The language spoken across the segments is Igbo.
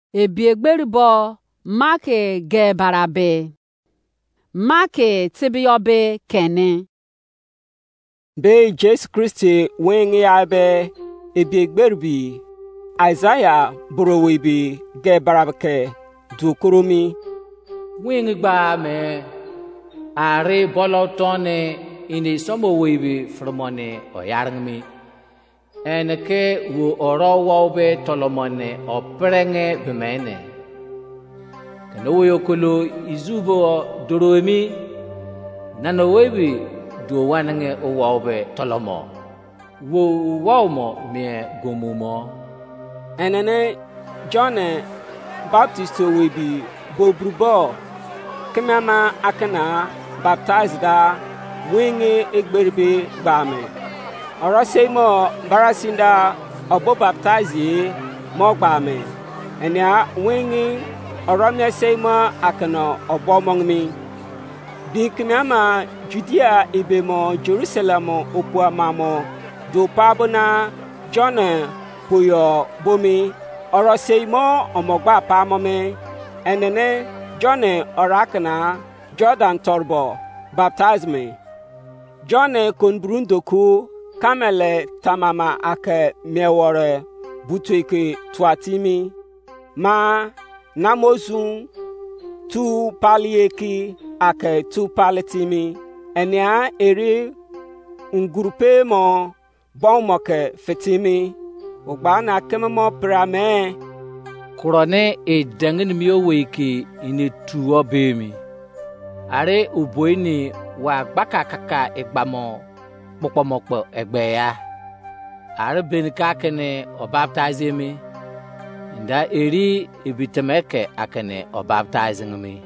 Ebiegberbo Make ge barabe. Make tibiobe kene. Be Jesu Christi wengi abe ebiegberbi. Isaiah borowebi ge barabke dukurumi. Wengi gba me are bolotone ini somo webi fromone oyarngmi. Enke wo oro wobe tolomone oprenge bemene. Kano yokolo izubo doromi nano webi do wanange owobe tolomo. Wo wawmo me gomumo. Enene John Baptist webi bobrubo kemama akana baptized da wengi egberbe bame. Oro seymo barasinda obo baptize mo gbame. Enya wengi oro me seymo akana obo mongmi. Bi kemama Judea ibemo Jerusalem opua mamo do pabona John puyo bomi. Oro seymo omogba pamome. Enene John orakana Jordan torbo baptize me. John konbrundoku kamele tamama ake mewore butuike tuatimi ma namozun tu palieki ake tu palitimi enia eri ngurupe mo bonmoke fetimi ogbana kememo prame Kurone dangin miyo wiki ini tuwo bemi. Are uboini wa baka kaka egbamo mokpo egbe ya. Are benika kene o baptize me. Nda eri ibitemeke akene o baptizing me.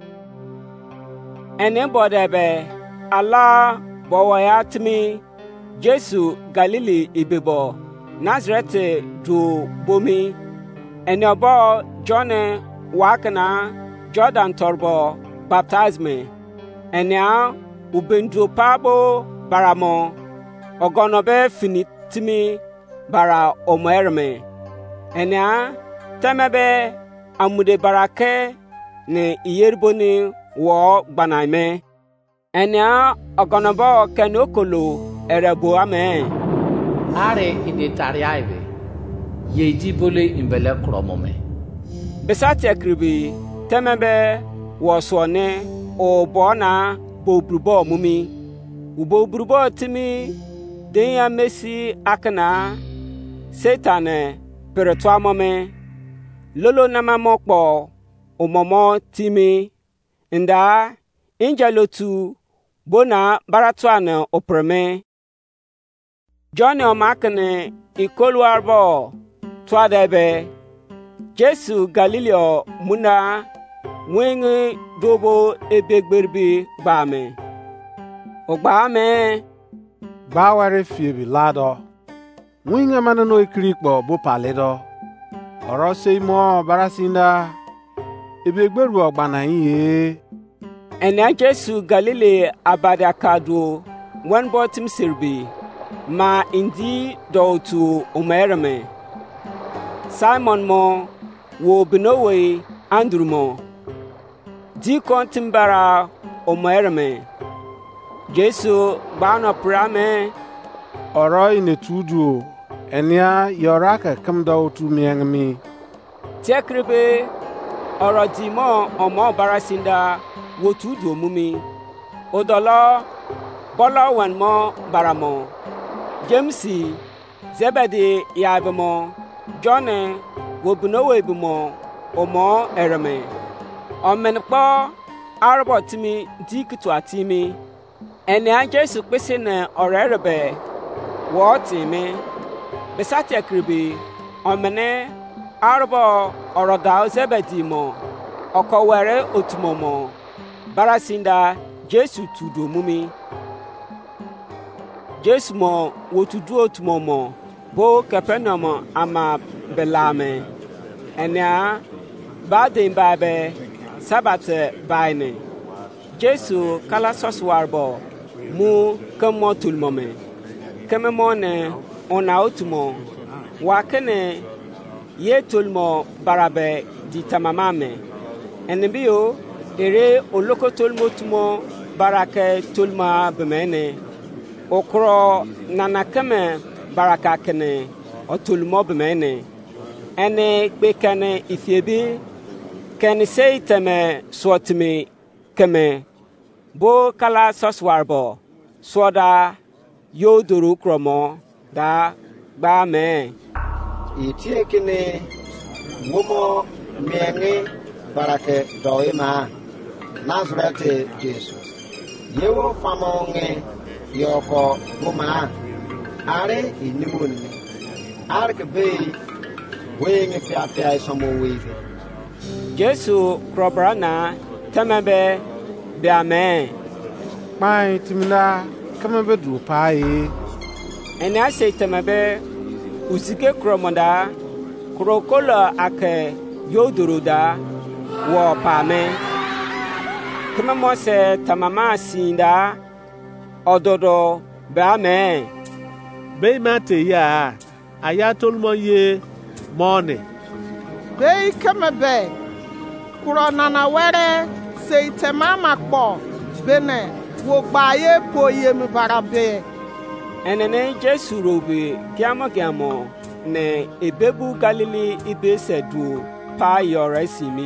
Anybody be Allah bowayatmi Jesu Galili ibebo Nazareth do bomi. Enyobo John wakana Jordan torbo baptize me. Enya ubendu pabo baramo ogonobe finitimi bara omoerme. Enya temebe amude barake ne iyerboni wo gbanaime. Enya ogonobo kenokolo erebo ame. Are idetariaibe. Yeji bole imbele kromome. Besati ekribi temebe wosone obona bobrubo mumi. Ubobrubo timi denya mesi akana Satan peretwa mome. Lolo namamokpo omomo timi nda injalotu bona baratwana opreme. John omakane ikoluarbo twadebe Jesu Galileo muna wengi dobo ebegberbi gbame. Ogbame Baware fiebi lado. Winga manano ikrikbo bo paledo. Oro seymo barasinda ebegberbi ogbana ye. Enya Jesu Galile abadakado wanbo timsirbi ma indi dotu umereme. Simon mo wo binowe Andrew mo di kontimbara umereme. Jesu bana prame Oro ine tudu enia yoraka kamdo tu miangmi. Tekribe oro dimo omo barasinda wo tudu mumi. Odolo bolo wan mo baramo. Jamesi Zebedi yabemo John wobinowe bimo omo ereme. Omenpo arbotimi dikitu atimi. Ene Jesu pese na orerebe wotimi. Besati akribi omene arbo oroda Zebedi mo okowere otumomo. Barasinda Jesu tudo mumi. Jesu mo wotudu otumomo bo Capernaum ama belame. Enya badin babe sabat baine. Jesu kala soswarbo mu kamo tulmome. Kememone ona otumo wakene ye tolmo barabe di tamamame enbio ere oloko tolmo tumo barake tolma bemene okro nanakeme baraka kene otolmo bemene ene bekane ifiebi ken seiteme sotmi keme bo kala soswarbo soda yoduru kromo da ba me itie kine womo mienge barake doima Nazareth Jesu yewo famonge yoko buma are inimun arke be wenge fiafia somo wewe Jesu krobrana tamabe be amen mai timna kama be du pai ena se tamabe usike kromonda krokola ake yoduruda wo pame kama mose tamama sinda ododo be amen be mate ya ayatol moye mone be kama be kurona na were se temama kpo bene wo gbaye poye mi barabe enene Jesu robe kiamo ne ebebu Galili ibe sedu pa yore simi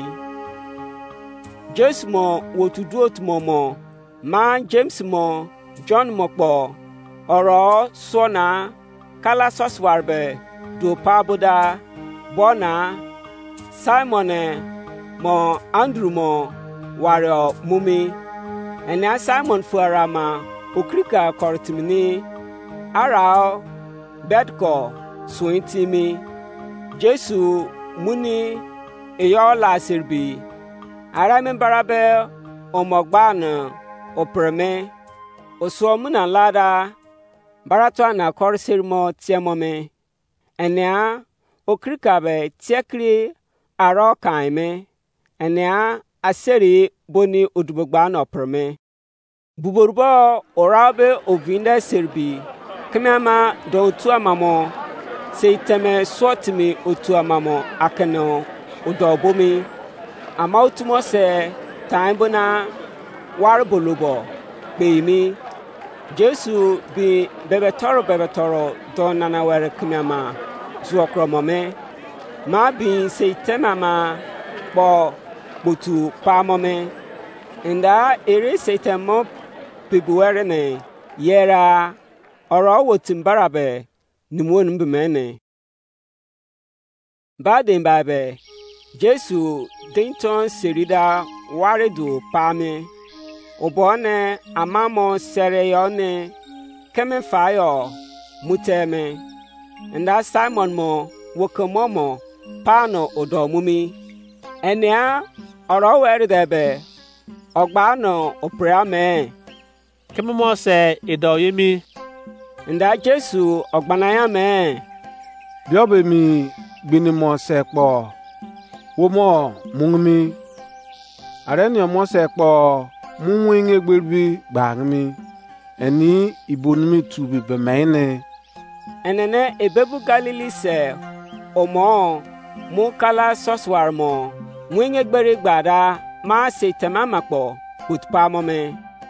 Jesu mo wotudu otmomo ma James mo John mo po oro sona kala soswarbe do pa boda bona Simon mo Andrew mo wario mumi ena Simon fuarama okrika kortimini arao bedko suintimi Jesu muni eyola serbi arame barabe omogbana opreme osomuna lada baratwa na korsermo tiemome ena okrika be tiekri aro kaime ena aseri boni odubogbana opreme buborbo orabe ovinda serbi kemama do tuamamo seiteme swatimi otuamamo akeno odobomi amautumo se taimbona warbolobo beimi Jesu bi bebetoro don nanawere kemama zuokromome ma bi seitemama bo botu pamome nda ere seitemo pibuere ne yera oro wotim barabe nimwon mbemene baden babe Jesu dinton serida waredu pame obone amamo sereyone keme fayo muteme nda Simon mo wokomomo pano odomumi enia oro weridebe ogbano oprame keme mo se idoyimi nda Jesu ogbanaya me biobe mi gbini mo se po wo mo mungmi areni mo se po munwinge gberbi gbangmi eni ibonmi tubi be mene enene ebebu Galili se omo mo kala soswarmo mwinge gbere gbada ma se temama po utpamome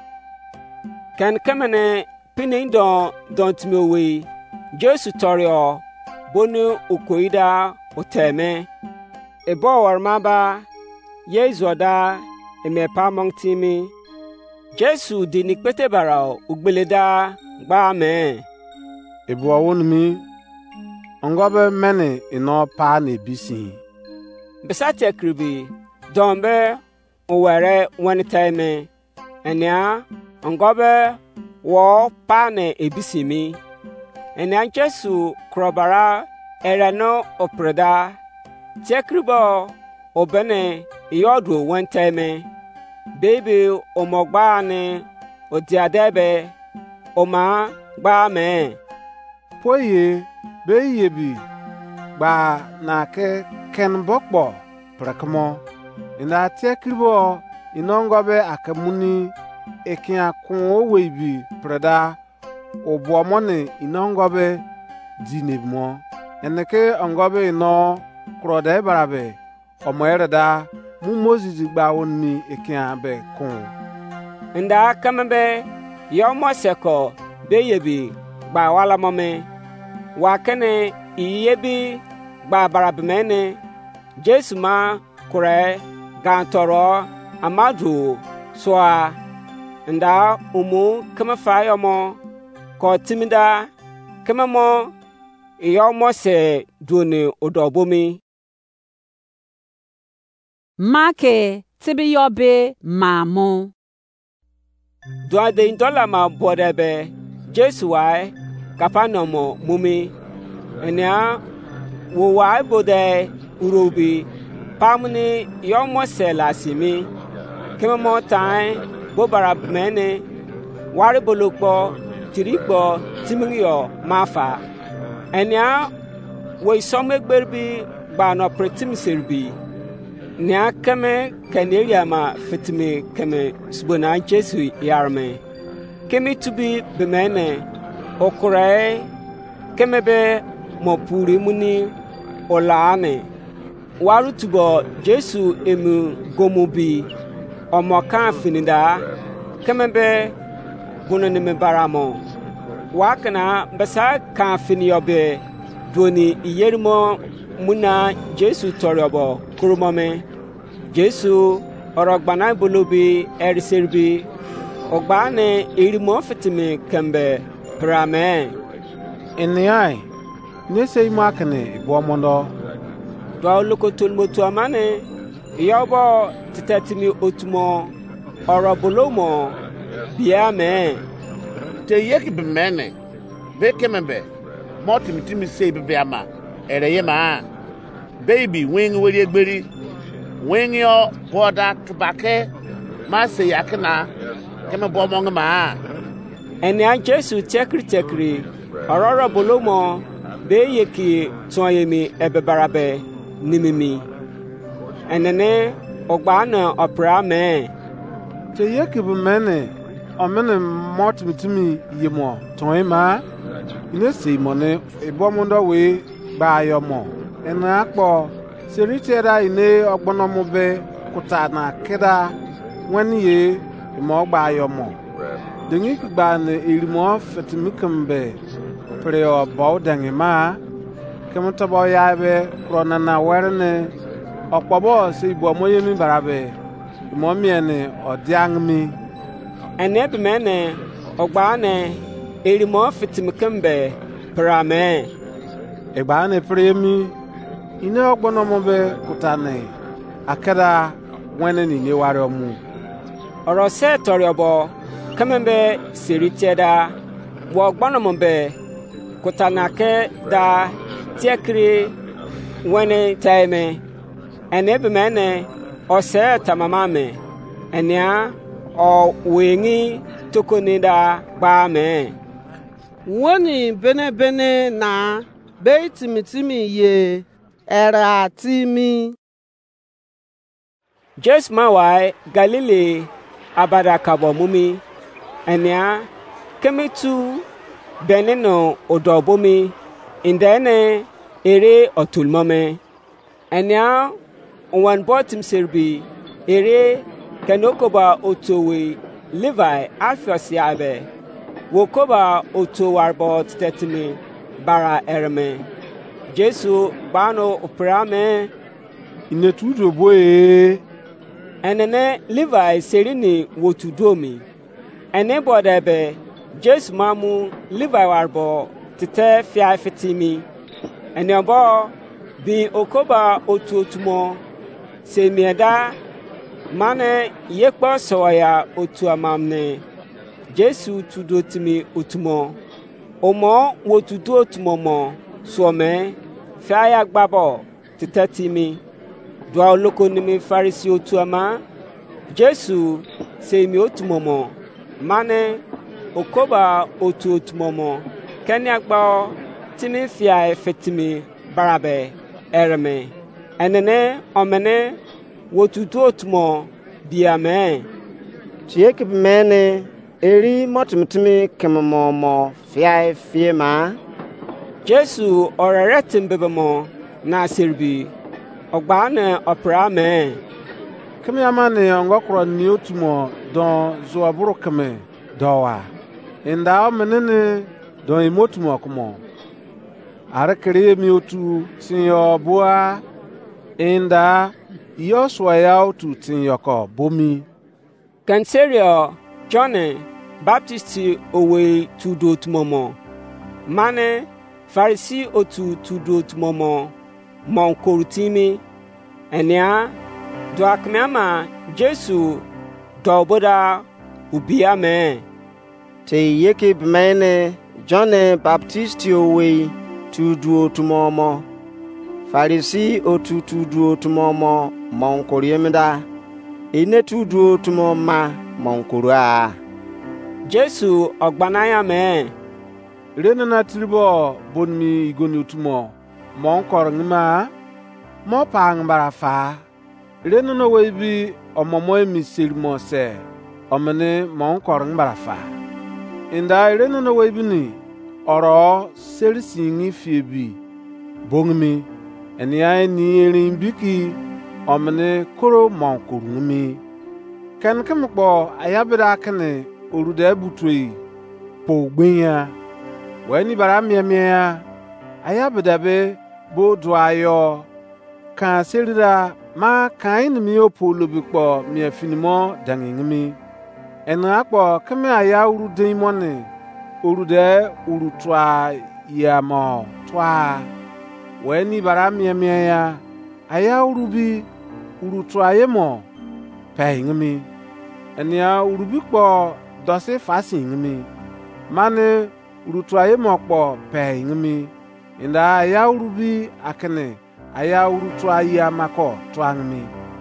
kan kamene pinindo dontmewe Jesu torio bonu ukoida oteme ebo warmaba yezoda emepa mongtimi Jesu dinikpete barao ugbeleda gba me ebo wonmi ongobe mene ino pa ne bisi besate kribi dombe owere wanitime enia ongobe wo pane ebisimi ena Jesu krobara ereno opreda tiekribo obene yodu wenteme baby omogbane odiadebe oma gbame poye beyebi gba na ke ken bokbo prekmo ina tiekribo inongobe akamuni ekia kun owebi preda obuomone inongobe dinebmo eneke ongobe ino krode barabe omoere da mu Moses gba wonni ekia be kun nda kambe yo moseko be yebi gba wala mome wa kene iyebi gba barabe mene Jesu ma kure gantoro amadu soa nda umu kama fayo mo ko timida kama mo iyo mose duni odobomi make tibi yobe mamu doade indola ma bodebe Jesu wai kapanomo mumi enia wo wai bode urobi pamni yo mose la simi kama mo tai bo barabmene wari bolokpo tirigbo timingyo mafa enia wo isomegberbi gba no pretim serbi nia kame kaneria ma fitimi kame subona Jesu yarme kemi tubi bemene okure keme be mo puri muni olane waru tubo Jesu emu gomubi omoka finida keme be gunani me baramo wakana basa ka finiobe doni iyermo muna Jesu toriobo kurumome Jesu orogbana bolobi eriserbi ogbane irimo fitimi kembe prame eniai nese makane bomondo do lokotul motu amane yobo titatimi otumo orobolomo biame te yeki bemene be kembe motimtimi sei be ama ereye ma baby wing weri egberi wing yo boda tubake ma se yakna keme bo monga ma ene an Jesu tekri ororo bolomo be yeki toyemi ebebarabe nimimi enene ogbana opra me te yeki bemene omene motimtimi yemo toyema ine sei mone ebomondo we ba yomo ena akpo seritera ine ogbonomo be kutana keda wani ye mo gba yomo dengi gba ne irimo fatimikambe preo bawdangi ma kemto bo yabe krona na werne okpobo se ibo moyemi barabe mo miene odiangmi eneb mene ogbane irimo fatimikambe prame egbane premi ine ogbonomo be kutane akada wene ni ne ware omu orose toriobo kemembe siriteda wo ogbonomo be kutanake da tiekri wene taime enebe mene ose tamamame enia o wengi tokonida gbame woni bene na beitimitimi ye era timi Jesu mawai Galile abada kabo mumi enia kemitu beneno odobomi indene ere otulmome enia wan botim serbi ere kanokoba otowe Levi Alphaeus yabe wokoba otowarbo tetimi bara erme Jesu bano oprame ine tudo boye enene Levi serini wotudomi ene bodebe Jesu mamu Levi warbo tete fia fitimi ene obo bi okoba otuotumo semieda mane yekpo soya otu amamne Jesu tudotimi otumo omo wotudo otumo mo suome fia gbabo titatimi dwa oloko nimi Farisi otu ama Jesu semi otumomo mane okoba otumomo kenya gba timi fia efetimi barabe ereme enene omene wotudo otumo biame tiek mene eri motimtimi kemomo fia fiema Jesu oreretim bebemo na serbi ogbane opera me keme amane ngokro ni otumo don zo aburo keme dowa inda menene don imotumo komo are kere mi otu sinyo boa inda yoswa yao tu tinyoko bomi kanserio John Baptist owe tudot momo mane Farisi otu tudot momo mon korutimi enia do akmama Jesu do boda ubia me te yeke bmene John Baptist owe tudot momo Farisi otu tudot momo mon koriemda ine tudot moma mon korua Jesu ogbanaya me rena na tribo bonmi igoni utumo mon kor ngima mo pang barafa rena no webi omomo emi sermo se omene mon kor ngarafa inda rena no webi ni oro sersingi fiebi bongmi enia ni erin biki omene koro mon kurumi kan kempo ayabira kane oruda butui po gbinya wani bara miamia ayabedabe bo dwayo kan serira ma kan mi opolo bikpo miafinimo dangingimi ena akpo keme aya urude imone oruda urutwa yamo twa wani bara miamia aya urubi urutwa yemo payingimi enia urubikpo dose fasingimi mane urutwa yemokpo payingimi inda aya urubi akene aya urutwa yamako twangmi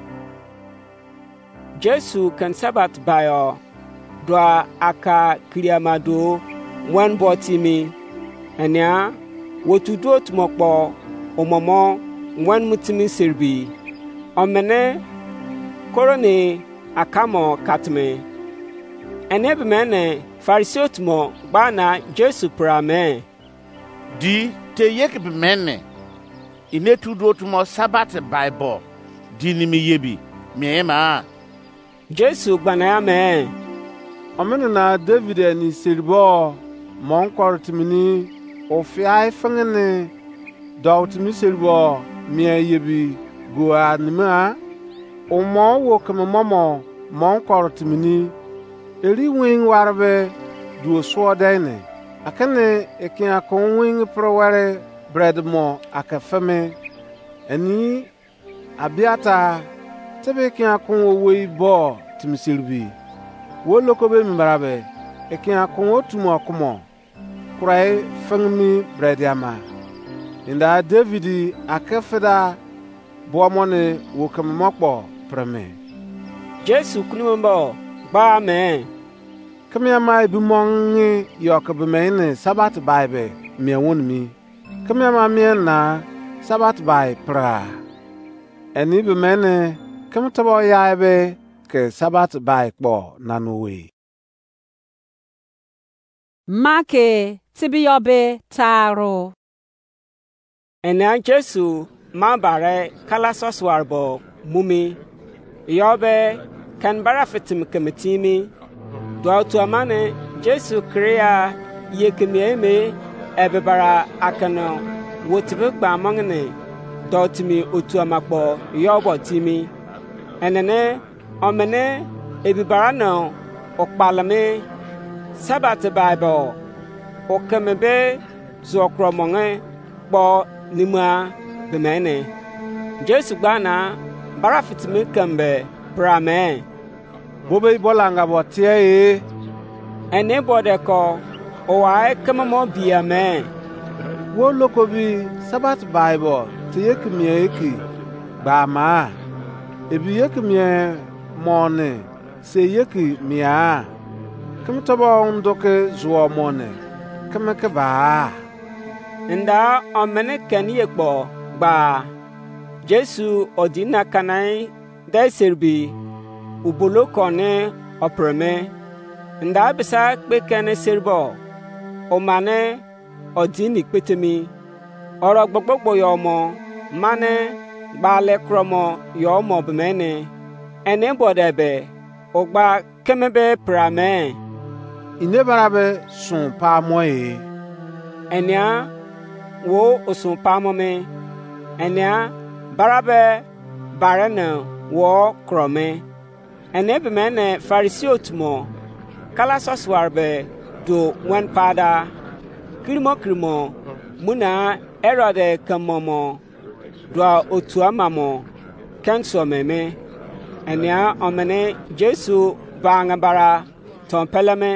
Jesu kan sabat bayo do aka kriamado wan botimi enia wotudo tmokpo omomo wan mutimi serbi omene korone akamo katme enebe mene Farisotmo bana Jesu prame di te yek bmene ine tudotmo sabat bible di ni mi yebi miema Jesu gbana me omene na David ni serbo mon kortmini ofia fangene dawtmi serbo mie yebi go anima o mo wo kama momo mon kortmini eri wing warbe du so daine akane ekin akon wing proware bread mo akafame ani abiata tebe kin akon owe bo timsilbi wo lokobe mbarabe ekin akon otumo komo kurai fangmi bread yama inda David akafeda bo mone wo kama mokpo preme Jesu kunumbo ba me kamya mai bi mongi yok bi mene sabat bai be miewon mi kamya ma mien na sabat bai pra eni bi mene kam tabo ya be ke sabat bai kpo nanuwe make tibi yobe taro ena Jesu ma bare kala soswarbo mumi yobe kan bara fitim kemetimi do to amane Jesu kriya yekemieme ebebara akano wotibe gba mangne do timi otu amakpo yobo timi enene omene ebibara no okpalame sabat bible okemebe zokromonge bo nima bemene Jesu gbana bara fitim kembe brame bobe bolanga botie ene bodeko o wa kemamo biame wo lokobi sabat bible te yekmie eki ba ma ebi yekmie mone se yeki mia kem tobo ndoke zuo mone kem ke ba nda omene ken yekpo ba Jesu odina kanai dai serbi ubolo kone opreme nda bisa kpekene serbo omane odini kpetemi oro gbogbogbo yomo mane gbale kromo yo mo bemene ene bodebe ogba kemebe prame ine barabe sun pa moye enia wo osun pa mo me enia barabe barene wo krome ene bemene farisio kala soswarbe do wan pada krimo muna erode kamomo do otu amamo kenso meme enia omene Jesu banga bara tompeleme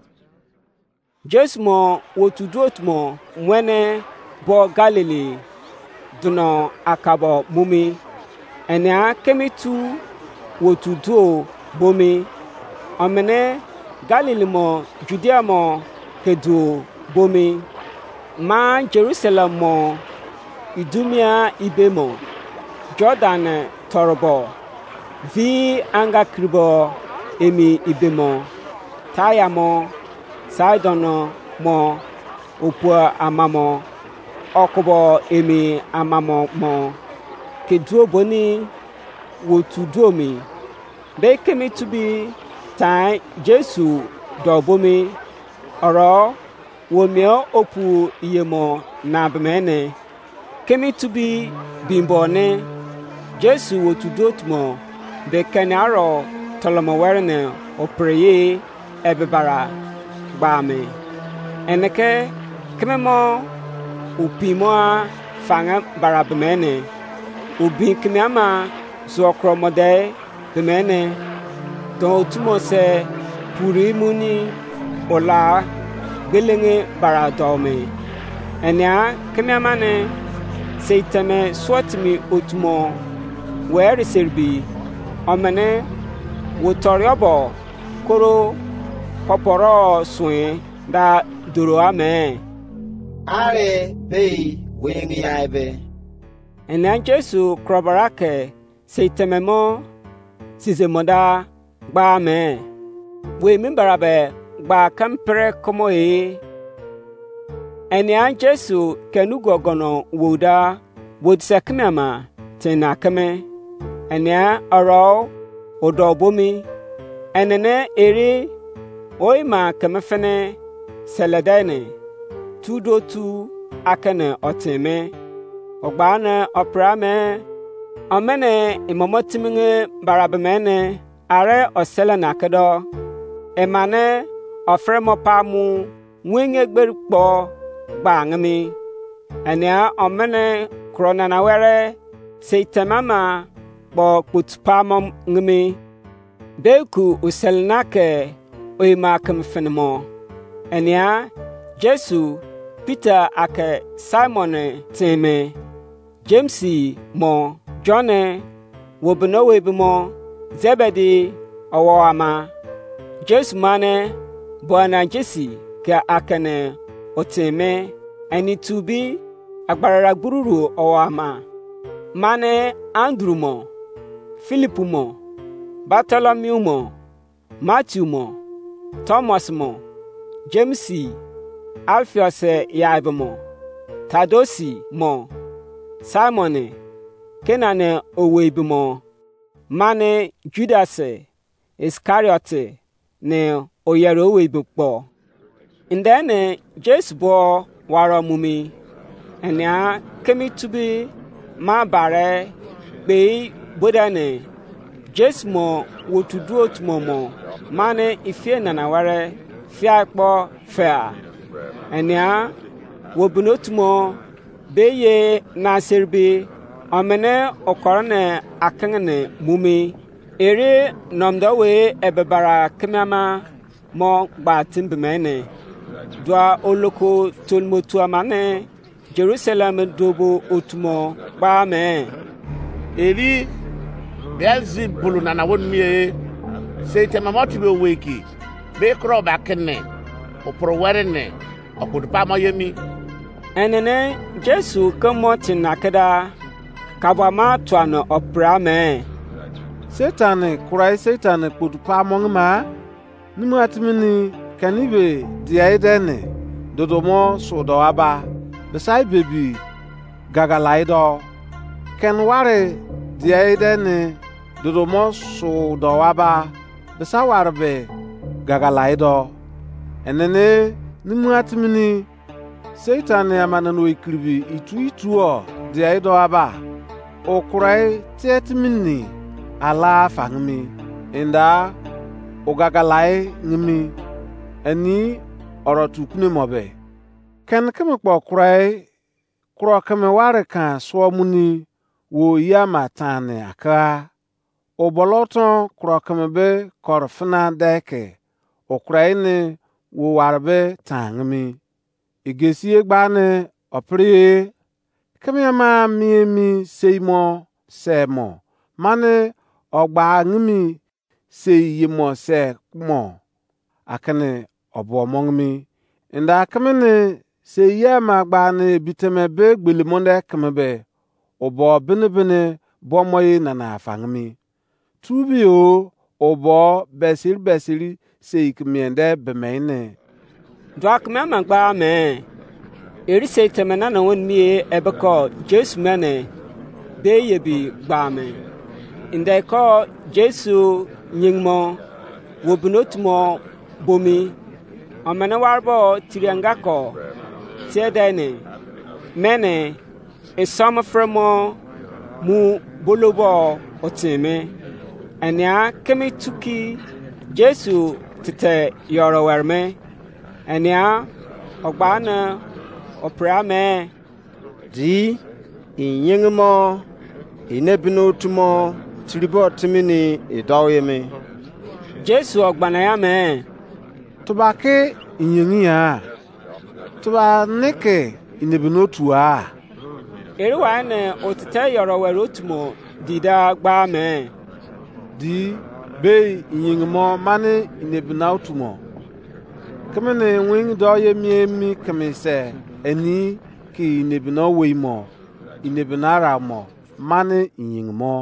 Jesu mo wotudotmo mwene bo Galilee duno akabo mumi enia kemitu wotudo bomi omene Galilee mo Judea mo kedu bomi ma Jerusalem mo Idumia ibemo Jordan torobo vi anga kribo emi ibemo Taya mo Sidon mo opua amamo okobo emi amamo mo kedu boni wotudomi be kemi tubi tai Jesu dobomi oro womio opu yemo na bemene kemi tubi bimbone Jesu wotudotmo be kenaro tolomo werne opreye ebebara gbame eneke kememo upimo fanga bara bemene ubi kemiama zokromode bemene don tumo se puri muni ola belenge bara dome enia kemiamane seiteme swatmi utmo where serbi omene wotoriobo koro poporo swin da duro ame are bei wengi aibe enia Jesu krobarake seitememo sizemoda gba me we mimbarabe gba kampere komo enia Jesu kenugogono woda wodsekmema tenakame enia oro odobomi enene eri oima kemefene seledene tudotu akene oteme ogbana oprame omene imomotiminge barabemene are osela nakedo emane ofremo pamu nwenge gberpo gbangmi enia omene krona na were seitemama bo kutpamom ngmi beku uselnake oima kemfenmo enia Jesu Peter ake Simon teme James mo John wobnowe bimo Zebedi awama Jesu mane Bwana Jesi ka akane oteme eni tubi agbarara gbururu awama mane Andrew mo Philip mo Bartholomew mo Matthew mo Thomas mo James Alphaeus yaibmo Tadosi mo Simon Kenane owebimo mane Judas Iscariot ne oyero owebukpo ndene Jesu bo waro mumi enia kemi tubi ma bare be bodane Jesu mo wotudu otmomo mane ifie nanaware fiakpo fea enia wobunotmo beye na serbi amene okorne akangene mumi ere nomdawe ebebara kemama mo gbatimbemene dwa oloko tolmotu amane Jerusalem dobo otmo gbame eri Beelzebul na wonmie seitema motibe weki be kroba kenne oprowerene okudupa moyemi enene Jesu kemoti nakeda kabama tuano oprame Satan kurai Satan kudupa mongma nimu atmini kanibe diaidene dodomo sodo aba besai bebi gagalaido ken ware diai dene dodo mo su do waba besa warbe gagalaido enene nimuatmini Satan yamanano ikribi itu diai do aba okurai tietmini ala fangmi inda ogagalai ngmi ani orotukune mobe ken keme kpo kurai kuro keme ware kan swomuni wo yama tane aka oboloton kuro keme be korfina deke okurai ne wo warbe tangmi igesie gbane oprie keme ma miemi seimo semo mane ogba ngmi seyimo se mo akane obo mongmi inda kemene seye magbane biteme be gbelimonde kemebe obo bene bomoyi nana fangmi tubio obo besiri seikmiende bemeine Dwak me magba me eri se temena na won mi ebeko Jesu mene be yebi gba me inde ko Jesu nyingmo wobunotmo bomi amana warbo tirianga ko tiedene mene esama fremo mu bolobo otime ania kemi tuki Jesu tete yoro werme ania ogbana oprame di inyingmo inebinotumo tiribo timini idoyeme Jesu ogbana ya me tubake inyingia tuba neke inebinotua eriwa ne otete yoro werotumo dida gba me di be inyingmo mane inebinautumo kemene wing do yemi kemise eni ki inebino weimo inebinara mo mane inyingmo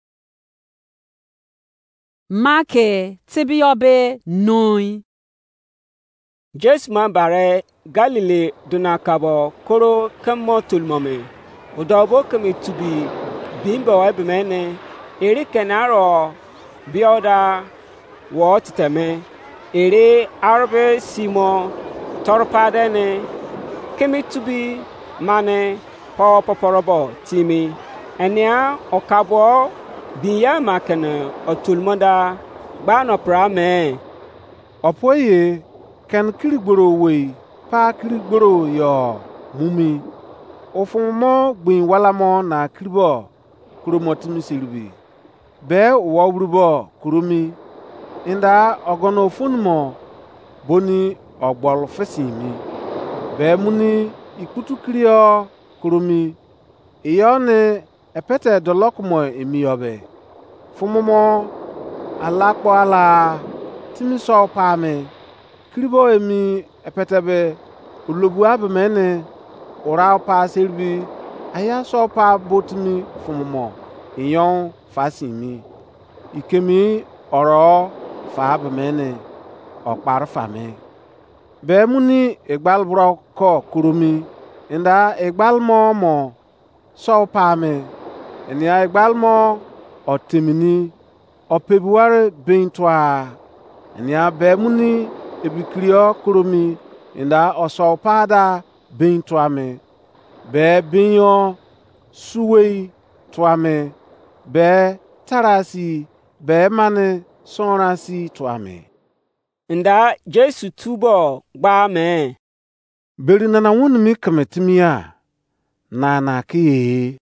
Make tibiobe noi Jesu man bare Galile duna kabo koro kemo tulmome odobo kemi tubi bimbo wa bimene eri kenaro bioda wo titeme ere arbe simo torpadene kemi tubi mane poporobo timi enia okabo biya makene otulmonda gbano prame opoye ken kirigboro we pa kirigboro yo mumi ofumo gbin walamo na kribo kuromotimi silbi be wowrubo kurumi inda ogono funmo boni ogbol fesimi be muni ikutu kriyo kurumi iyone epete dolokmo emiyobe fumumo alakpo ala timi so pame kribo emi epetebe ulobu abemene ora pa silbi aya so pa botimi fumumo iyon fasimi ikemi oro fa abemene okpar fame be muni igbal bro ko kurumi inda igbal mo so pame enia igbal mo otimini opebuare bintwa enia be muni ebikrio kurumi inda osopada bintwame be binyo suwei twame be tarasi be mane sonrasi twame nda Jesu tubo gba me beri nana won mi kametimia na kiye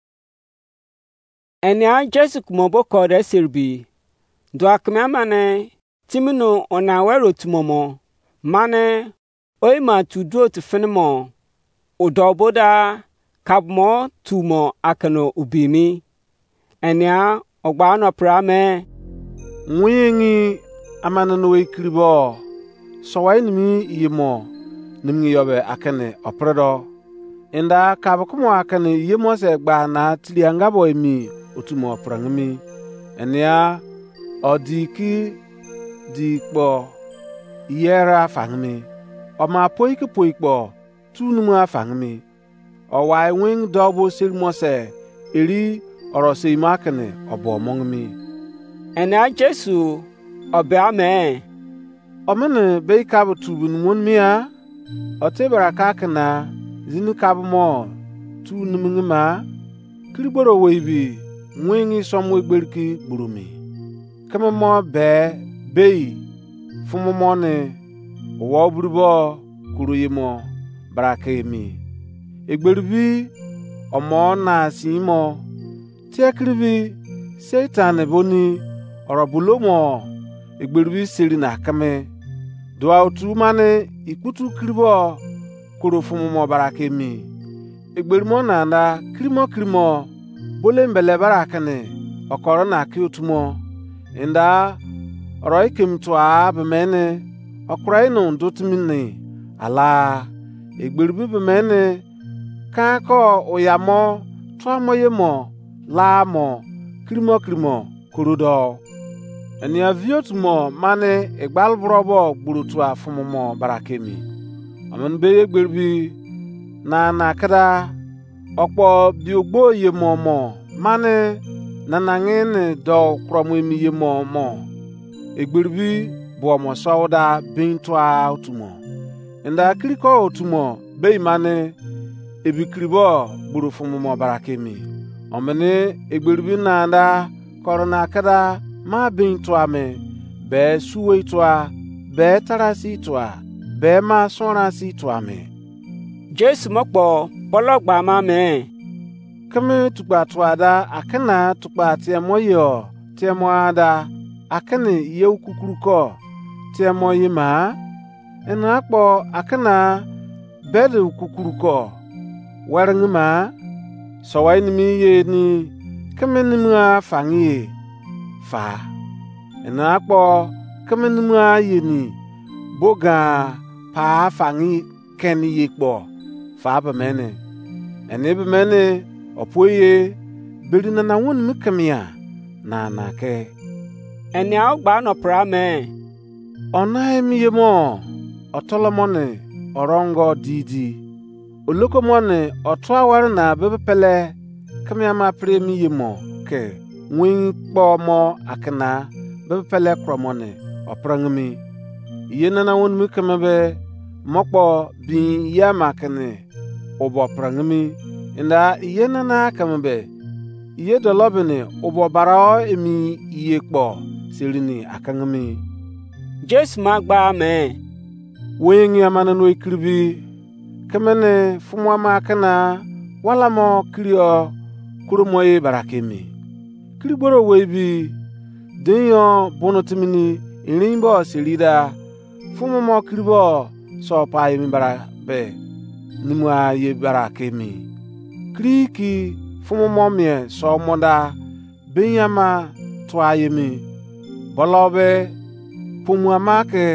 enia Jesu kumobo kode sirbi dwak me mane timino ona wero tumomo mane oima tudo tfinimo odoboda kabmo tumo akano ubimi enia ogbano prame nwingi amana no ikribo so wainimi yimo nimngi yobe akane opredo inda kabkumo akane yimo se gba na tiliangabo emi otumo prangmi enia odiki dikpo yera fangmi oma poikpo tunuma fangmi o wai wing double silmose eri oro se makene obo mongmi ena Jesu obe ame omene be kab tubun mun mia ote baraka kana zinu kab mo tu numngma kriboro weibi mwengi somwe gberki burumi kama mo be bei fumo mone wo burbo kuruyimo barakemi egberbi omo na simo tiakribi Satan boni orobulomo egberbi seri na kame doa otu mane ikutu kribo kuro fumo mo barakemi egbermo na nda krimo bole mbele barakane okoro na ki otumo inda roikim toa bemene okrai no ndotmini ala egberbi bemene kako oyamo twamoyemo lamo krimo kurudo enia viotmo mane egbal brobo gburutu afumo barakemi amen be egberbi na nakada okpo biogbo yemomo mane nanangene do kromo emi yemomo egberbi bomo sawda bintwa otumo nda kriko otumo be mane ebikribo gburufumo barakemi omene egberbi nanda korona kada ma bintwa me be suweitwa be tarasi twa be ma sonrasi twa me Jesu mokpo bologba ma me kame tukpa twada akana tukpa tiemoyo tiemoada akane yeu kukuruko tiemoyima enakpo akana bede kukuruko warngma sawainimi yeni kamenimwa fangie fa enakpo kamenimwa yeni boga pa fangi keni yekpo fa bemene ene bemene opoye berina na won mkamia na nake ene agba no prame ona emiyemo otolomone orongo didi olokomone otwawar na bebepele kamia ma premiyemo ke win kpomo akna bebepele kromone oprangmi yena na won mkamebe mokpo bi yamakne obo prangmi inda yena na kambe iye dolobene obo barao emi iye kpo sirini akangmi Jesu magba me wengi amana no ikribi kamene fumwa makana wala mo krio kurumoye barakemi kriboro webi denyo bonotimini irimbo silida fumo mo kribo so pa yemi barabe nimwa ye barakemi kriki fumo mo mie so moda benyama twayemi bolobe pumwa make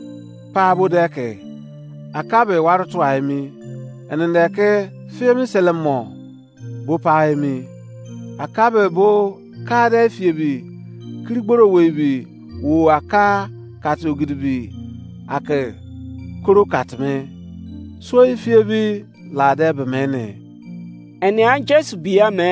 pabudeke akabe wartu ayemi enendeke fiemi selemo bo paemi akabe bo kade fiebi krigboro webi wo aka katogidbi ake koro katme so ifiebi lade bemene ene an Jesu bia me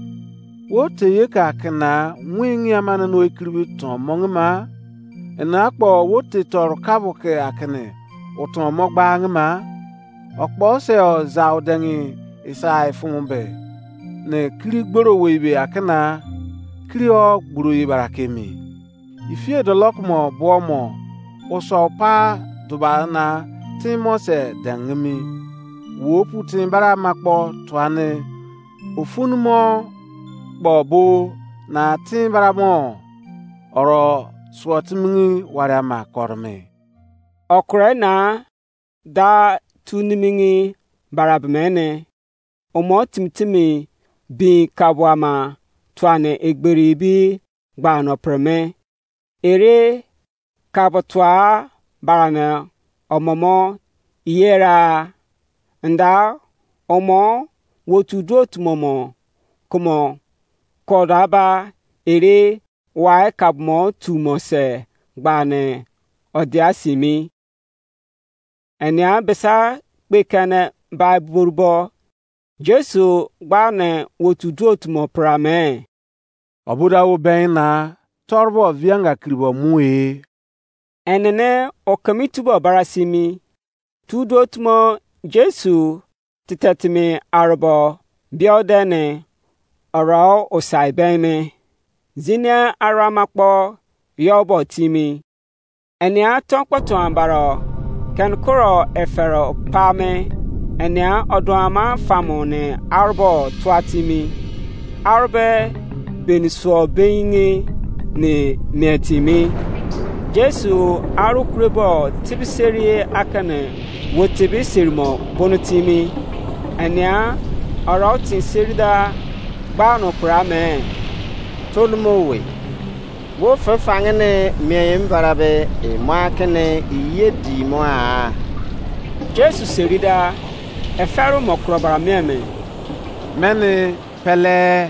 wo teye ka kana nwingi amana no ikribi ton mongma ena akpo wo te tor kabuke akene oton mogba ngma okpo se o zawdengi isai fumbe ne kiri gboro weibe akana kiri o gburu yibarakemi ifie dolokmo bomo oso pa dubana timose dangmi wo putin bara makpo twane ofunmo bobo na tin bara mo oro swatmingi warama korme okre na da tunimingi barabmene omo timtimi bi kabwama twane egberibi gbano preme ere kabotwa barame omomo yera nda omo wotudot momo komo kodaba ere wae kabmo tumose gbane odiasimi enia besa bekane ba burbo Jesu gbane wotuduot mo prame. Obuda wo ben na torbo vianga kribo mue. Enene okamitubo barasimi. Tudot mo Jesu titatimi arabo biodene oro osai beme. Zinia aramakpo yobo timi. Enia tonkpoto ambaro kenkoro efero pame. Enia odoama famone arbo twatimi. Arbe beniswo beingi ne metimi. Jesu arukurebo tibiseri akane wotibisirimo bonutimi. Enia orautin serida bano prame. Tolmowe. Wo fafangene miyem barabe e makene yedi mo a. Jesu serida efero mokrobara meme. Mene pele.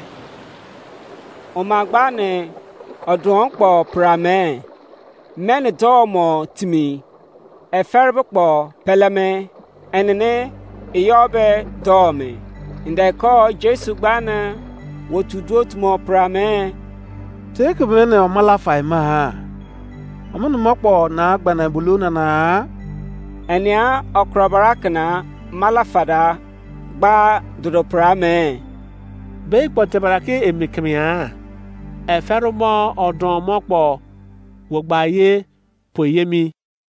Omagbane odonpo prame. Mene domo timi. Eferbokpo peleme. Enene iyobe dome. Indeko Jesu gbane wotudot mo prame. Take mene omala faima. Amanu mokpo na gbana buluna na. Enia okrobarakna malafada gba dodo prame. Be pote baraki emikmia. Eferumo odon mokpo wogbaye poyemi.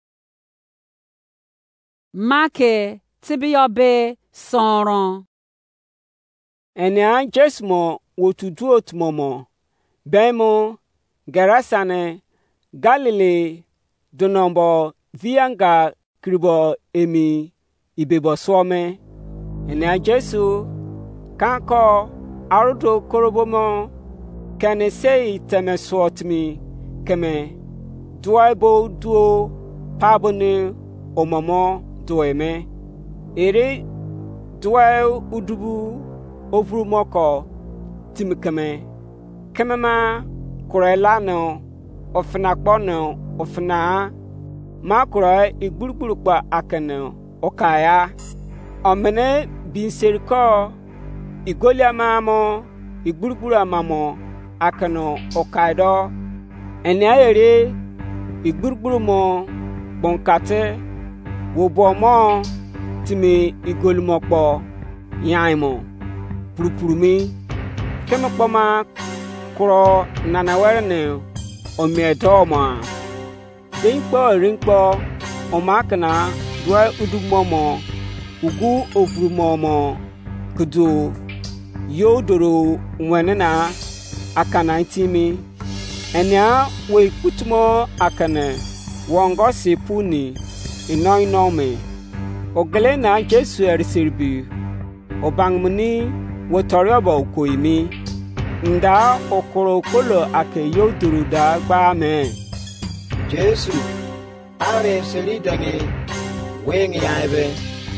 Make tibiobe sonron. Enia Jesmo wotuduot momo. Bemo Gerasane Galilee donombo vianga kribo emi ibebo swome. Enia Jesu kanko arudo korobomo kene sei teme swotmi keme duaibo duo pabone omomo dueme. Ere duai udubu ovru moko timikeme. Kemema kurelano ofnakbono ofna ma kura igburugburukpa akene okaya omene binseriko igoliamamo igburugburu amamo akeno okaido eniayere igburugburu mo bonkate wobomo timi igolumokpo yaimo purupurumi kemekpoma kuro nanawerne omiedoma dinkpo rinkpo omakna dwa udumomo ugu ovrumomo kudu yodoro wenena akana timi enya we kutumo akane wongosi puni inoinome ogelena Jesu erisirbi obangmuni wotoriobo koimi nda okoro kolo ake yodoro da gba me. Jesu are seri dange wengi yaibe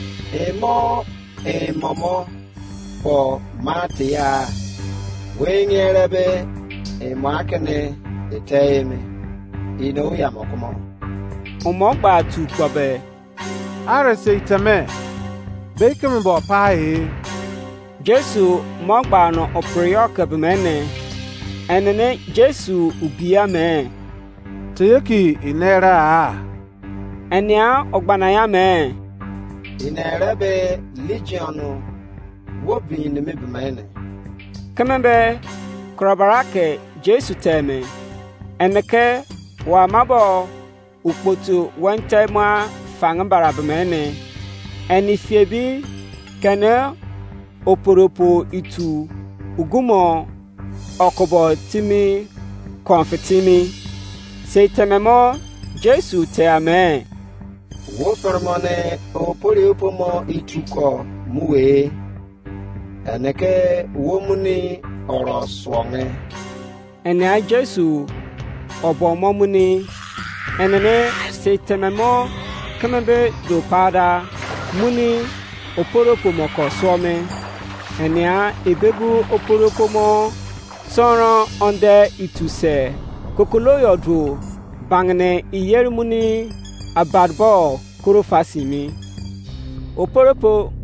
momo po matia wengi erebe makene eteme ino ya mokomo Umogba tu kobe Are se iteme. Bekem bo pae. Jesu mogba no oprioka bemene enene Jesu ubia me Teyeki inera a. enia ogbana ya me inerebe legionu wobi ne mebemene kemembe krobarake Jesu teme eneke wa mabo ukpotu wentema fangambara bemene eni fiebi kene oporopo itu ugumo okobo timi konfetimi seitememo Jesu te ame wo fermone oporopo mo ituko muwe eneke wo muni oro swonge enia Jesu obomo muni enene seitememo kemembe do pada muni oporopo moko swome enia ebebu oporopo mo soro onde ituse kokoloyo do bangne iyermuni abadbo kurofasimi oporopo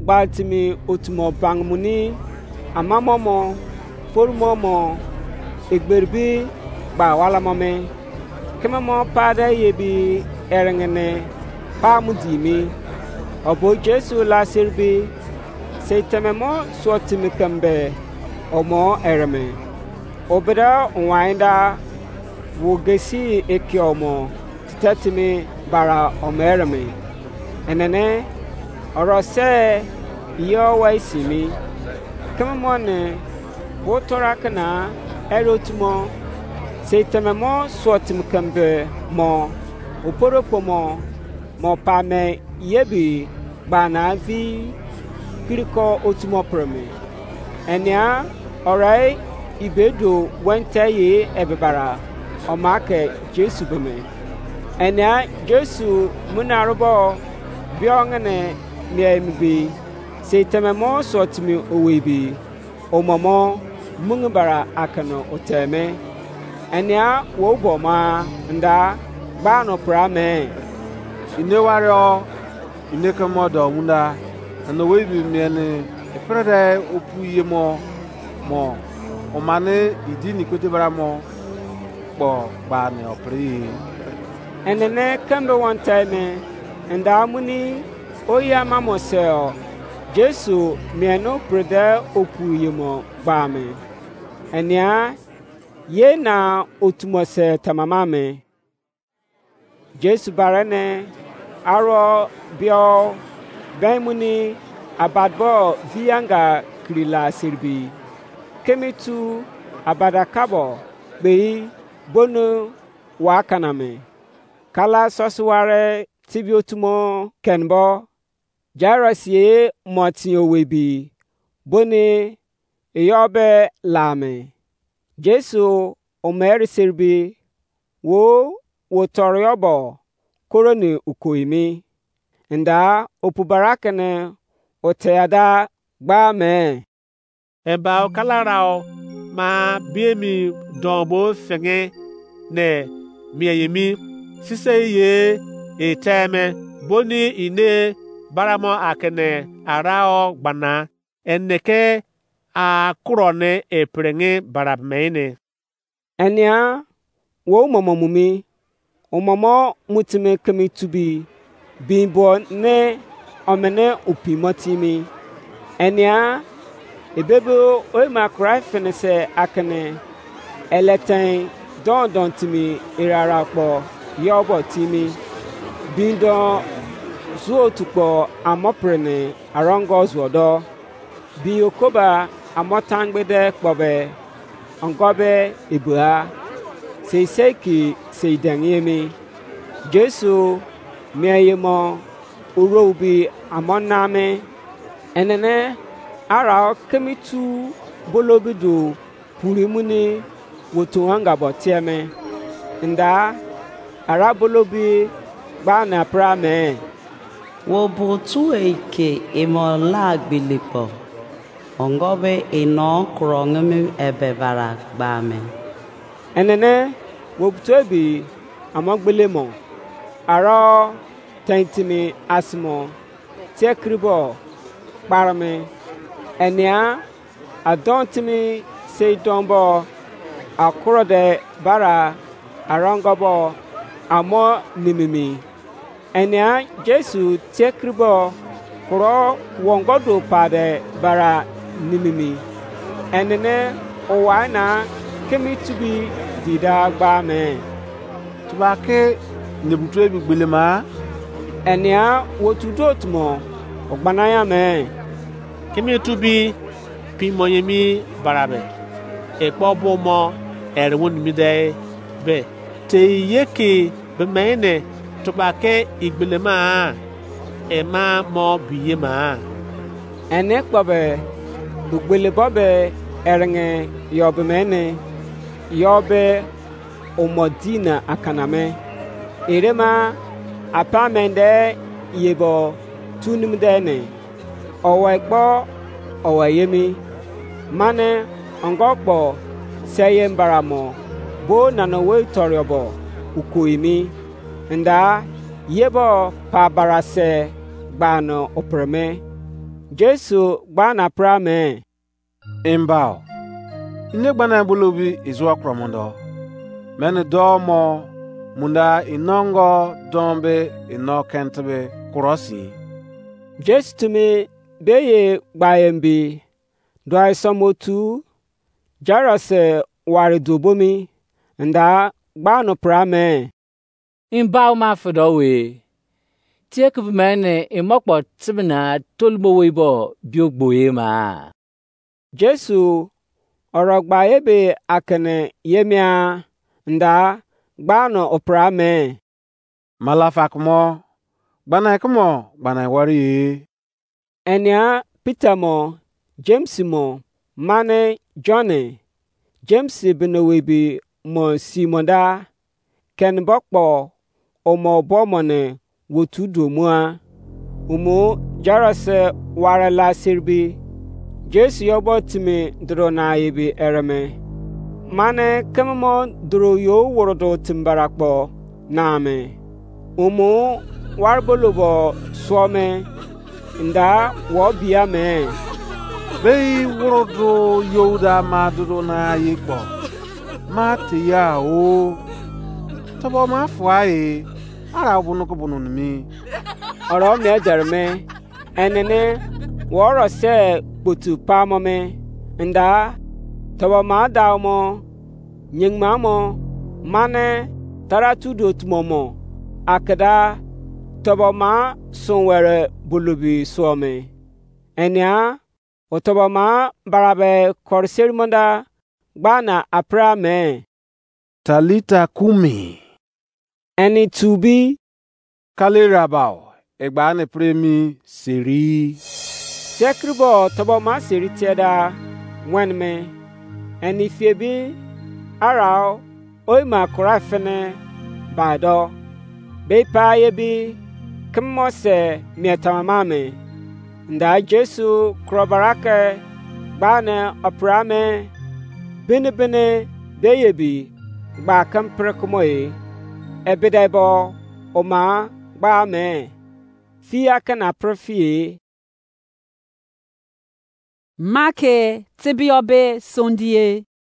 gbaltimi otumo bangmuni amamomo formomo egberbi ba wala mame kemamo pada yebi erengene pa mudimi obo Jesu la sirbi seitememo suotimi kambe omo ereme obeda onwainda wogesi ekiomo titatimi bara omereme enene orose yo waisimi kemamone wotorakana erotumo seitememo suotimi kambe mo oporopomo mo pame yebi bana vi kiriko otumo prome enia orai ibedo wente ye ebebara omake Jesu beme enia Jesu munarubo biongene miembi seitememo suotimi owebi omomo mungbara akano oteme enia woboma nda gbano prame ine wario ine kemodo munda ano webi miene efrede opuye mo omane idini kote baramo po bane opri enene kambe wanteme nda muni oya mamoseo Jesu mieno prede opuye mo bame enia ye na otumose tamamame Jesu barane aro bio baimuni abadbo vianga krila sirbi kemitu abadakabo bei bonu wakaname kala sosware tibiotumo kenbo jarasie motio webi boni eyobe lame Jesu omeri sirbi wo toriobo koroni ukoimi nda opubarakene oteada gbame Embao kalarao ma biemi dombo fenge ne mieyemi sise ye eteme boni ine baramo akene arao gbana enneke a kurone eprenge barabmeine enia wo momomumi omomo mutime kemitubi bimbo ne omene upimotimi enia ebebo oima krafenese akene eleten don timi irarapọ yobo timi bindo zuotukpo amoprene arongo zuodo bi okoba amotangbede kpobe ongobe ibua seiseki seidanyemi Jesu miayemo urobi amoname enene ara kemitu bolobido purimuni wotuanga botieme nda ara bolobi gbana prame wo butu eke imola gbilipo ongobe ino krongemi ebebara gbame enene wo butu ebi amogbilemo ara tentimi asmo tiekribo parme enia adontimi seidombo akurode bara arongobo amo nimimi enia Jesu tiekribo kuro wongodo pade bara nimimi enene owana kemitubi dida gbame tubake nebutu ebi gbelema enia wotudotmo ogbanaya me kemitubi pimoyemi barabe ekpobumo erwon mide be te yeke bemene tubake igbelema ema mo biyema ene kpobe ugbelebobe erenge yobemene yobe omodina akaname erema apamende yebo tunimdene owegbo owayemi mane ongokpo seyembaramo bo nanowe toriobo ukoimi nda yebo pa barase gbano opreme Jesu gba na prame imbao ine gbana bulubi izo akromondo men do mo munda inongo dombe ino kentbe kurosi. Jesu tumi beye gbayembi do ay somotu jarase wari dubomi nda gba no prame imbao ma fodowe tiek bmene imokpo tibna tolmo weibo biogboye ma. Jesu orogba ebe akene yemia nda gbano oprame malafakmo gbana wari enia Peter mo James mo mane Johnny James benowebi mo Simonda ken bokpo omo bomone wotu domua umu jarase warala sirbi Jesu yobo timi dro na yebi ereme mane kemmo dro yo worodo timbarakpo name umu warbolobo some nda wo bia me bei worodo yoda madro na yekpo matia o tobo ma fuae ara bunu ko bunu mi oro me derme enene woro se kpotu pamome nda tobo ma dawmo nyingmamo mane taratu dotmomo akada tobo ma sonwere bulubi some enia otobo ma barabe korsermonda gbana aprame talita kumi eni tubi kalirabao egbane premi seri sekribo tobo ma seri teda wenme eni fiebi arao oima korafene bado bepa yebi kemmose mietamame nda Jesu krobarake gbane oprame bene beyebi gba kamprekomoye ebedebo oma gba me fia kana profie make tibiobe sondie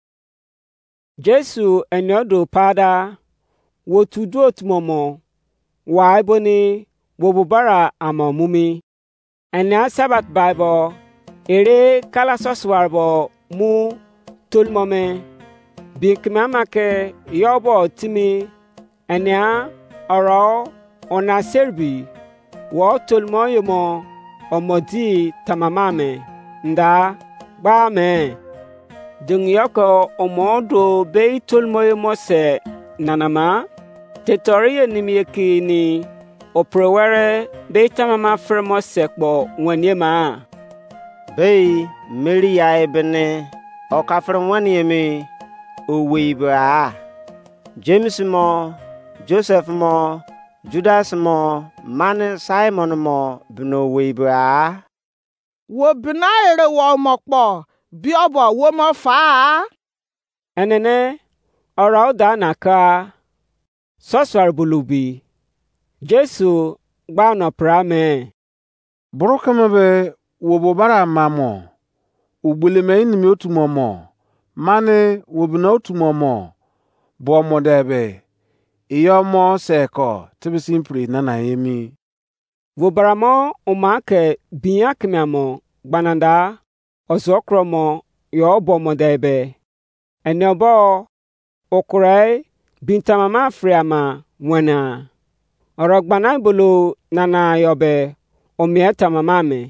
Jesu enyodo pada wotudot momo waiboni wobubara amamumi ena sabat bible ere kala soswarbo mu tolmome bikmama ke yobo timi ena oro ona serbi wo tolmoyemo omodi tamamame nda ba me dungyoko omodo be tolmoyemo se nanama tetoriye nimyeki ni oprowere be tamama fremo sekbo wanyema bei Maria ebene o kafren wanyemi o weiba James mo Joseph mo Judas mo mane Simon mo bno weiba wo bina ere wo mokpo bi obo wo mo fa enene ora oda naka soswar bulubi Jesu gba no prame burukamabe wobobara mamo ugbulime inimi otu momo mane wobina otu momo bo modebe iyomo seko tibisimpri nana yemi wobaramo umake biakmiamo gbananda ozokromo yo bo modebe enobo okurai bintamama friama wena orogbana bulu nana yobe omieta mamame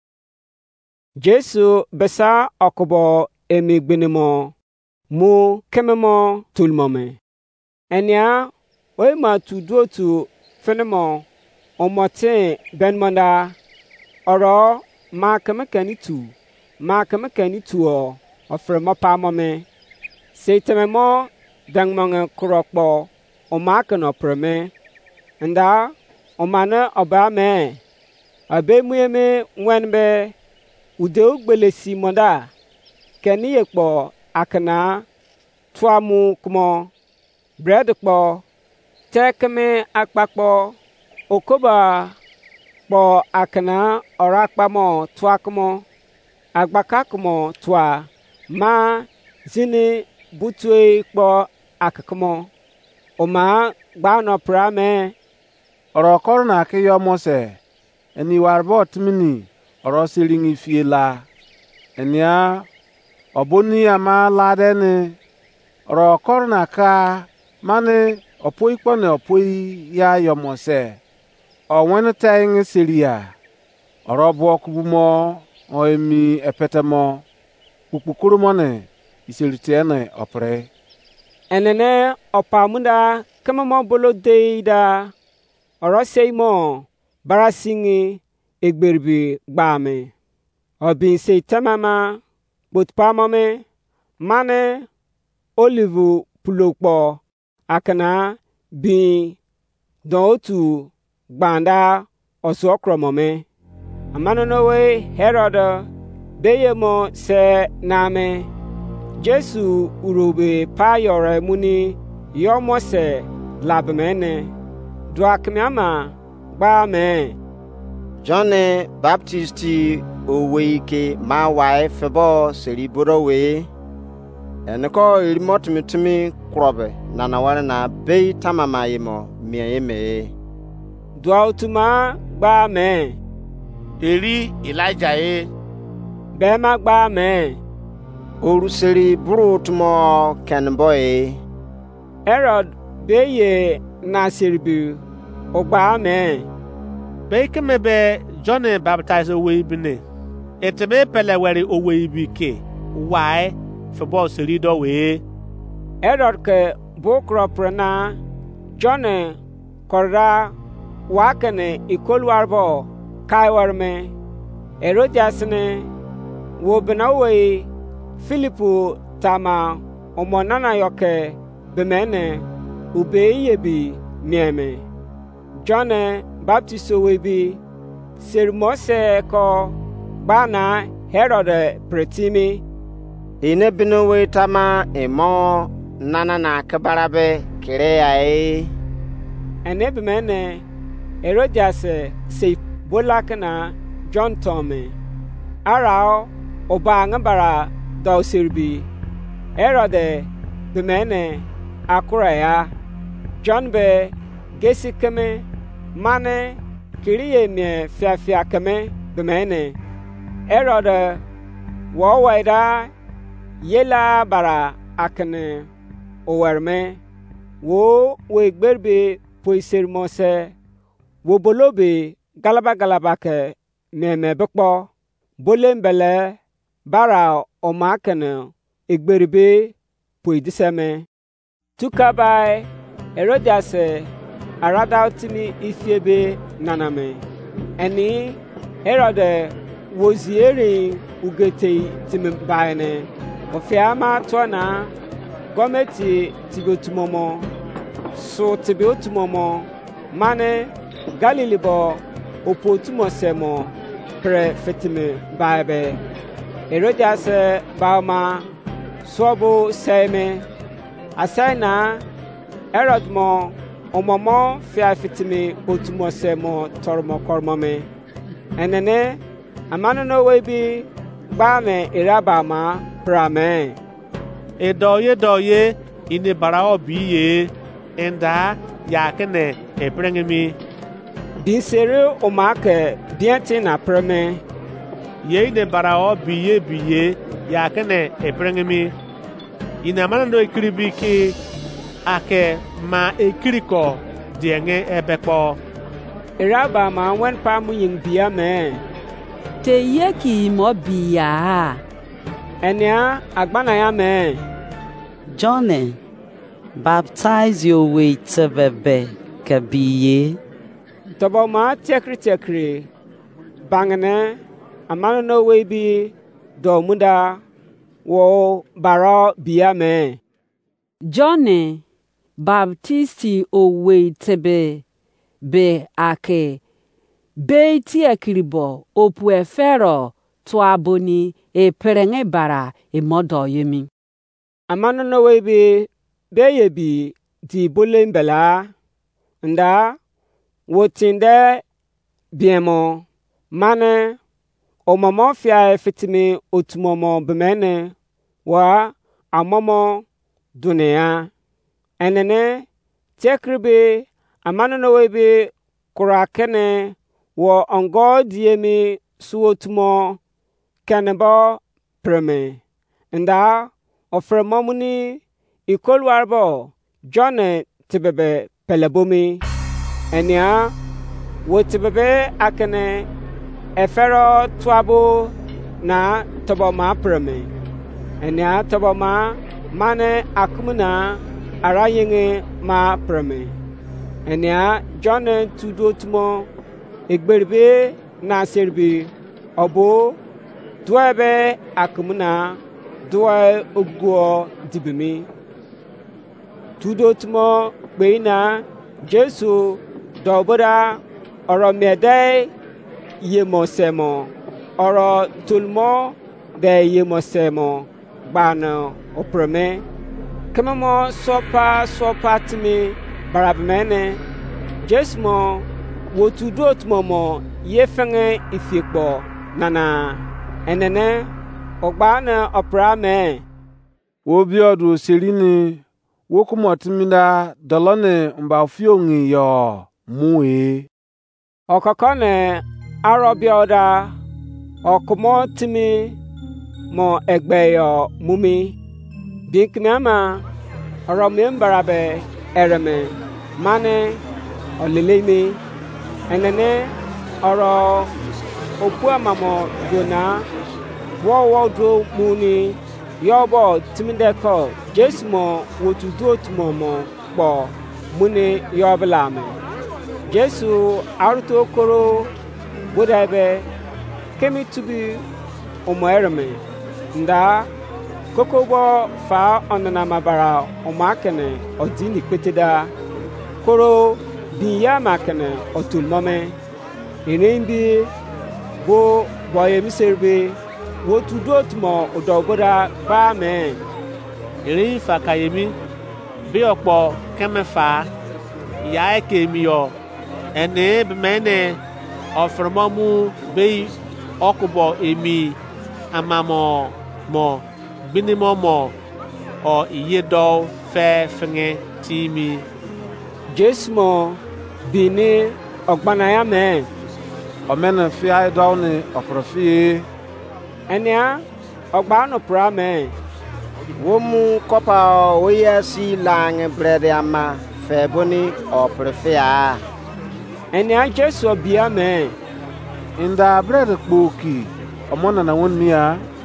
Jesu besa okobo emigbinimo mu kememo tulmome enia oima tuduotu fenemo omote benmonda oro ma kemekanitu o ofremo pamome seitememo dangmonge kurokpo o maken opreme nda omane obame abe muyeme wenbe ude ugbelesi monda keni yekpo akana tuamu kumo bread kpo tekeme akpakpo okoba kpo akana ora kpamo twakmo agbakakmo twa ma zini butwe kpo akakmo oma gbano prame oro korna ke yo mose eni warbo tmini oro silingi fiela enia obuni ama ladene oro korna ka mane opoi kpone opoi ya yo mose o wen tang siria oro bo kubumo o emi epetemo kukukuru mone iselitene opre enene opamunda kemamo bolo deida oro seimo barasingi egberbi gbame obin se tamama botpamame mane olivu pulokpo akana bi dotu gbanda osokromome amanonowe Herod beyemo se name Jesu urobe payore muni yomose labmene duakmiama gbame John Baptisti oweike ma wae febo seriborowe enko irimotmitimi krobe nanaware na bei tamama yemo mieme duautuma gbame eri Elijah bema gbame oruseri burutumo kenboy Herod beye nasirbu ogbame Bekeme be John baptize owe bine. Eteme pele weri owe bike. Why? For boss leader we. Herod ke bokro prana John korra wakane ikolwarbo kaiwarme Herodias ne wo benawe Philipu tama omonana yoke bemene ubeyebi mieme John Baptist webi sermose ko bana Herod pretimi ine binowe tama emo nana na kabarabe kireyae enebmene Herodias se bolakana John Tome arao obanga bara dawsirbi Herod bemene akuraya John be gesikeme mane kiriye me fiafia kame bemene Herod wawaida yela bara akne owerme wo wegberbe poisermose wo bolobe galaba ke meme bekpo bolembele bara omakene egberbe poidiseme tukabai Herodias aradautimi ifiebe naname eni Herod wozieri ugete timbaine ofiama tona gometi tibotumomo so tibotumomo mane Galilibo opotumosemo pre fetime baibe Herodias bauma sobo seme asaina Herod mo omomo fiafitimi otumosemo tormo kormome enene amanono webi gbame irabama prame Edoye ine bara obiye enda yakene eprengemi binsere omake bienti na preme ye ine bara obiye biye yakene eprengemi ina manano ekiribiki ake ma ekiriko dienge ebekpo iraba ma wen pa munyin bia me te yeki mo bia enia agbana ya me John baptize you with tebebe kabiye tobo ma tekri bangane amano no we bi do munda wo baro bia me John Baptisti owe tebe be ake be ti ekiribo opu efero to aboni e perenge bara e modo yemi amano no we bi be yebi di bolembela nda wotinde biemo mane omomo fia fitimi otumomo bemene wa amomo dunia enene tekribe amanono webe kurakene wo ongo diemi suotumo kenebo preme nda ofremomuni ikolwarbo John tibebe pelebomi enia wotibebe akene efero twabo na toboma preme enia toboma mane akumuna arayenge ma preme enia John tudotmo egberbe na serbi obo duebe akumuna due ogwo dibimi tudotmo beina Jesu dobora oromede yemosemo oro tulmo de yemosemo bana opreme kemamo sopa timi barabmene Jesmo wotudotmo mo yefenge ifiekbo nana enene ogbana oprame wobiodu serini wokumotimida dolone mbafiongi yo mue okokone arobioda okumo timi mo egbeyo mumi bikmama oromembarabe ereme mane olelemi enene oro opuamamo dona wowodo muni yobo timideko Jesmo wotudotmo kpo muni yoblame Jesu aruto koro bodabe kemi tubi omoereme nda kokobo fa onana mabara omakene odini peteda koro biya makene otulmome inembi bo boyemiserbe wotudotmo odogoda ba me iri fa kayemi bi okpo kemefa ya ekemio ene bemene ofremomu be okubo emi amamo mo binimomo o iyedo fe fenge timi Jesmo bini ogbanaya me omene fia idawni oprofie enia ogbano prame womu kopa oya si lang brede ama feboni oprefia enia Jesu bia me inda brede kpoki omona na wonmia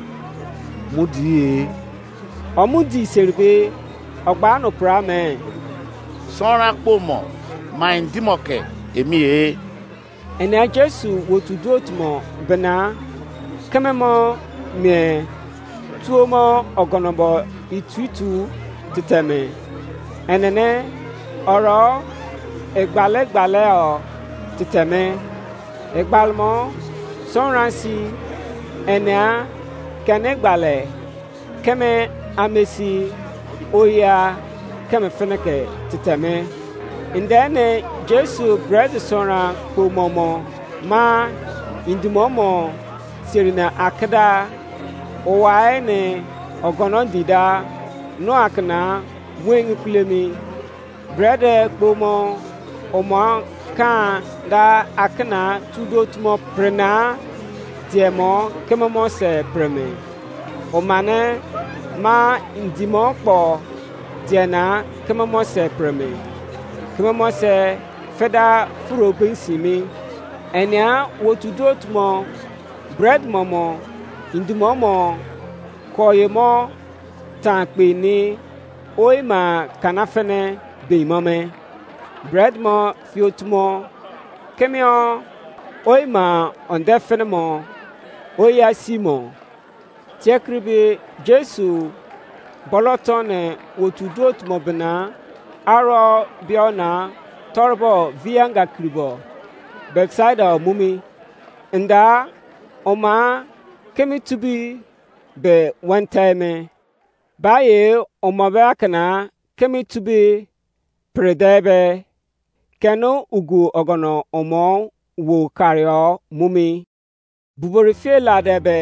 mudie omudi serbe ogbano prame sora kpomo main dimoke emie enia Jesu wotudotmo bena kememo me tuomo ogonobo itwitu titeme enene oro egbale o titeme egbalmo sonransi enea kenegbale keme amesi oya keme feneke titeme indene Jesu bread sonra kumomo ma indimomo sirina akada owaene ogonon dida no akna wengi kulemi brede kpomo omo kan da akna tudotmo prena tiemo kemamo se preme omane ma indimo kpo tiena kemamo se preme kemamo se feda furo bensimi enia wotudotmo bread momo indimomo koyemo tankpe ni oima kanafene beimome bread mo fiotmo kemio oima ondefenemo oya simo tiekribi Jesu bolotone wotudotmo bena aro biona torbo vianga kribo Bethsaida mumi nda oma kemi tubi be one time baye omobe akana kemi tubi predebe kenu ugu ogono omo wo kario mumi bubori fe ladebe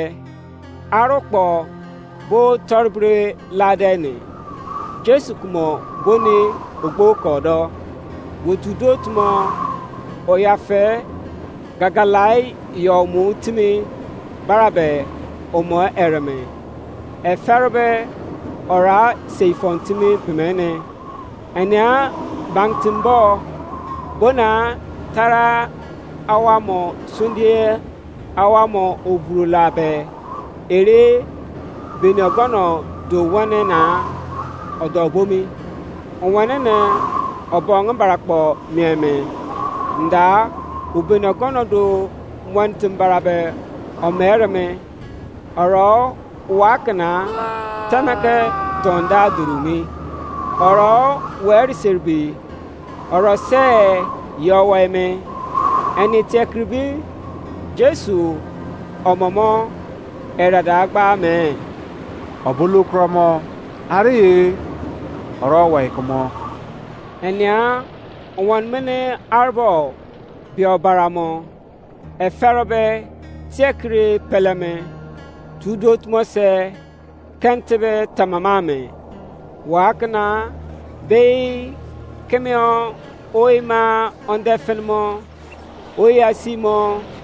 arokpo bo torbre ladene Jesu kumo boni ogbo kodo wotudo tumo oyafe gagalai yo mutimi barabe omo ereme eferbe ora seifontimi pemene enia bangtimbo bona tara awamo sundie awamo oburulabe ere benogono do wane na odobomi onwane na obong barakpo mieme nda ubenogono do wantim barabe omereme oro wakna tamake donda durumi oro weri serbi oro se yoweme eni tekribi Jesu omomo eradagba me obulukromo ari oro waikomo enia one mene arbo biobaramo eferobe tekri peleme tudot mose kentebe tamamame wakna be kemio oima ondefenmo oyasimo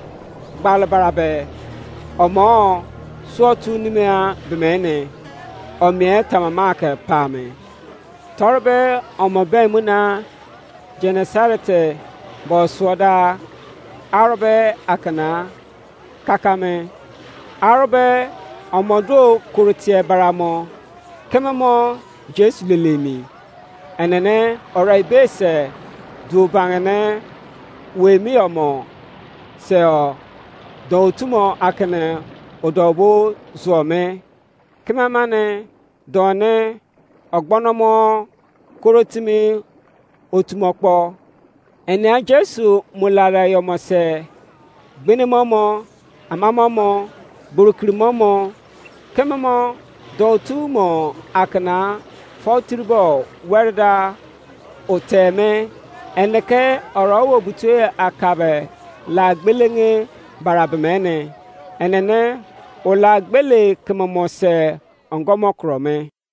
balbarabe omo sotu nimea bemene omie tamamake pame torbe omobe muna jenesarete boswoda arobe akana kakame arobe omodo kurutie baramo kememo Jesu lelemi enene oraibese du bangene wemi omo seo doutumo akene odobo zuome kemamane done ogbonomo kurotimi otumokpo ene Jesu mulara yomose gbenimomo amamomo burukrimomo kemamo doutumo akana fautribo werda oteme eneke orowo butue akabe la gbelenge barabemene enene ola gbele kemamose ongomokrome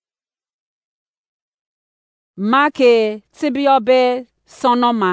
Make tibiobe sonoma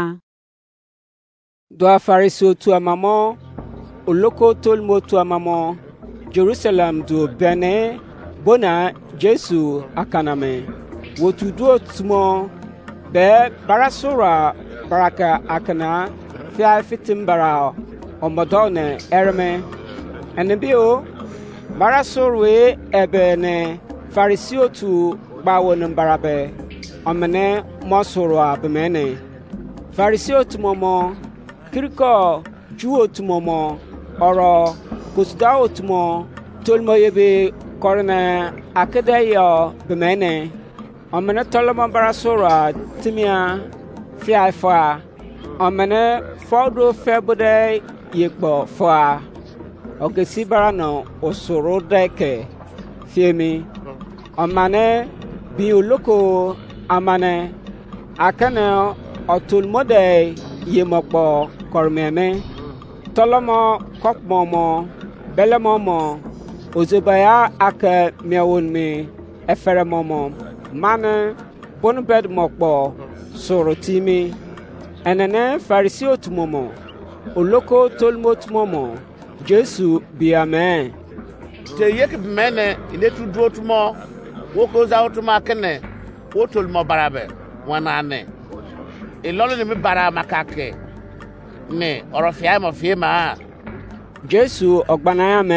do afariso tu amamo oloko tolmo tu amamo Jerusalem do bene bona Jesu akaname wotudo tumo be barasura baraka akana fia fitimbara omodone ereme enebio barasurwe ebene farisio tu bawon barabe omene mosurwa bemene farisio tu momo kiriko juo tu momo oro kusdao tu mo tolmo yebe korne akedeyo bemene omene tolmo barasura timia fiafa omene fodo febode yekbo fa ogesi barano osoro deke fiemi omane bi oloko amane akane otulmode yemokpo kormeme tolomo kokmomo belemomo ozobaya ake miawonmi eferemomo mane bonbed mokpo sorotimi enene farisio tumomo oloko tolmo tumomo Jesu biame te yek mene inetu drotumo woko zautuma kene wotolmo barabe wanane ilolo ni mi bara makake ne orofia mo fiema Jesu ogbanaya me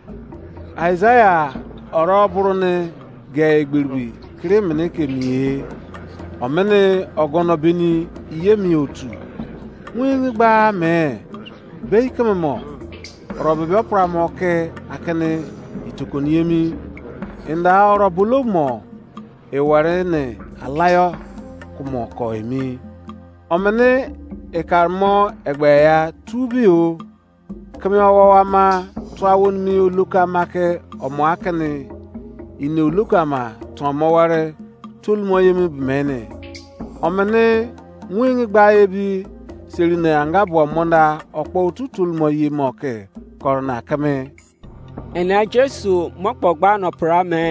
Isaiah oro burune ge gbirbi kremene kemie omene ogono beni yemi otu win gba me be kememo robe pramo ke akene itokoniemi inda oro bulomo ewarene alayo kumo ko emi omene ekarmo egbe ya tubio kemio wa ma twawon mi oluka make omo akene ine oluka ma tomo ware tulmo yemi bmene omene win gba ebi serine anga bo monda okpo tutul mo yi moke korna kame ena Jesu mokpo gba no prame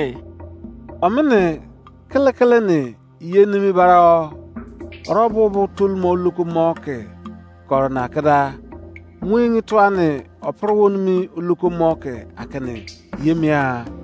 amene kele ne yenimi bara robo bo tul mo luku moke korna kada mwingi twane oprowon mi luku moke akane yemia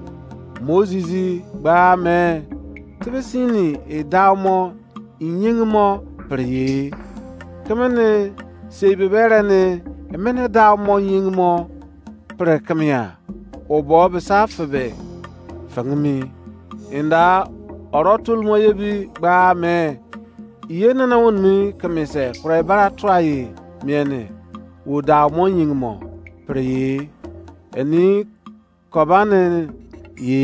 Mozizi ba me tebesini edawmo inyingmo priye kamene sebeberane emene dawmo yingmo pre kamya obo besafebe fangmi inda orotul moyebi ba me yena na wonmi kamise kure bara twaye miene wo dawmo yingmo priye eni kobane ye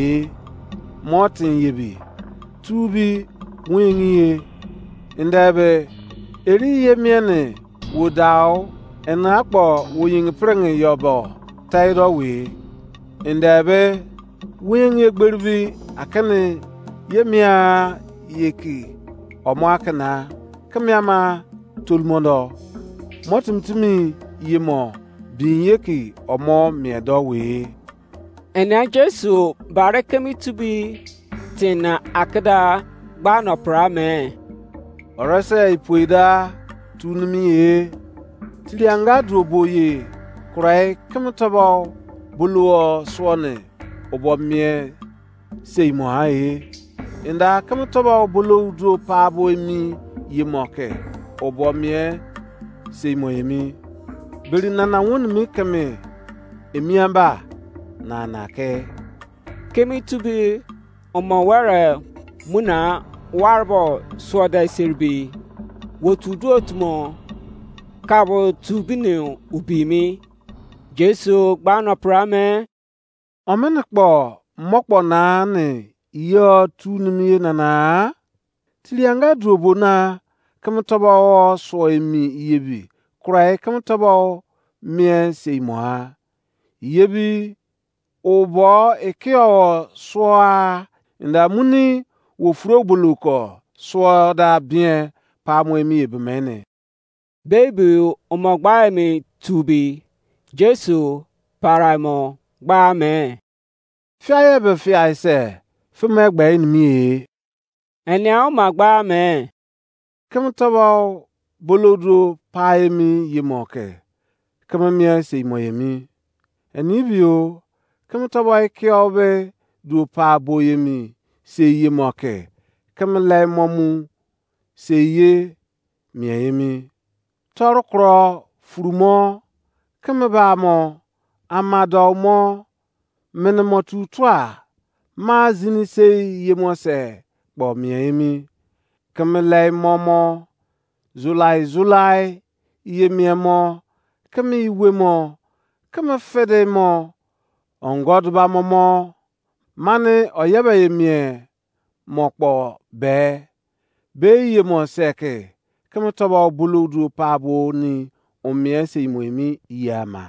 motin yebi tubi wingi ye indabe eri ye miene wodaw en akpo woying preng yobo tayro we indabe wingi gberbi akane yemia yeki omo akana kamyama tulmondo motimtimi yemo bin yeki omo miedo we ena Jesu barekemi tubi tina akada gba no prame orese ipuida tunimiye tilianga droboye kurai kamtabo buluo swone obomie seimo hae inda kamtabo bulu dro pabo mi yimoke obomie seimo yemi berina na won mi kame emiamba na nake kemi tubi omo were muna warbo soda sirbi wotudu otmo kabo tubini ubimi Jesu gbano prame omenekpo mokpo na ne yo tunimi na tilianga drobo na kamtobo so emi yebi kurai kamtobo mie seimoa yebi obo ekio soa nda muni wo furo buluko soa da bien pa mo emi ebemene baby omogba mi tubi Jesu paramo gba me fiaye be fiaye se fume gba enmi eni o magba me kamtobo bolodo pa emi yemoke kamamia se moyemi eni bio kamtobo ekiobe du pa boyemi se yemoke kamle momu se ye miayemi torkro furumo kamabamo amadawmo menemo tutwa mazini se yemose bo miayemi kamle momo zulai yemiamo kami wemo kama fedemo ongodba momo mane oyebe yemie mokpo be yemo seke kama toba buludu pabo ni omiese imoemi yama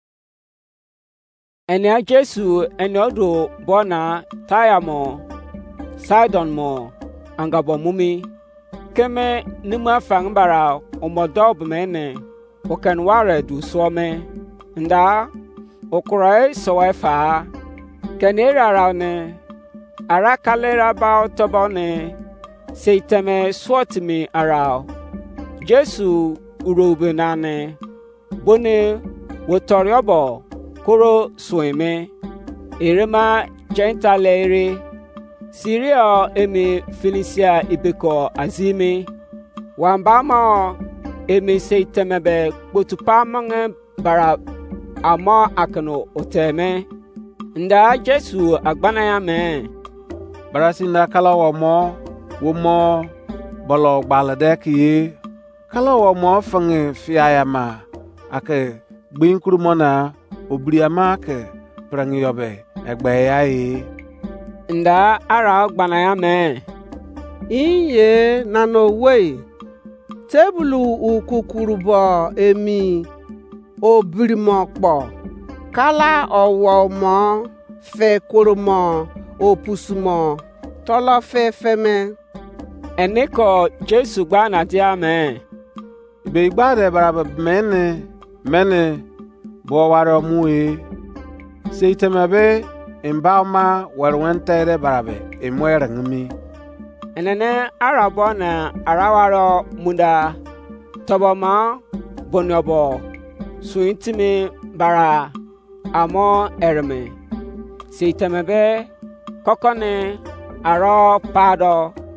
eni Jesu eni odo bona tayamo Sidon mo angabo mumi keme nima fangbara omodob mene okenware du some nda okurai soefa kenera ne ara kalera ba tobone seiteme swatmi ara Jesu urobenane bone wotoriobo koro sweme erema gentalere Siria emi Felicia ibeko azimi wambama emi seitemebe kpotupa mange bara ama akano oteme nda Jesu agbana ya me barasinda kalawo mo womo bolo gbaladeki kalawo mo fange fiayama ake gbinkurumona obriama ke prangyobe egbeyayi nda ara gbana ya me iye na no way tebulu ukukurubo emi obirimopo kala owo mo fe kurumo opusumo tolo fe feme eniko Jesu gbana dia me be gbade barabe mene bo waro muwe seitemabe imbama warwentere barabe imwere ngmi enene arabo na arawaro munda toboma bonyobo suintimi bara amo erme seitemabe kokone aro pado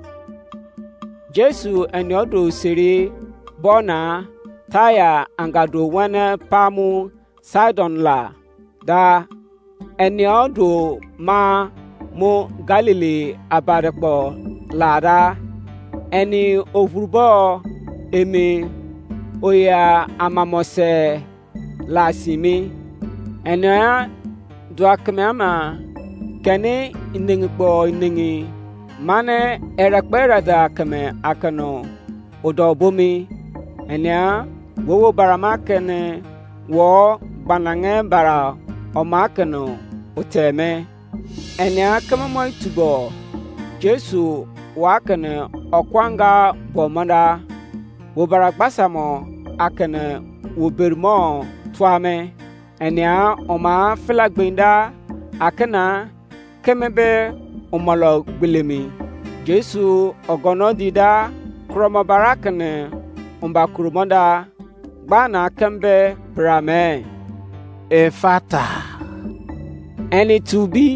Jesu enyodo siri bona taya angado wana pamu Sidon la da enyodo ma mo Galilee abarekpo lada eni ovurbo emi oya amamose la simi ena duakmama kene iningbo iningi mane erakbera da kame akano odobomi enya wowo baramakene wo banange bara omakano oteme enya kama moy tubo Jesu wakane okwanga bomanda wo baragbasamo akane wo bermo twame enya oma flagbenda akana kemebe omalo gbilemi Jesu ogono dida kromo barakane omba kurumonda bana kembe brame efata eni tubi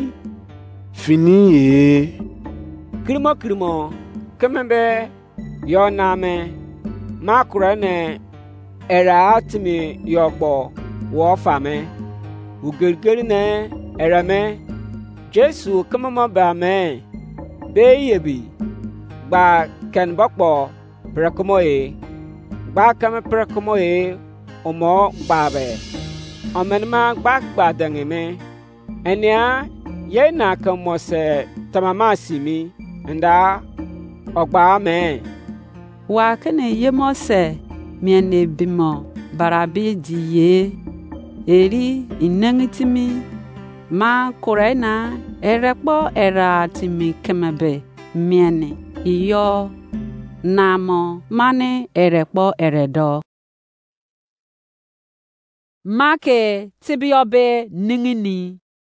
finiye krimo kembe yoname makurane era atimi yogbo wo fame ugergerine erame Jesu kamama ba me be yebi ba kan bakpo prekomoe ba kam prekomoe omo babe omenma gba dangeme enia ye na kamose tamama simi nda ogba me wa kene yemose miene bimo barabi diye eri inangitimi ma korena erekpo era timi kemebe miene iyo namo mane erekpo eredo make tibiobe ningini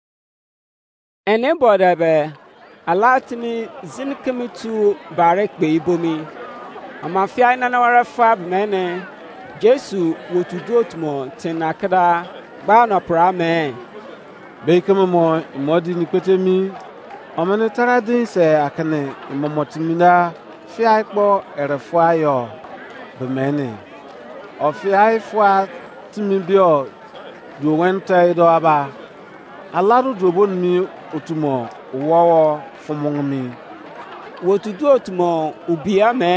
ene bodabe alatimi zinkemitu barekbe ibomi amafia na wara fab mene Jesu wotudotmo tinakada ba no prame Bekeme mo imodi ni kwetemi omene taradin se akane imomotimida fiai po erefua yo bemene o fiai fua timibio do wenta ido aba alaru drobon mi otumo wowo fomongmi wotudu otumo ubia me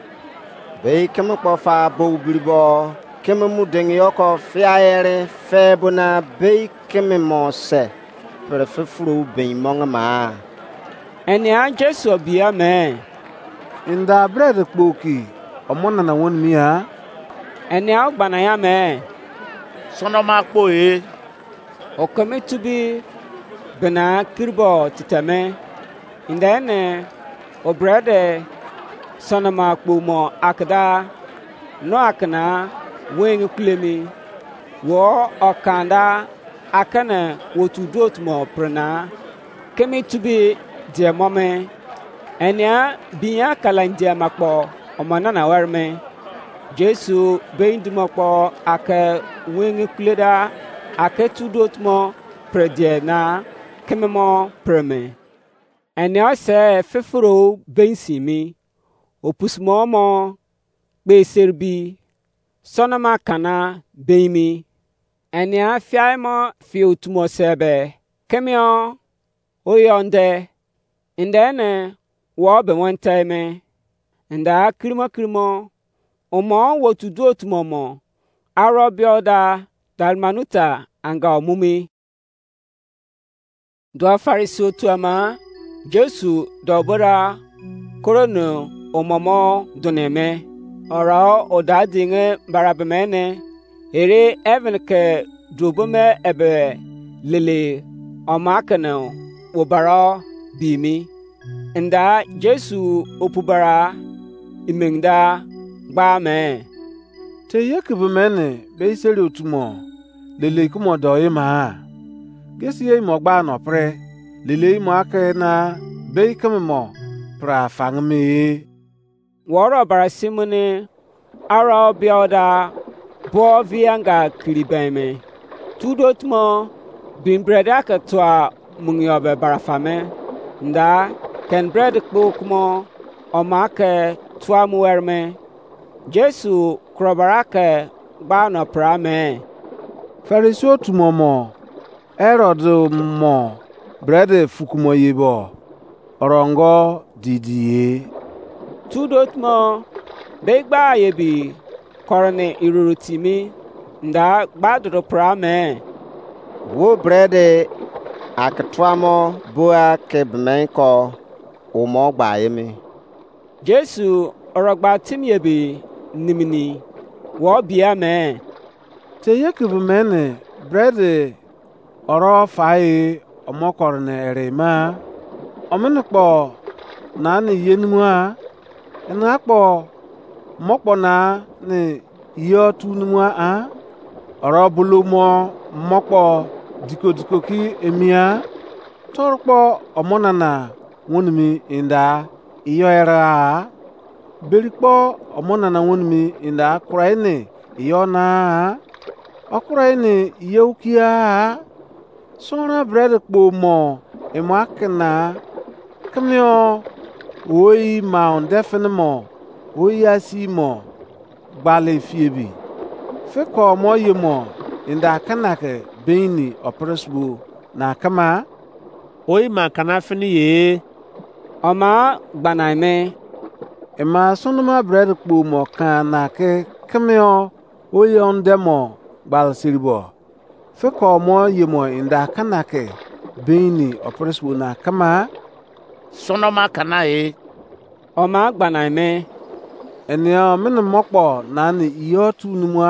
Bekeme po fa bo ubribo keme mu dengi yoko fiaere febuna bekeme mo se prefefuru ben monga ma enia Jesu bia me inda bread kpoki omona na won mi ha enia gbana ya me sono makpo e okome tubi bena kirbo titame indene obrede sono makpo mo akda no akana wengi kulemi wo okanda akana wotudot mo prena kemi tubi die mome enia biya kalandia makpo omana na warme Jesu beindumokpo aka wengi kuleda aka tudot mo predie na kemi mo preme enia se fefuro bensimi opusmo mo beserbi sonoma kana beimi enia fiaimo fiutumo sebe kemio oyonde indene wo be wonteme nda krimo omo wotudotumo mo arobioda dalmanuta anga omumi do farisio tuama Jesu dobora korono omomo doneme ora odadinge barabemene ere even ke drobome ebe lele omakano obara bimi nda Jesu opubara imengda gba me te yek be mene be iseri otumo lele kumo do ima gesi ye mo gba no pre lele mo ake na be kemo pra fangme woro bara simone ara obioda bo vianga kribeme tudotmo bin breda ka twa mungyo be bara fame nda ken bread kpokmo o make twa muerme Jesu krobarake gba no prame Farisi otumo mo Herod mo bread fukumo yebo orongo didiye tudotmo begba yebi korne irurutimi nda gbadro prame wo brede akatwamo boa kebmenko o mo gba yemi Jesu orogba timyebi nimini wo bia me te yekib mene brede oro fai omokorne erema omenpo na ni yenmua na kpo mokpo na ni yo tunmua a oro bulumo mokpo diko ki emia torpo omonana wonmi inda iyo era berikpo omonana wonmi inda kuraine iyo na okuraine yeukia sora bread kpo mo emakna kmio oi maun definimo oi asimo gbale fiebi feko mo yemo inda kanake beini opresbu na kama oi ma kana fini ye oma gbanaime ema sonoma bread kpo mo kana ke kmio oi on demo gbal siribo feko mo yemo inda kanake beini opresbu na kama sonoma kana ye oma gbanaime enio min mokpo na ni iyo tunumwa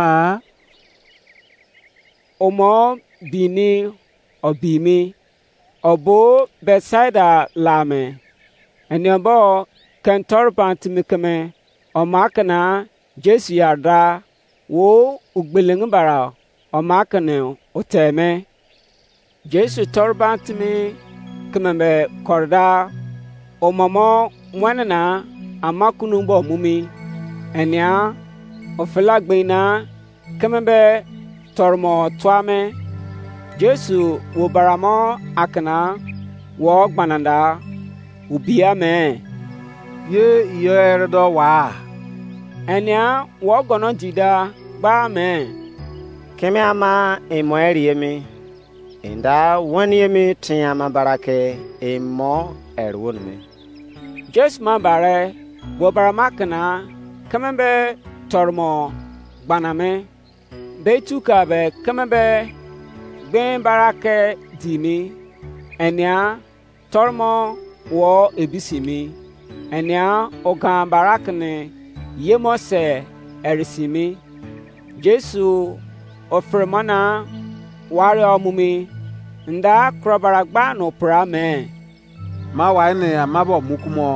omo bini obimi obo Bethsaida lame eniobo kentor bantimikeme omakana Jesu yarda wo ugbeleng bara omakane uteme Jesu torbantimi kemembe korda omomo mwanana amakunumbo mumi enia ofelagbena kemembe tormo twame Jesu wo baramo akana wo gbananda ubia me ye yer do wa enia wo gono dida ba me keme ama emoeri yemi inda wani yemi tiama barake emo erwonme Jesu ma bare wo barama kana kemembe tormo gbaname betuka be kemembe ben barake dimi enia tormo wo ebisimi enia ogan barakne yemose erisimi Jesu ofremana wari omumi nda krobaragba no prame ma waine amabo mukumo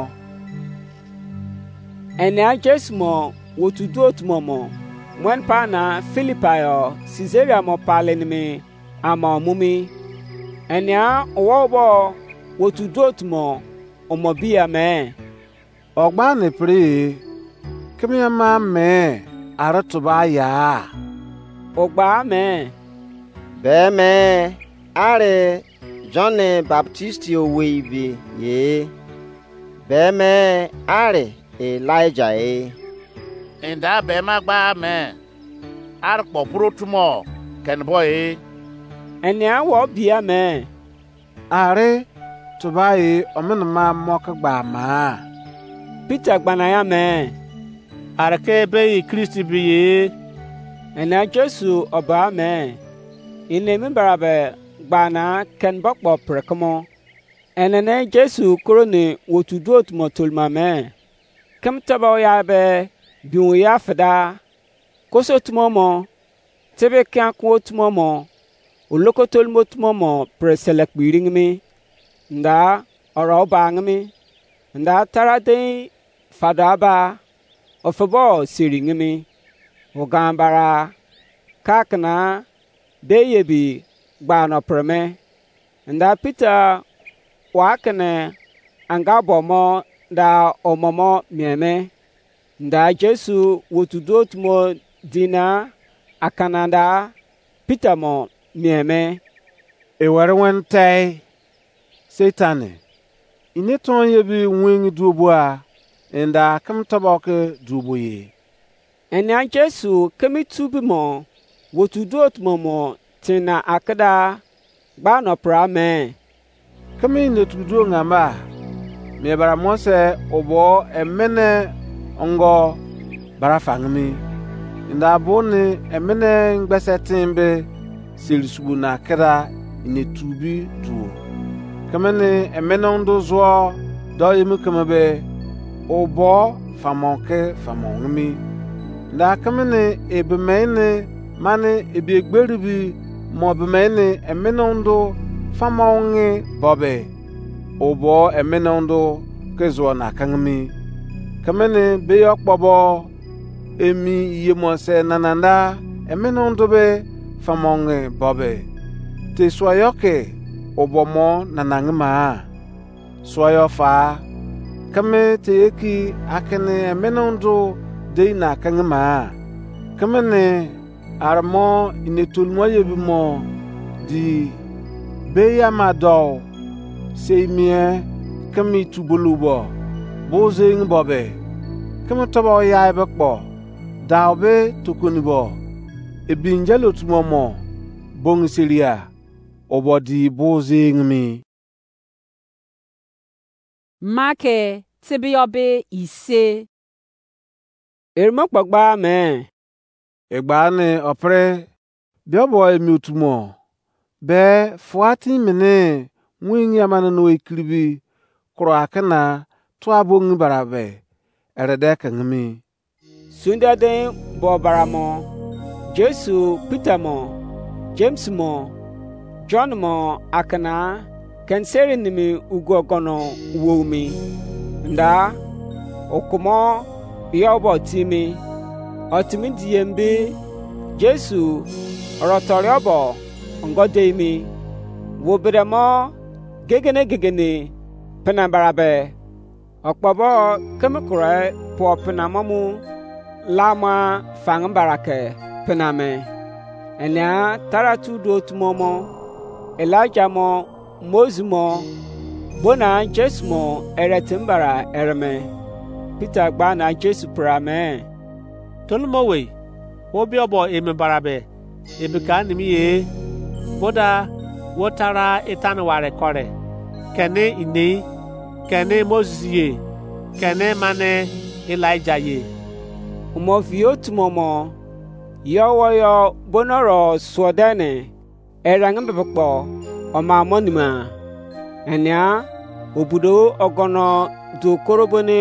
enia Jesu mo wotudot momo mwen pa na Filipayo Caesarea mo palenimi ama mumi enia owobo wotudot mo omobia me ogba ne pri kemia ma me aratuba ya ogba me be me are John Baptist owebi ye be me are Elijah inda be ma gba me ar po protumo ken boy enia wo bia me are tubai omen ma moka gba ma Peter gbanaya me arake be Kristi biye enia Jesu oba me inemi barabe gbana ken bokpo prekomo enene Jesu korone wotudot motulma me kem taba ya be biu ya fada koso tumomo tebe kan ko tumomo olokotol motumomo preselek biringmi nda oro bangmi nda tarade fada ba ofabo siringmi ugambara kakna de yebi gbano preme nda Peter wakne anga bomo da omomo mieme nda Jesu wotudotmo dina akananda Peter mo mieme ewere wentai Satani ine ton yebi wing duboa nda kam tabake duboye enya Jesu kemi tubi mo wotudotmo mo tina akada gbano prame kami ne tudo ngamba me bara mose obo emene ongo bara fangmi nda boni emene ngbese timbe silisubu na kera ine tubi duo kamene emene ndo zo do yemu kamabe obo famonke famongmi nda kamene ebemene mane ebigberibi mo bemene emene ndo famonge bobe obo emene ndo kezo na kangmi kamene be yokbobo emi yemose nananda emene ndo be famonge bobe te soyoke obomo nanangma soyo fa kame te eki akene emene ndo de na kangma kamene armo inetulmo yebimo di beya mado seimie kami tubulubo bozing bobe kama tobo yae bakbo dawbe tukunibo ebinjalo tumomo bong siria obodi bozing mi Make tibiobe ise ermo gbagba me egbane opre biobo emi utumo be fuati mene mwingi amana no ikribi kro akana to abongi barabe erede kangmi sunda de bo baramo Jesu Peter mo James mo John mo akana kenseri nimi ugogono womi nda okumo yobo timi otimi diyembe Jesu orotoriobo ngodemi wobiremo gegene penambarabe okpobo kemikure po penamomu lama fangbarake pename enya taratu dotmomo Elijah mo Moses mo bona Jesu mo eretimbara ereme Peter gba na Jesu prame tolmowe wobiobo emebarabe ebika nimiye boda wotara etan ware kore kene ine kene Moses ye kene mane Elijah ye umofio tumomo yowoyo bonoro swodene erangembekpo omamonima enya obudo ogono do korobone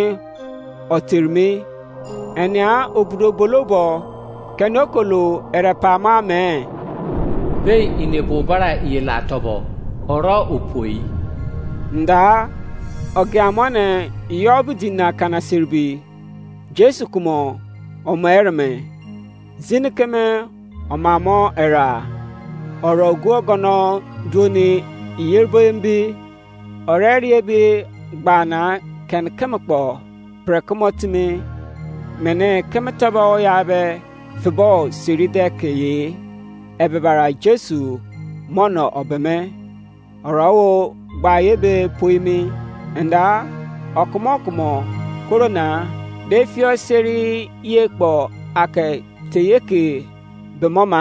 otirmi enya obudo bolobo kenokolo erepama me be inebo bara yela tobo oro opoi nda ogiamone yobudina kana sirbi Jesu kumo omerme zinikeme omamo era oro guogono duni yerboyembi oreriebi gbana ken kemekpo prekomotimi mene kemetaba yabe fibo siridekeye ebebara Jesu mono obeme orawo gbayebe poimi enda okumokumo korona defio seri yekpo ake teyeke bemoma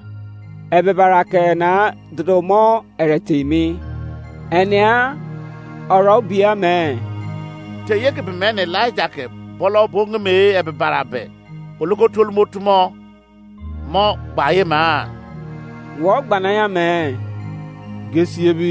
ebebara ke na dodomo eretimi enia orobia me teyeke bemene Elijah ke bolo bongme ebebarabe ologotol motumo mo gbaye ma wo gbanaya me gesiebi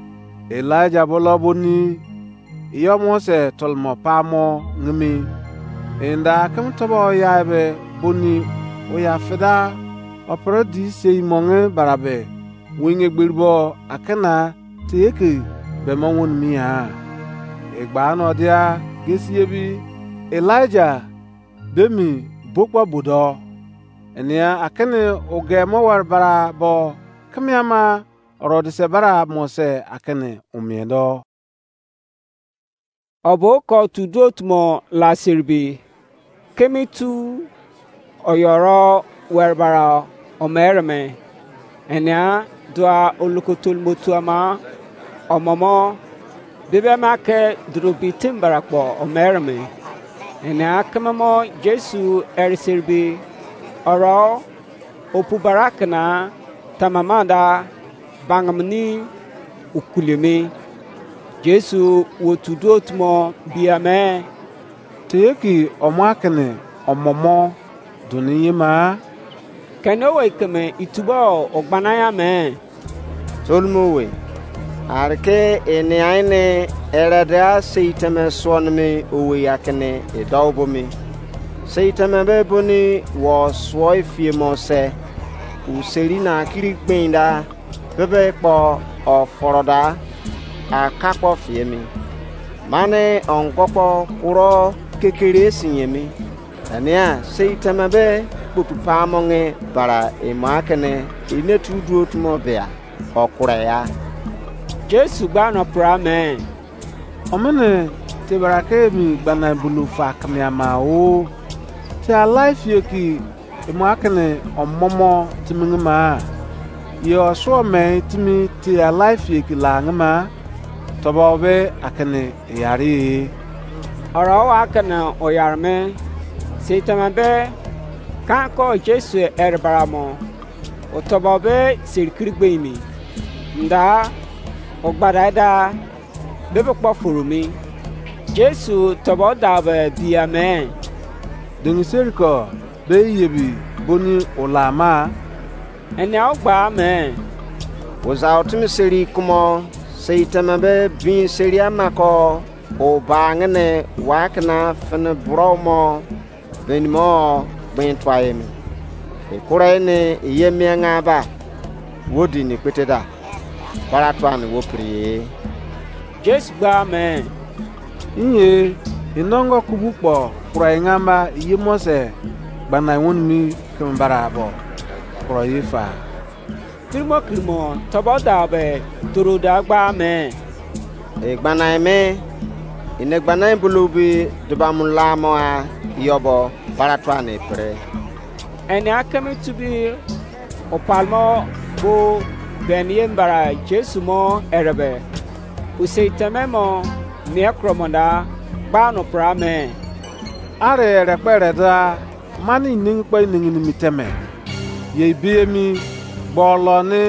Elijah boloboni iyo mose tolmo pamo ngmi enda kam tobo yabe boni oya feda oprodi sei monge barabe winge gbirbo akana teke be monwon miya egba no dia gesiebi Elijah bemi bokwa bodo enia akene oge mo war bara bo kamiama rodi se bara mo se akene umiedo. Obo ko tudot mo la sirbi kemitu oyoro werbara omerme enia doa olukotul motuama omomo bebe make drubitim barakpo omerme enia kamamo Jesu ersirbi oro opu barakna tamamanda bangamni ukuleme Jesu wotudot mo biame teki omakene omomo duniyema kenowe keme itubo ogbanaya me tolmowe arke ene aine erada seitame sonme owe yakene edawbomi seitame beboni wo swoi fiemose uselina kirikpenda bebe po oforoda akakpo fiemi mane ongopo kuro kekere sinyemi ania seitame be pupamonge bara emakene inetu duotumo bea okuraya Jesu gbano prame omene te barake mi gbana bulu fa kamiama o te alife yoki emakene omomo timingma yo so me timi te alife yoki langma tobobe akene yari oro akene oyarme seitame be kanko Jesu erbaramo otobobe sirkirigbeimi nda ogbadaida bebe kpofurumi Jesu tobodabe biame dingiseriko be yebi boni ulama ene ogba me ozautimi seri kumo seitama be bin seri amako o bangene wakna fene bromo benimo bintwaemi ekurene yemianga ba wodi ni kweteda para twan wo priye Jesu gba me inye inongo kubukpo kura ingamba yimose bana wonmi kumbarabo kura yifa krimo tobodabe turuda gba me egbana me inegbana bulubi dubamulamo a yobo para twan pre ene akemi tubi opalmo bo beniem bara Jesu mo erebe useitame mo nekromonda bano prame are repere da mani ningpa ningini miteme ye biemi bolone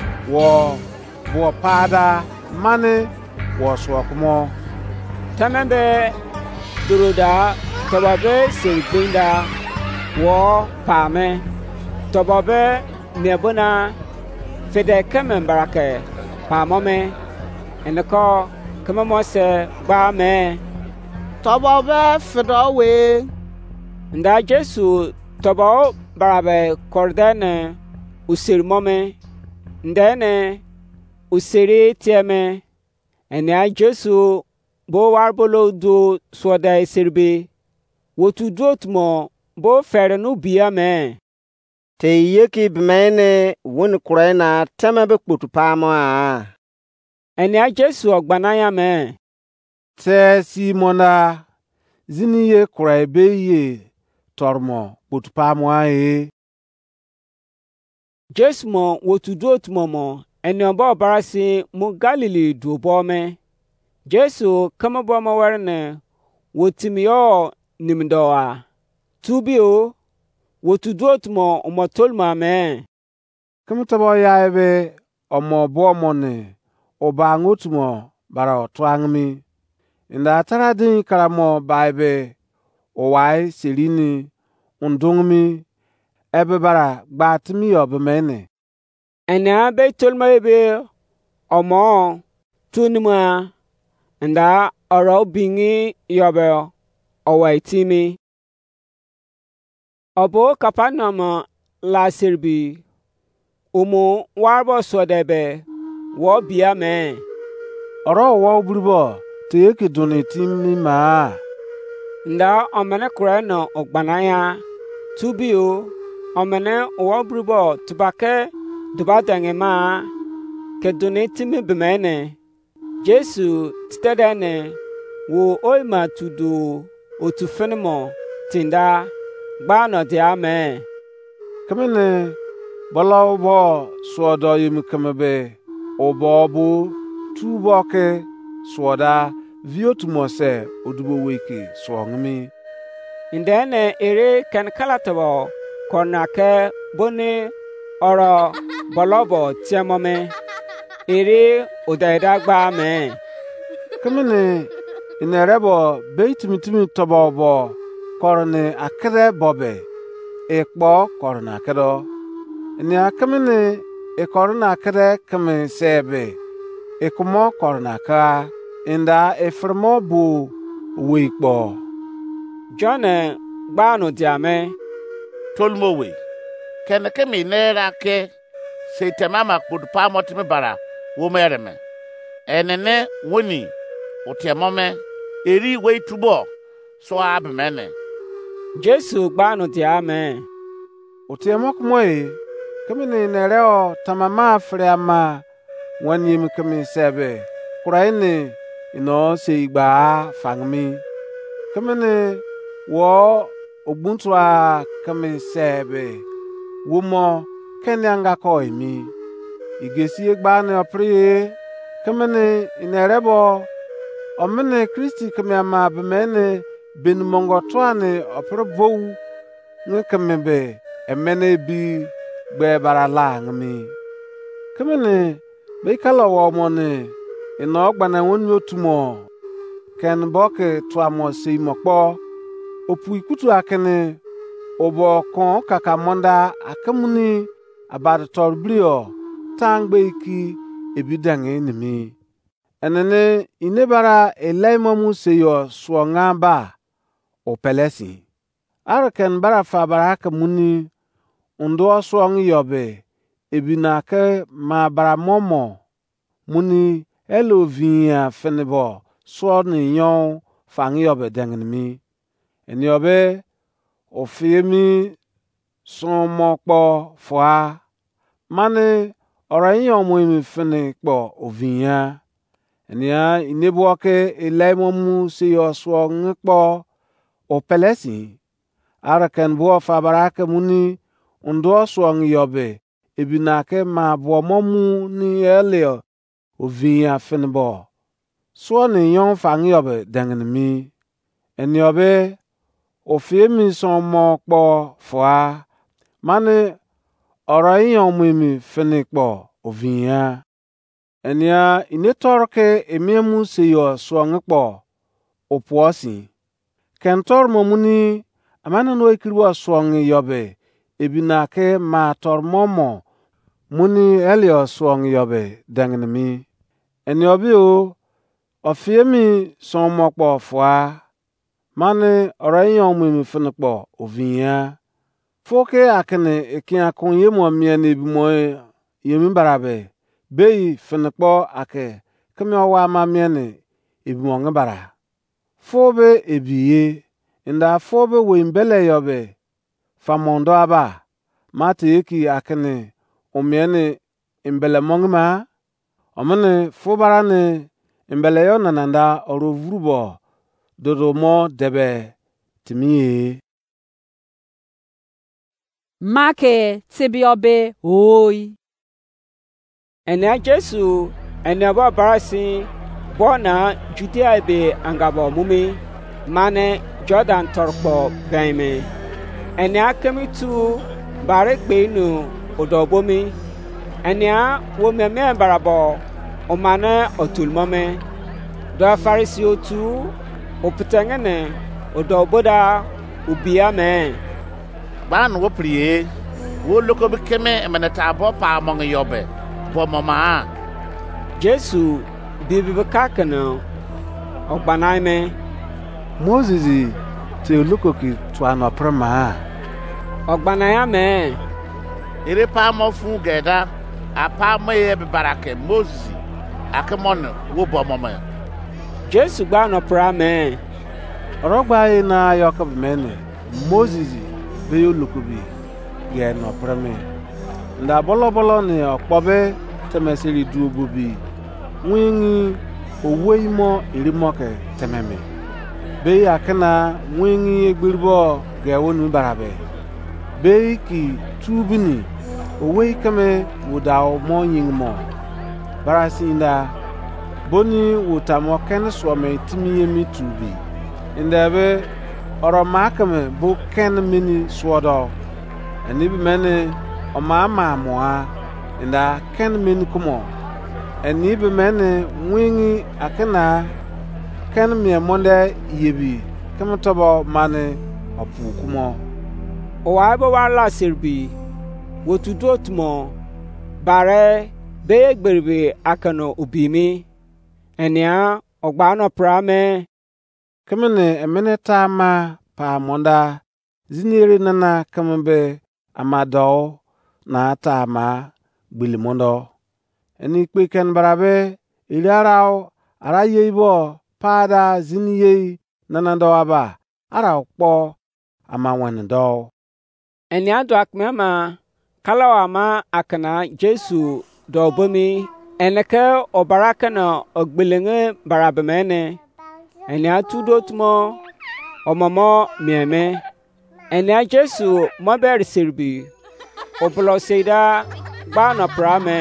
wo pada mani wo swakmo tamembe duruda tobabe sirgbinda wo pame tobabe nebuna fede kemen barake pamome eneko kememose gba me tobobe fedowe nda Jesu tobo barabe kordene usirmome ndene usiri tieme ene Jesu bo warbolo do soda sirbe wotu dotmo bo ferenu biame te yeki bmene won kurena tema be kpotu pamo a ene Jesu ogbanaya me te simona ziniye kuraibe ye tormo kpotu pamo a Jesu mo wotu dotmo mo ene obo barasi mu Galili do bome Jesu kama boma warne wotimiyo nimdoa tubio wotu dotmo umotolma me kumtabo yaibe omo bomone obangutmo bara twangmi inda taradin karamo baibe owai sirini undungmi ebe bara gbatmi obmene ene abe tolma ebe omo tunima nda oro bingi yobe owaitimi obo kapanama la sirbi umu warbo sodebe wo biame oro wo burbo teke donetimi ma nda omene kureno ogbanaya tubio omene uwa brubo tubake duba dange ma ke duni timi bemene Jesu titedene wo oima tudu otufenemo tinda gbano diame Kamene balaw bo sodo yim kamebe obobu tuboke soda viotmose odubo weke songmi indene ere kan kalatabo konake boni oro bolobo tiamome ere odaida gba me Kamene inerebo beitmitimi tobobo korne akre bobe ekpo korna kedo ni akamene e korna kre kame sebe ekumo korna ka inda efrmo bu wikpo Jone gbanu diame tolmowe ken kemi nera ke seitemama kud pa motimi bara wo mereme enene woni otiemome eri we tubo so abmene Jesu gbanu diame otiemok moy kamene nereo tamama freama wanyim kami sebe kuraine ino seigba fangmi kamene wo ogbuntua kami sebe womo kenyanga koimi igesi gbane oprie kamene inerebo omene Kristi kamiama bemene bin mongotwane oprobow ngkemebe emene bi gbe barala ngmi kamene be kala wo mone ino gbana woni otumo ken boke twamo sei mokpo opui kutu akene obo kon kaka monda akamuni abad torbrio tangbe iki ebidange nimi enene inebara elaimamu seyo swongamba opelesi arken bara fa baraka muni undo swong yobe ebinake ma bara momo muni elovia fenebo swoni yon fang yobe dengnimi enyobe ofiemi somokpo fwa mane orayon moimi fene kpo ovia enia ineboke elaimamu seyo swong kpo opelesi araken bo fa baraka muni undo swong yobe ebinake ma bo momu ni elio ovia fenbo swoni yon fang yobe dengnimi enyobe ofiemi somokpo fwa mane orayon moimi fene kpo ovia enia inetorke emiemu seyo swong kpo opwosi kentor momuni amana no ikirwa swong yobe ebinake ma tormomo muni elio swong yobe dangnimi enobio ofiemi somokpo fwa mane orayon mimi finekpo ovia foke akene ekia kun yemo miene bimo yemi barabe bei finekpo ake kemyo wa ma miene ibimo ngabara fobe ebiye inda fobe wembele yobe famondo aba mate yeki akene omiene imbele mongma omene fobarane imbele yo nananda orovrubo dodomo debe timiye Make tibiobe oi ene Jesu ene bo barasi bona Judea be angabo mumi mane Jordan torpo gaime ene akemitu bare gbenu odobomi ene wo meme barabo o mane otulmome do farisi otu oputengene odoboda ubia me ban wo priye wo loko be keme emenata bo pa mong yobe bo mama Jesu bibi kakana ogbanaime Moses te loko ki twana prema ogbanaya me ere pa mo fu geda apa mo ye be barake Moses akemon wo bo mama Jesu gba no pra me orogba ina yakob mene Moses be yo lokobi ge no preme nda bolo ni okpobe temesiri duobobi wingi oweimo irimoke tememe be akana wingi egbirbo ge wonu barabe be ki tubini owei kame wudao mo yingmo barasinda boni wutamo ken swame timiye mi tubi indabe oro makame bu ken mini swodo ani bi mene o mama moa inda ken mini kumo ani bi mene wingi akana ken mi monde yebi kama tobo mane opu kumo o wa bo wa la sirbi wotudotmo bare be egberbe akano ubimi enia ogbano prame kemene emene tama pa monda zinire nana kambe amado na tama bilimondo eni kweken barabe ilarao arayebo pada ziniye nana do aba ara okpo amawan do enia do akmama kalawa ma akana Jesu do bomi eneke obarakana ogbelenge barabemene enia tudotmo omomo mieme enia Jesu mober sirbi oblo seida bana prame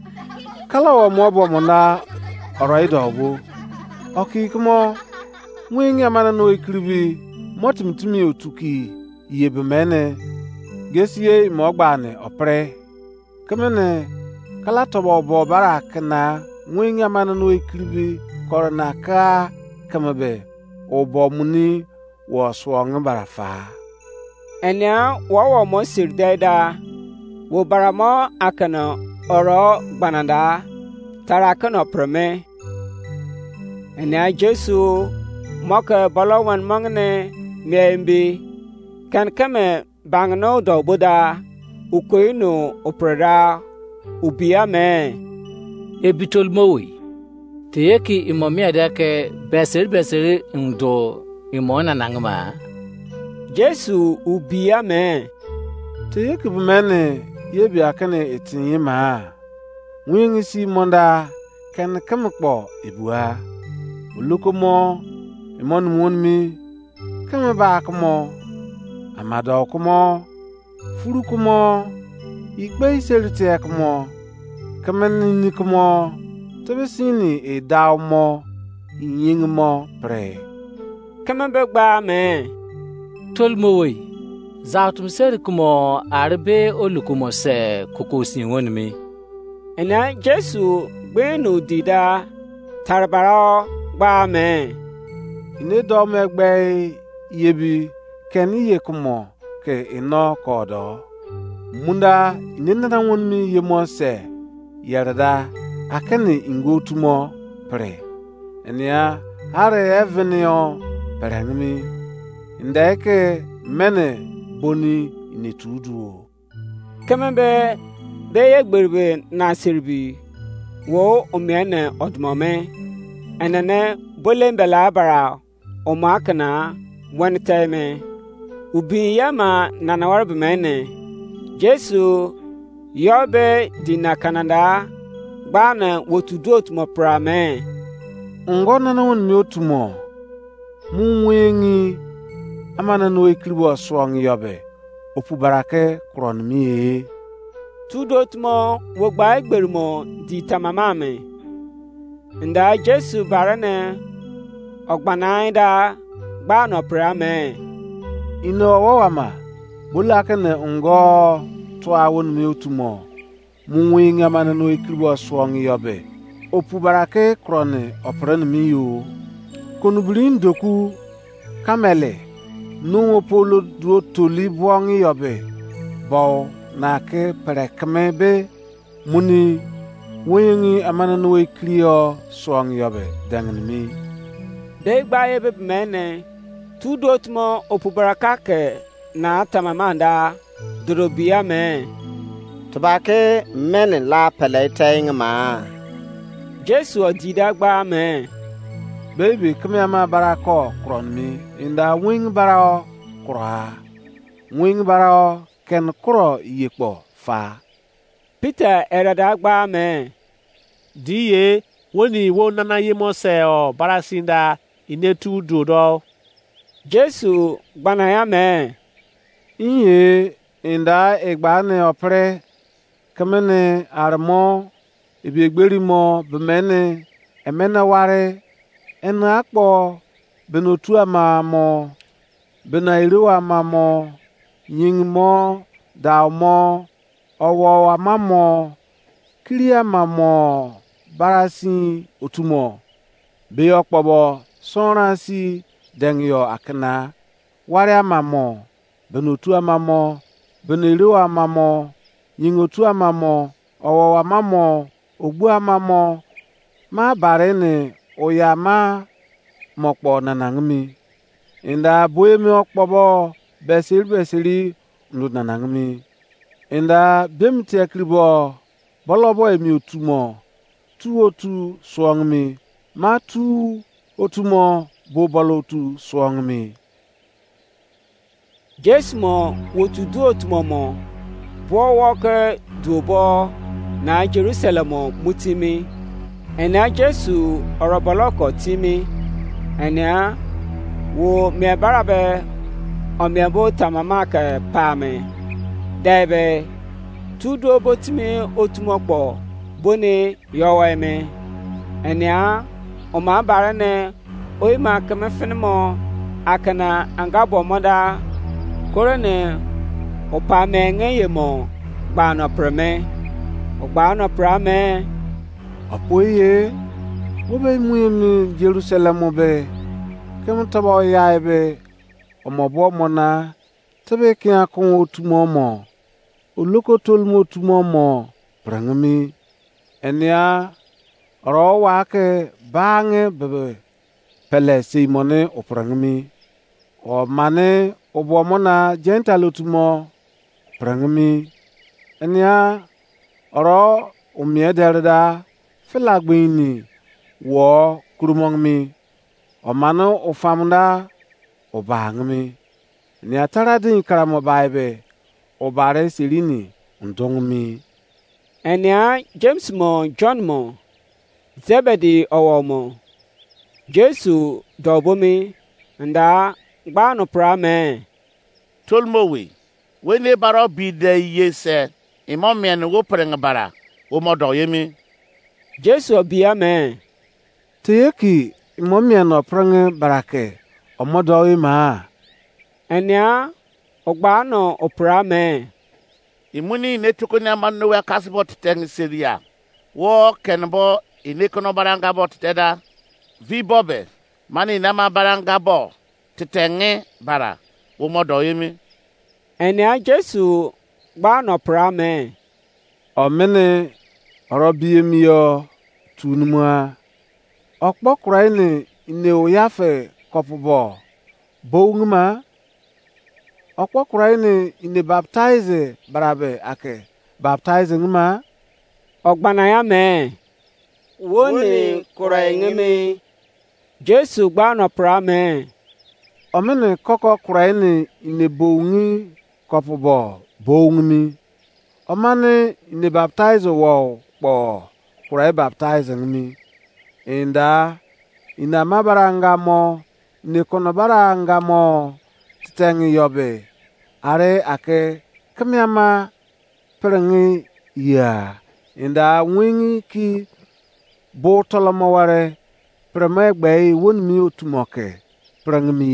kalawa mobo mona oroido bu okikmo wingi amana no ikribi motimtimi otuki yebemene gesie mogbane opre kemene kala tobo bo barakna wingi amana no ikribi korna ka kamabe obo muni wo swong barafa enia wo mo sirdeda wo baramo akana oro gbananda tarakana preme enia Jesu moka balawan mangne membi kan kame bangno do boda ukoino oprada ubia me ebitol mowi teyeki imomia dake beser ndo imona nangma Jesu ubia me teyeki bumene yebi akane etinyi ma wingi si monda kan kamkpo ibua ulukomo imon munmi kama ba kamo amado kumo furu kumo ikpe iselite kumo kamani kumo tebesini edawmo yingmo pre kama be gba me tolmowi zautum ser kumo arbe olukumo se kokosin wonmi ena Jesu gbenu dida tarbaro gba me ine do megbe yebi keni yekumo ke ino kodo munda ine nana wonmi yemo se yarda akani ingotumo pre enia are evenio perangmi ndeke mene boni ine tuduo kembe be yegberbe na sirbi wo omiene odmome enene bolembela bara omakana waniteme ubi yama nanawar bimene Jesu yobe dina kananda gbana wotudot mo prame ngona na won mi otumo munwengi amana no ikribo swong yobe opu barake kron mi tudot mo wogba egbermo di tamamame nda Jesu barane ogbanaida gbana prame ino wawama bulakane ngo twawon mi otumo munwengi amana no ikribo swong yobe opu barake krone opren mi yo konubrin doku kamele no polo do toli buangi yobe baw na ke prekmebe muni wengi amana no ikrio swong yobe dangni de gbaye be mene tudot mo opu barakake na tamamanda drobia me tobake mene la peleting ma Jesu odida gba me baby kame ama barako kron mi inda wing barao kra wing barao ken kro yekpo fa. Peter erada gba me. Diye woni wo nana ye mose o barasinda inetu dodo. Jesu gbana ya me. Inye inda egbane opre kemene armo ebegberi mo bemene emene ware ena akpo benotu ama mo bena iru ama mo yin mo daw mo owo ama mo kiri ama mo barasi otumo be okpobo sonransi dengyo akna ware ama mo benotu ama mo bena iru ama mo yin otu ama mo owo ama mo ogbu ama mo ma bare ni oyama mokpo nanangmi inda boemi okpobo besiri ndu nanangmi inda bemti akribo bolobo emi otumo tu otu suongmi ma tu otumo bo bolotu suongmi. Jesmo wotu du otumo mo bo woke dubo na Jerusalem mutimi ena Jesu oroboloko timi ena wo me barabe o me bo tamama ke pame debe tudo botimi otumokpo boni yoweme ena o ma barane oy ma keme finimo akana angabo moda korene o pame ngeye mo gbano preme o gbano prame apoye wobe muyemi Jerusalem be kem taba yaibe omobo mona tebe kia kon otumo mo olokotol mo otumo mo prangmi enia ro wake bange bebe pele simone oprangmi o mane obo mona gentle otumo prangmi enia ro umiederda filagbini wo kurumongmi omano ofamda obangmi ni atara din karamo baibe obare sirini ndongmi enia James mo John mo Zebedi owo mo Jesu dobomi nda gbanu prame tolmowe wene baro bide yese imomien wo preng bara wo modo yemi. Jesu obia me teyeki imomien opreng barake omodo ima enia ogbano oprame imuni netukonya manwe kasbot teng seria wo kenbo inekono baranga bot teda vi bobe mani nama baranga bo titenge bara wo modo yemi enia Jesu gbano prame omene orobiemiyo tunumwa okpokuraini ine oyafe kopubo boungma okpokuraini ine baptize barabe ake baptize ngma ogbana ya me woni kuraingemi Jesu gbano prame omene koko kuraini ine boungi kopubo boungmi omane ine baptize wo po kurai baptize ngmi inda ina mabaranga mo ne kono baranga mo titengi yobe are ake kamiama perengi ya inda wingi ki botolo maware premegbe wonmi otumoke prengmi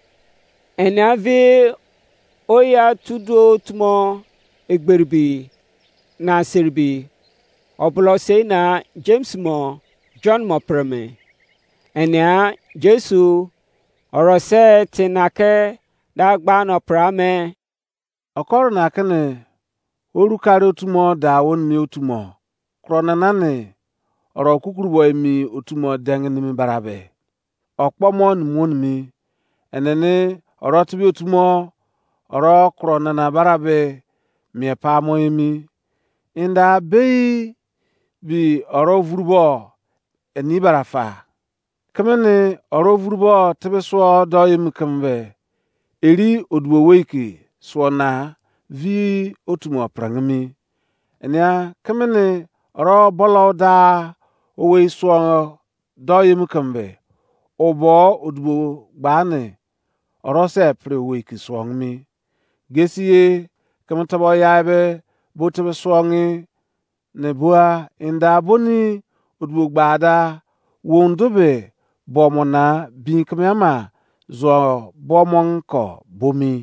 enavi oya tudo tumo egberbi na serbi obulo sei na James mo John mo preme enia Jesu orose tinake dagba no prame okoro na kene orukari otumo dawon mi otumo kronanane oro kukurubo emi otumo dengni mi barabe okpomo nmon mi enene oro tibi otumo oro kronana barabe mi pamo emi inda bei bi oro vurubo eni barafa kemene oro vurubo tibi so do yemi kembe eri odubo weiki so na vi otumo prangmi enia kemene ro bolo da owe so do yim kambe obo odbo gbane oro se pre we ki swongmi gesie kemtabo yabe bote swongi ne bua inda boni odbo gbada wondobe bomona bin kemama zo bomon ko bomi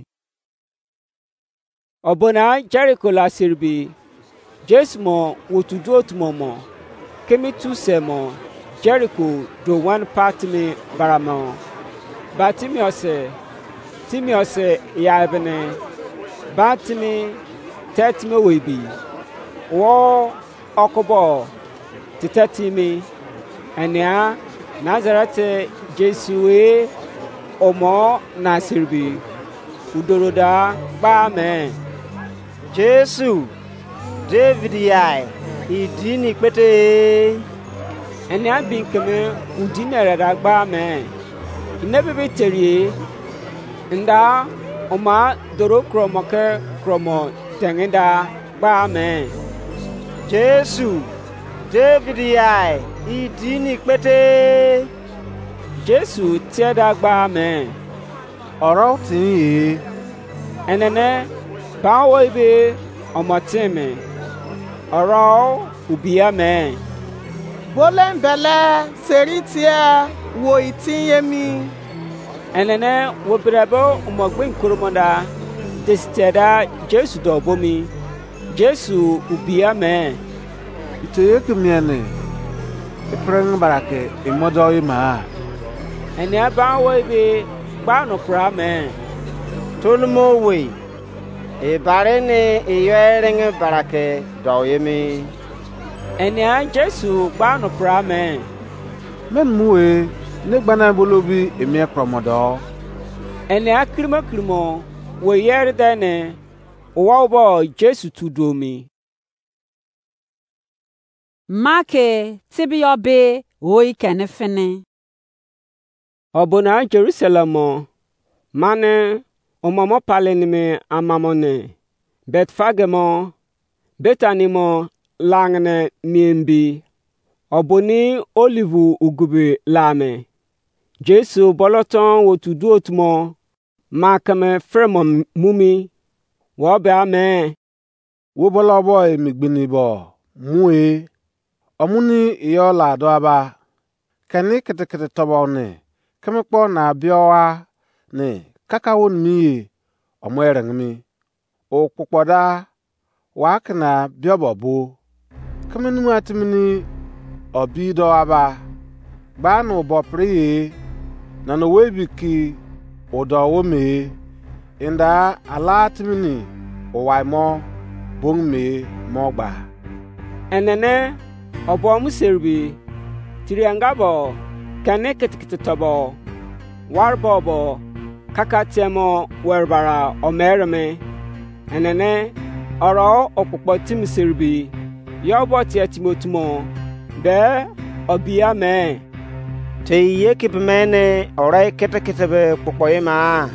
obona Jericho la sirbi jesmo wotudot momo kemi tu semo Jericho do one part me baramo Timiose yaibene batimi tetime webi wo okobo titetimi enia Nazareth Jesue omo nasirbi udoroda ba me Jesu David yai idini pete enia binkeme udinere da gba me inebe terie nda oma doro kromoke kromo tengenda gba me Jesu David yai idini pete Jesu tieda gba me oro tin enene bawo ibe omotime oro ubia me bolembele seritia wo itinyemi enene wobrebo umogben kurumonda desteda Jesu do bomi Jesu ubia me itoye kemiane iprang barake imodo ima ene bawo ibe gbanu kra me tolmo we e barene e yereng barake doyemi ene Jesu gbanu kra me men muwe ne gbana bolobi emi kromodo ene akirimo wo yere dene owo Jesu tudomi Make tibiobe oi kenefene obona Jerusalem mane omomo palenime amamone Betfagemo Betanimo langne miembi oboni olivu ugube lame Jesu boloton wotudu otmo makame fremo mumi wo be ame wo bolobo emigbini bo muwe omuni iyo la do aba kani kete tobone kemekpo na biowa ne kakawon miye omoerengmi o kukpoda wakna biobobu kemenu atimini obido aba banu bopriye nano webiki odowome inda alatimini owaimo bongme mogba enene obom serbi tiriangabo kane kete tobo warbobo kakatiemo werbara omereme enene oro okpukpo tim serbi yobo tietimotumo be obia me te yekipmene ore kete be kpukpoyema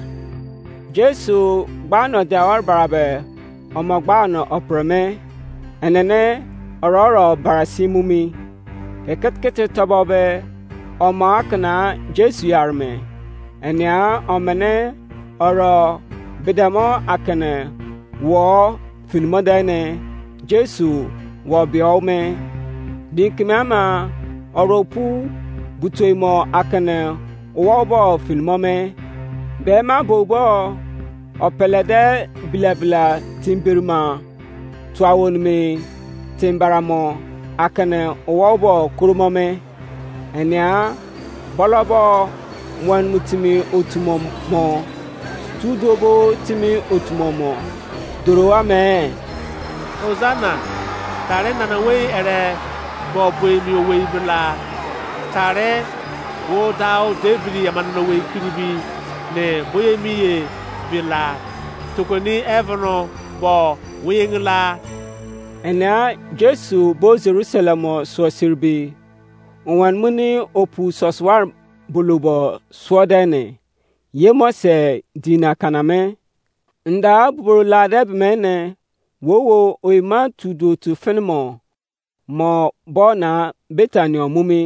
Jesu gbano dawar barabe omogbano opreme enene ororo barasimumi kete tobobe omakna Jesu yarme enia omene oro bidamo akane wo filmodene Jesu wo biome dinkmama oropu butoimo akane wo bo filmome bema bobo opelede bilabla timbirma twawonme timbaramo akane wo kurumome enia bolobo wan mutimi otumomo tudobo timi otumomo dorowa me Hosanna tare nana we ere bobo mi we bla tare wo dao David yamanno we kiribi ne boye miye bila tokoni evano bo wingla ena Jesu bo Jerusalem so sirbi wan muni opu soswar bulubo swodene yemo se dina kaname nda buburu la de bemene wo oima tudo tu fenmo mo bona Betani omumi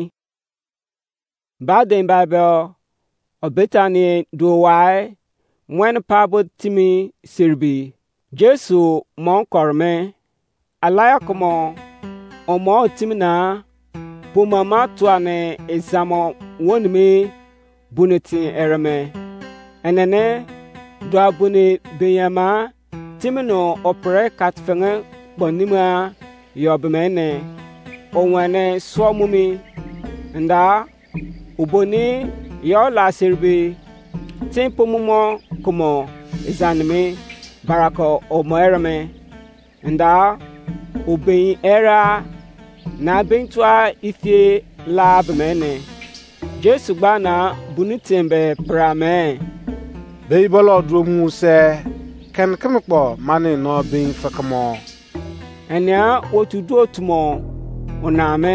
baden babel o Betani do wai mwen pabo timi sirbi Jesu mon korme alaya komo o mo timina pumama tuane examo wonmi buneti ereme enene do abuni benyama timino opre katfenge bonima yobmene onwane swomumi nda uboni yo la sirbi timpo mumo komo izanimi barako omoereme nda ubein era na bintwa ifie la bmene Jesu gbana bunitembe prame Be bolo dromu se ken kemkpo mani no bin fakamo enya otudu otumo oname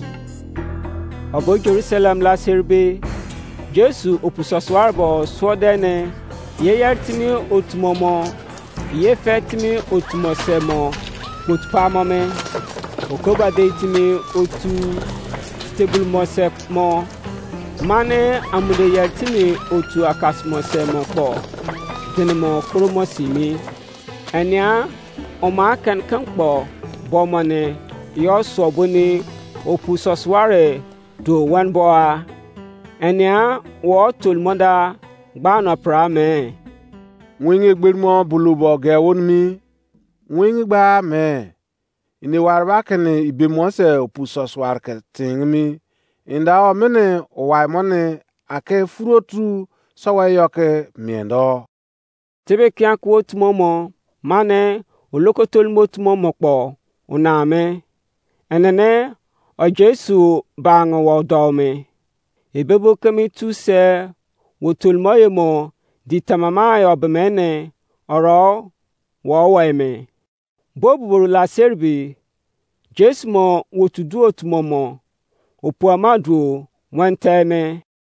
obo Jerusalem la serbe Jesu opusoswarbo swodene yeyartimi otumomo yefetimi otumosemo potpamome okoba deitimi otu stable mosep mo mane amude yartimi otu akasmosemo po denimo kromosimi enya oma kan po bomane yo sobuni opusosware do wanboa enya wo tulmonda gbana prame wingi gbirmo bulubo ge wonmi wingi gba me ini warba kene ibemose opusoswar ke tingmi inda o mene wai mone ake furotu sowe yoke miendo tebe kya kwot momo mane olokotol motmo po uname enene o Jesu bang wo dome ebebo kemi tu se wotul moyemo di tamama yo bemene oro wo waime boburu la serbi Jesu mo wotudu otmomo opu amadu wanteme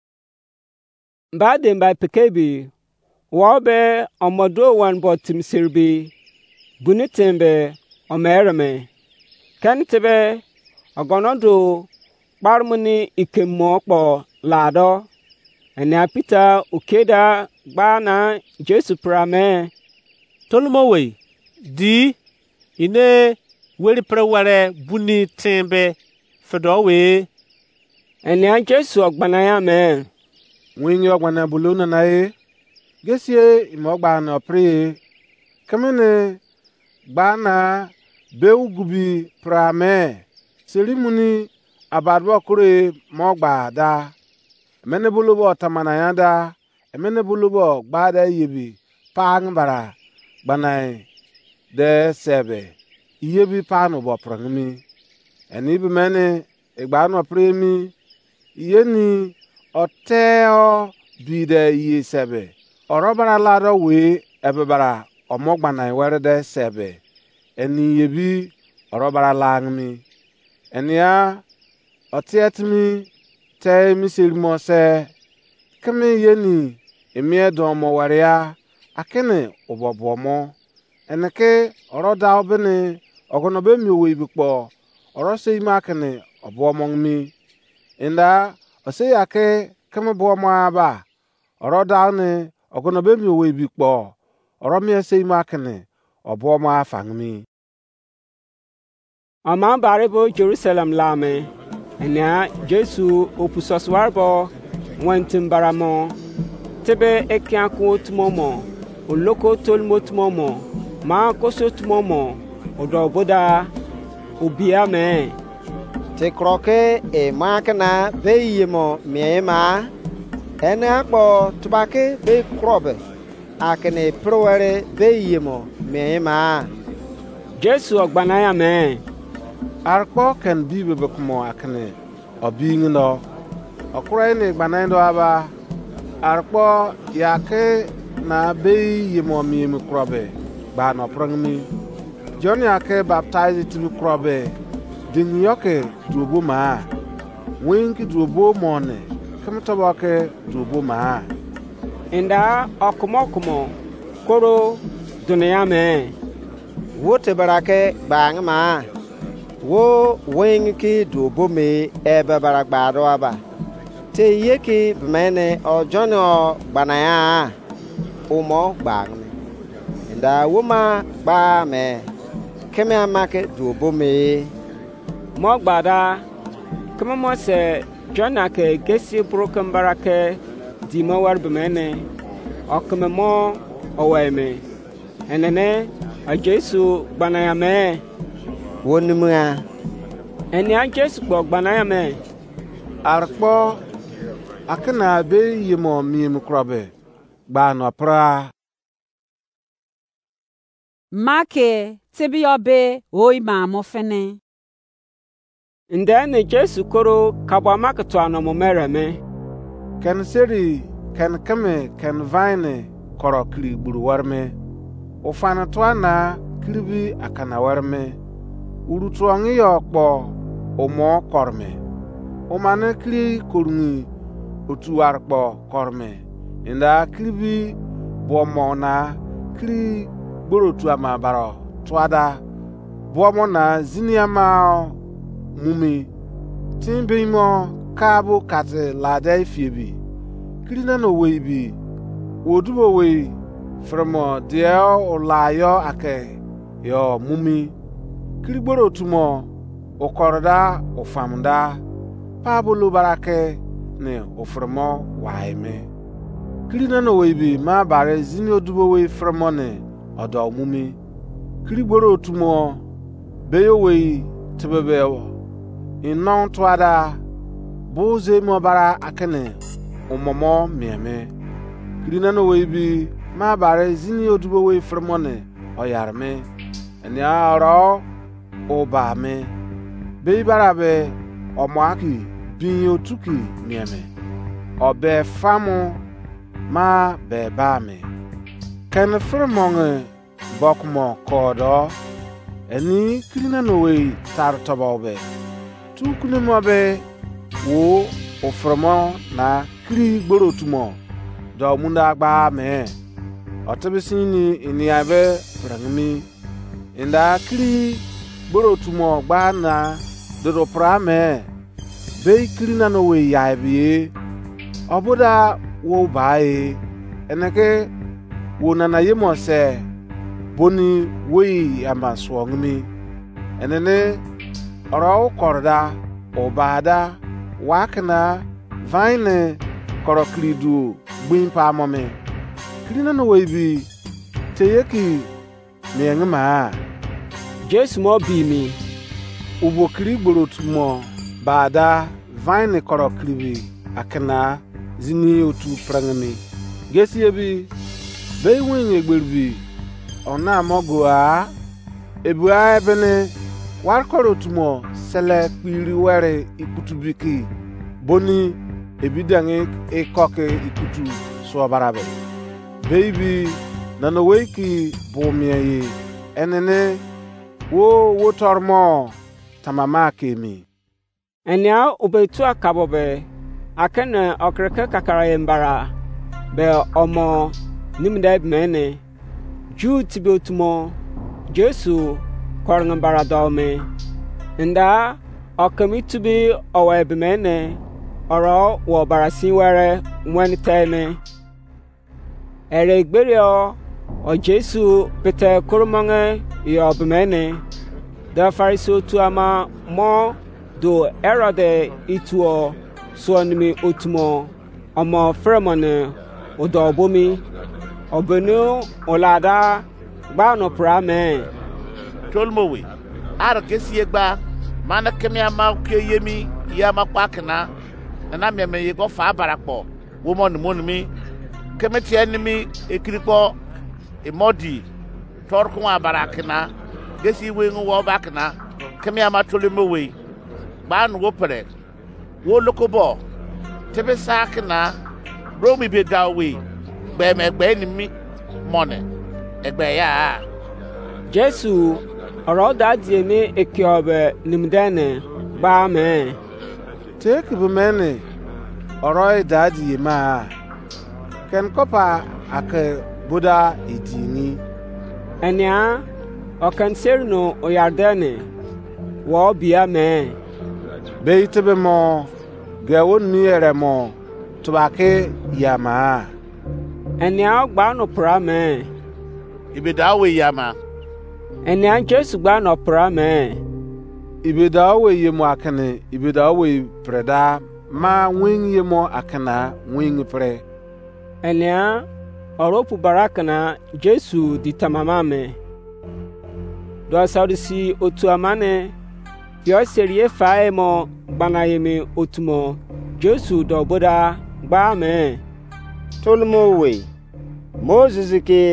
baden by pekebi wobe omodo wan botim serbi bunitembe omereme kentebe ogonodo barmuni ikemo po lado ene Peter ukeda gbana Jesu prame tolmowe di ine weri preware buni tembe fedowe ene Jesu ogbana ya me wingi ogwana buluna nae gesie imogba na pri kamene gbana beugubi prame selimuni abadwa kure mogba da mene bulubo tamana yada mene bulubo gbada yebi pang bara banai de sebe yebi panu bo prangmi eni bi mene igbanu premi yeni oteo bide yi sebe orobara lado we ebebara omogba na were de sebe eni yebi orobara langmi enia otietmi te misilmo se kemi yeni emie domo waria akene obobomo eneke oroda obene ogonobe mi webikpo orose imakene obomongmi inda ose yake kemi bomo aba oroda ne ogonobe mi webikpo oromi ese imakene obomo afangmi ama barebo Jerusalem lame ena Jesu opusoswarbo wantim baramo tebe ekyanku tmomo oloko tolmotmomo ma kosotmomo odoboda obiame te kroke e makna beyimo miema ene akpo tubake be krobe akene prowere beyimo miema Jesu ogbana ya me arko ken bibe bekmo akne obingindo okura ni gbanaindo aba arko yake na be yimo mi krobe ba no prangmi John yake baptize tibi krobe din yoke dubo ma winki dubo mone kamtoboke dubo ma inda okumokumo koro dunia me wo te barake bang ma wo wing ki du bo me e ba barak ba do aba te ye ki bmene o jono banaya o mo bang nda wo ma ba me keme amake du bo me mo gbada kama mo se jona ke gesi broken barake di mo war bmene o kama mo o we me enene a Jesu banaya me wonumua eni a Jesu gbo banaya me Arkpo akana be yimo miem krobe gba no pra Make tibio be oi ma mo fene. ndene Jesu koro kabwa makto anomo mereme ken seri ken kame ken vine koro kri buru warme ofana twana kribi akana warme urutuangi yokpo omo korme omane kri kurungi otu arkpo korme inda kribi bomona kri borotu amabaro twada bomona ziniama mumi timbimo kabo kate lade fiebi krina no weibi wodubo wei fremo deo olayo ake yo mumi krigboro tumo okoroda ofamda pabulu barake ne ofremo waime krina no weibi ma bare zini odubo wei fremo ne odo mumi krigboro tumo beyo wei tebebe inon twada boze mo bara akene omomo mieme krina no weibi ma bare zini odubo wei fremone oyarme eni aro oba me be barabe omoaki bin otuki mieme obe famu ma be ba me ken fremonge bokmo kodo eni krina no wei tar tobobe tukune mobe wo ofremo na kri gboro tumo do munda gba me otebisini ini abe prangmi inda kri gboro tumo gba na do prame be kri na no we yaibie oboda wo bae eneke wo na yemo se boni we amaswongmi enene oro korda obada wakna vine koroklidu gbimpa mome krina no weibi teyeki mengma Jesu mo bi mi ubo kri gborotumo bada vine koroklibi akna zini otu prangmi gesiebi bewinye gberbi ona mogoa ebua ebene warkoro tumo sele kpiri were ikutubiki boni ebidange ekoke ikutu so barabe baby nano weki bomiye enene wo tormo tamama kemi enia obetu akabobe akene okreke kakara yembara be omo nimde mene ju tibotumo Jesu kornga baradome nda okamitubi owebemene oro wo barasi were weniteme ere igberio o Jesu pete kurmange yo bemene da fariso tuama mo do erode ituo suonimi otumo omo fremone odobomi obenu olada gbano prame tolmowe ar gesie gba mana kemia ma ke yemi ya ma kwakna na me ye go fa barakpo wo mo mi kemeti enimi ekirikpo emodi torku wa barakna gesi we nwo wo bakna kemia ma tolmowe gba no wo pere wo lokobo tebe sakna romi be dawe gbe me gbe ni mi mone egbe ya Jesu ọ̀rọ̀ dàdí ní èkè ọ̀bẹ̀ nimdẹ́nì gbá mẹ́. Tẹ́kì bí mẹ́ni ọ̀rọ̀ ìdádì máa kẹ́n kọ́pà àkẹ́ bódà ìdìní Enia okan serno o Yardene wo bia me Beitebe mo gawon mi ere mo tubake yama. Enia gba no pra me Ibidawe yama. Enia Jesu gba no pra me Ibidawe yemo akene ibidawe preda ma wing yemo akana wing pre. Enia oropu barakana Jesu di tamama me do saudisi otu amane yo serie fae mo gbana yemi otumo Jesu do boda gba me tolmo we Moses ke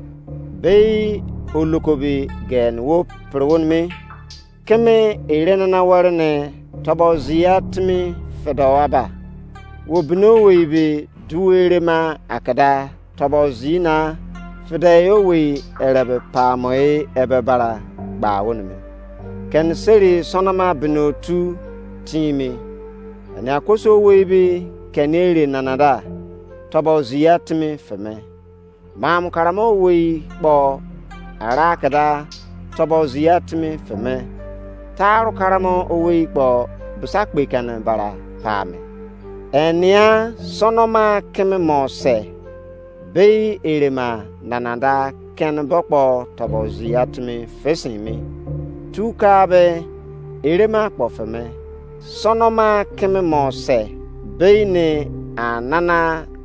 bei ulukobi gen wo perwon me keme irena na warne tabawziyat mi fedawaba wo bino we be duwere ma akada tabawzina fedayo we erebe pamoy ebe bara baawon me ken seri sonama bino tu timi ani akoso we be kenere nanada tabawziyat mi feme mam karamo we bo arakada tabawziyat mi feme taru karamo we bo busakbe kan bara pame enia sonoma keme mose bei erema nanada ken bokpo tabawziyat mi fesimi tukabe erema kpofeme sonoma keme mose bei ne anana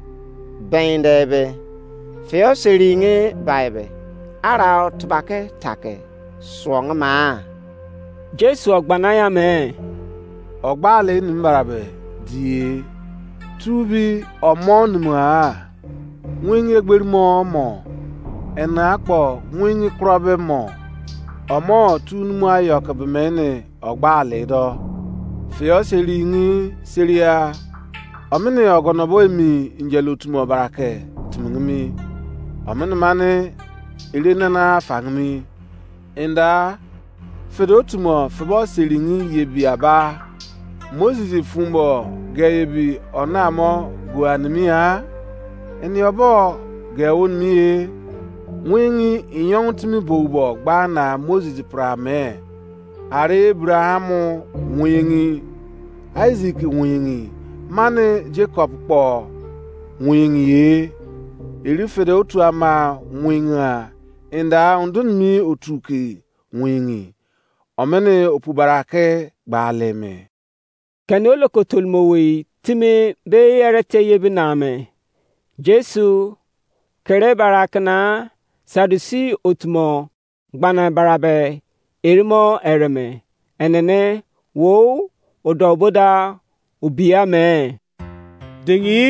bendebe feo seringe baibe ara tubake take swongma Jesu ogbana ya me Ogbale nimbarabe die tubi omonuma wingi gbermo mo ena akpo wingi krobe mo omo tunmu ayok bemene ogbale do feo seringi seria omene ogonobo mi njelutumo barake tumungmi omene mane ilena na fangmi inda fedotumo febo seringi yebiaba Moses fumbo geyebi onamo guanmia eni obo gewon mi wingi inyongtimi bobo gba na Moses prame are Abraham wingi Isaac wingi mane Jacob po wingi eri fedotu ama winga inda undun mi otuke wingi omene opubarake gbaleme kanolo kotulmowi time be yarete yebiname Jesu kere barakana sadusi utmo gbana barabe erimo ereme enene wo odoboda ubia me Dengi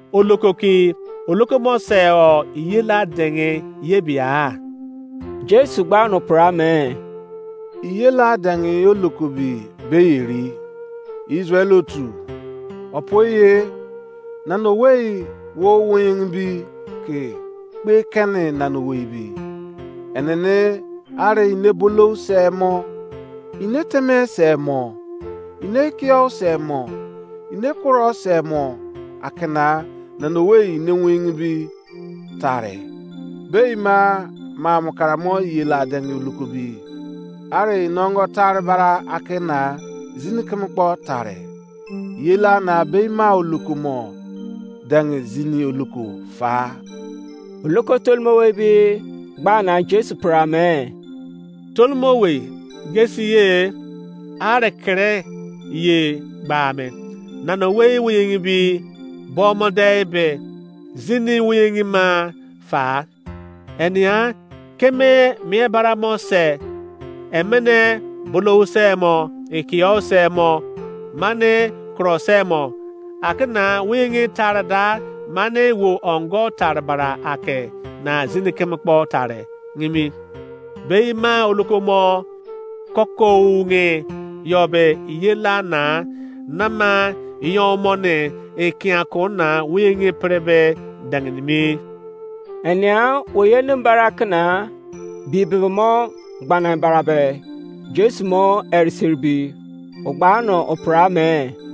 olokomo seo yela denge yebia Jesu gba no pra me Iyela dangi olokobi beyeri Israel otu opoye nanowei wo wing bi ke pe kene nanowei bi enene are inebolo semo ineteme semo inekio semo inekoro semo akena nanowei ne wing bi tare beima ma mukaramo yela dangi olokobi are nongo tar bara akena zinikem kpo tare yela na beima olukumo dang zini oluku fa oluko tolmowe bi gba na Jesu prame tolmowe gesi ye are kere ye gbame nana we bi bomo debe zini wingi ma fa enia keme me bara mo se emene bolo semo ikio semo mane krosemo akena wingi tarada mane wo ongo tarbara ake na zinikem kpo tare ngimi beima olukomo koko unge yobe yela na nama yomone ekiakona wingi prebe dangnimi enia woyenim barakana bibimo gbana barabe Jesu mo ersirbi ogbano oprame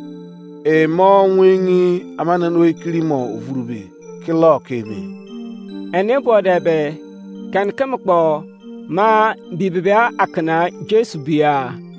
mo wingi amana no ekirimo ovurube kilo kemi ene bodebe kan kamkpo ma bibia akana Jesu bia.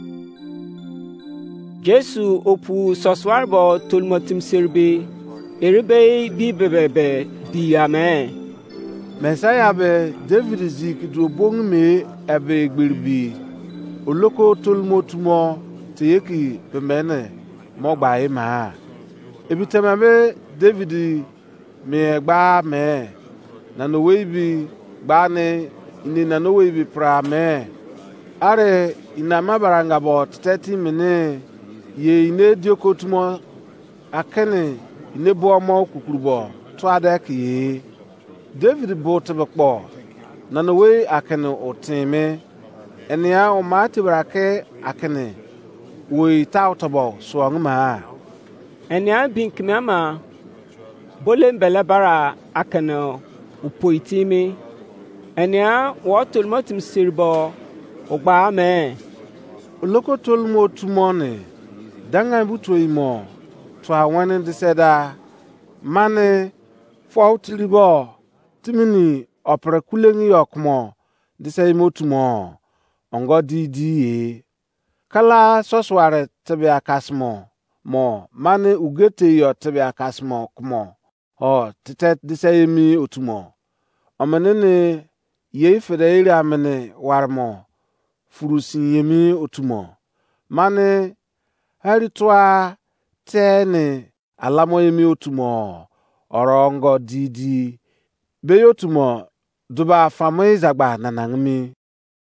Jesu opu soswarbo tulmotim sirbi eribe bibebe biyame. Mesaya be David zik do bong me ebe gbirbi oloko tulmotumo teyeki bemene mogba ma ebitema be David me gba me na no webi gba ne ni na no webi pra me are ina mabaranga bo 30 mene ye ine diokotumo akene ine bo mo kukurubo to adaki David bought a book, none away I can otime, and now on my tibrake I can we tout about swung ma. And now being Kmama Bolin Belabara Akano Upoitime, and now what to motim sirbo Oba me. Loco told more to money, Danga Butui more, to our one in the cedar, money, fault libor. Timini opera kulengi yokmo disay motumo ongo di kala sosware tebe akasmo mo mane ugete yo tebe akasmo kmo o titet disay mi otumo omenene ye fere amene warmo furusin yemi otumo mane haritwa tene alamo yemi otumo orongo di beyotumo duba famwe zagba nanangmi.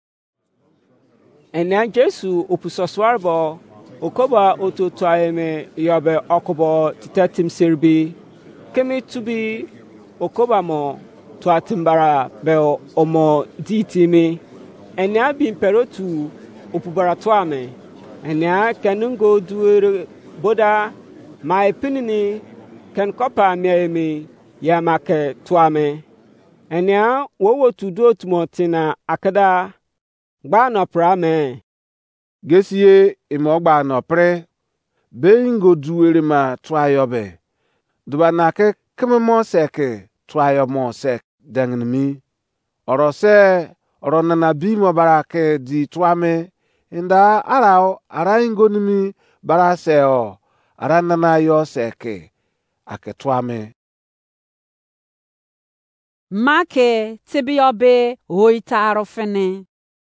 Enya Jesu opusoswarbo okoba ototwaeme yobe okobo titetim sirbi kemi tubi okoba mo twatimbara be omo ditimi enya bimperotu opubara twame enya kanungo duere boda maipinini ken kopa miemi yamake twame enya wowo tudo tumotina akada gba no prame gesie imogba no pre beingo duere ma twayobe dubanake kememo seke twayomo sek dangnimi orose oronana bi mo barake di twame inda arao araingo nimi baraseo aranana yo seke ake twame. Make tibiobe hoitaro fene.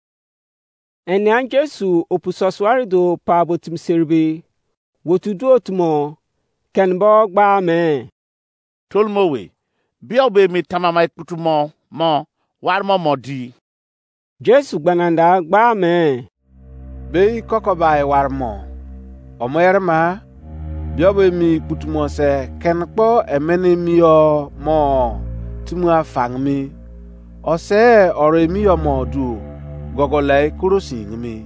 Enya Jesu opusoswari do pabotim sirbi wotudu otmo kenbo gba me tolmowe biobe mi tamama ikutumo mo warmo modi. Jesu gbananda gba me Bei kokobai warmo omoyerma biobe mi kutumo se kenpo emene miyo mo timu afangmi ose ore miyo mo du gogolai kurosingmi.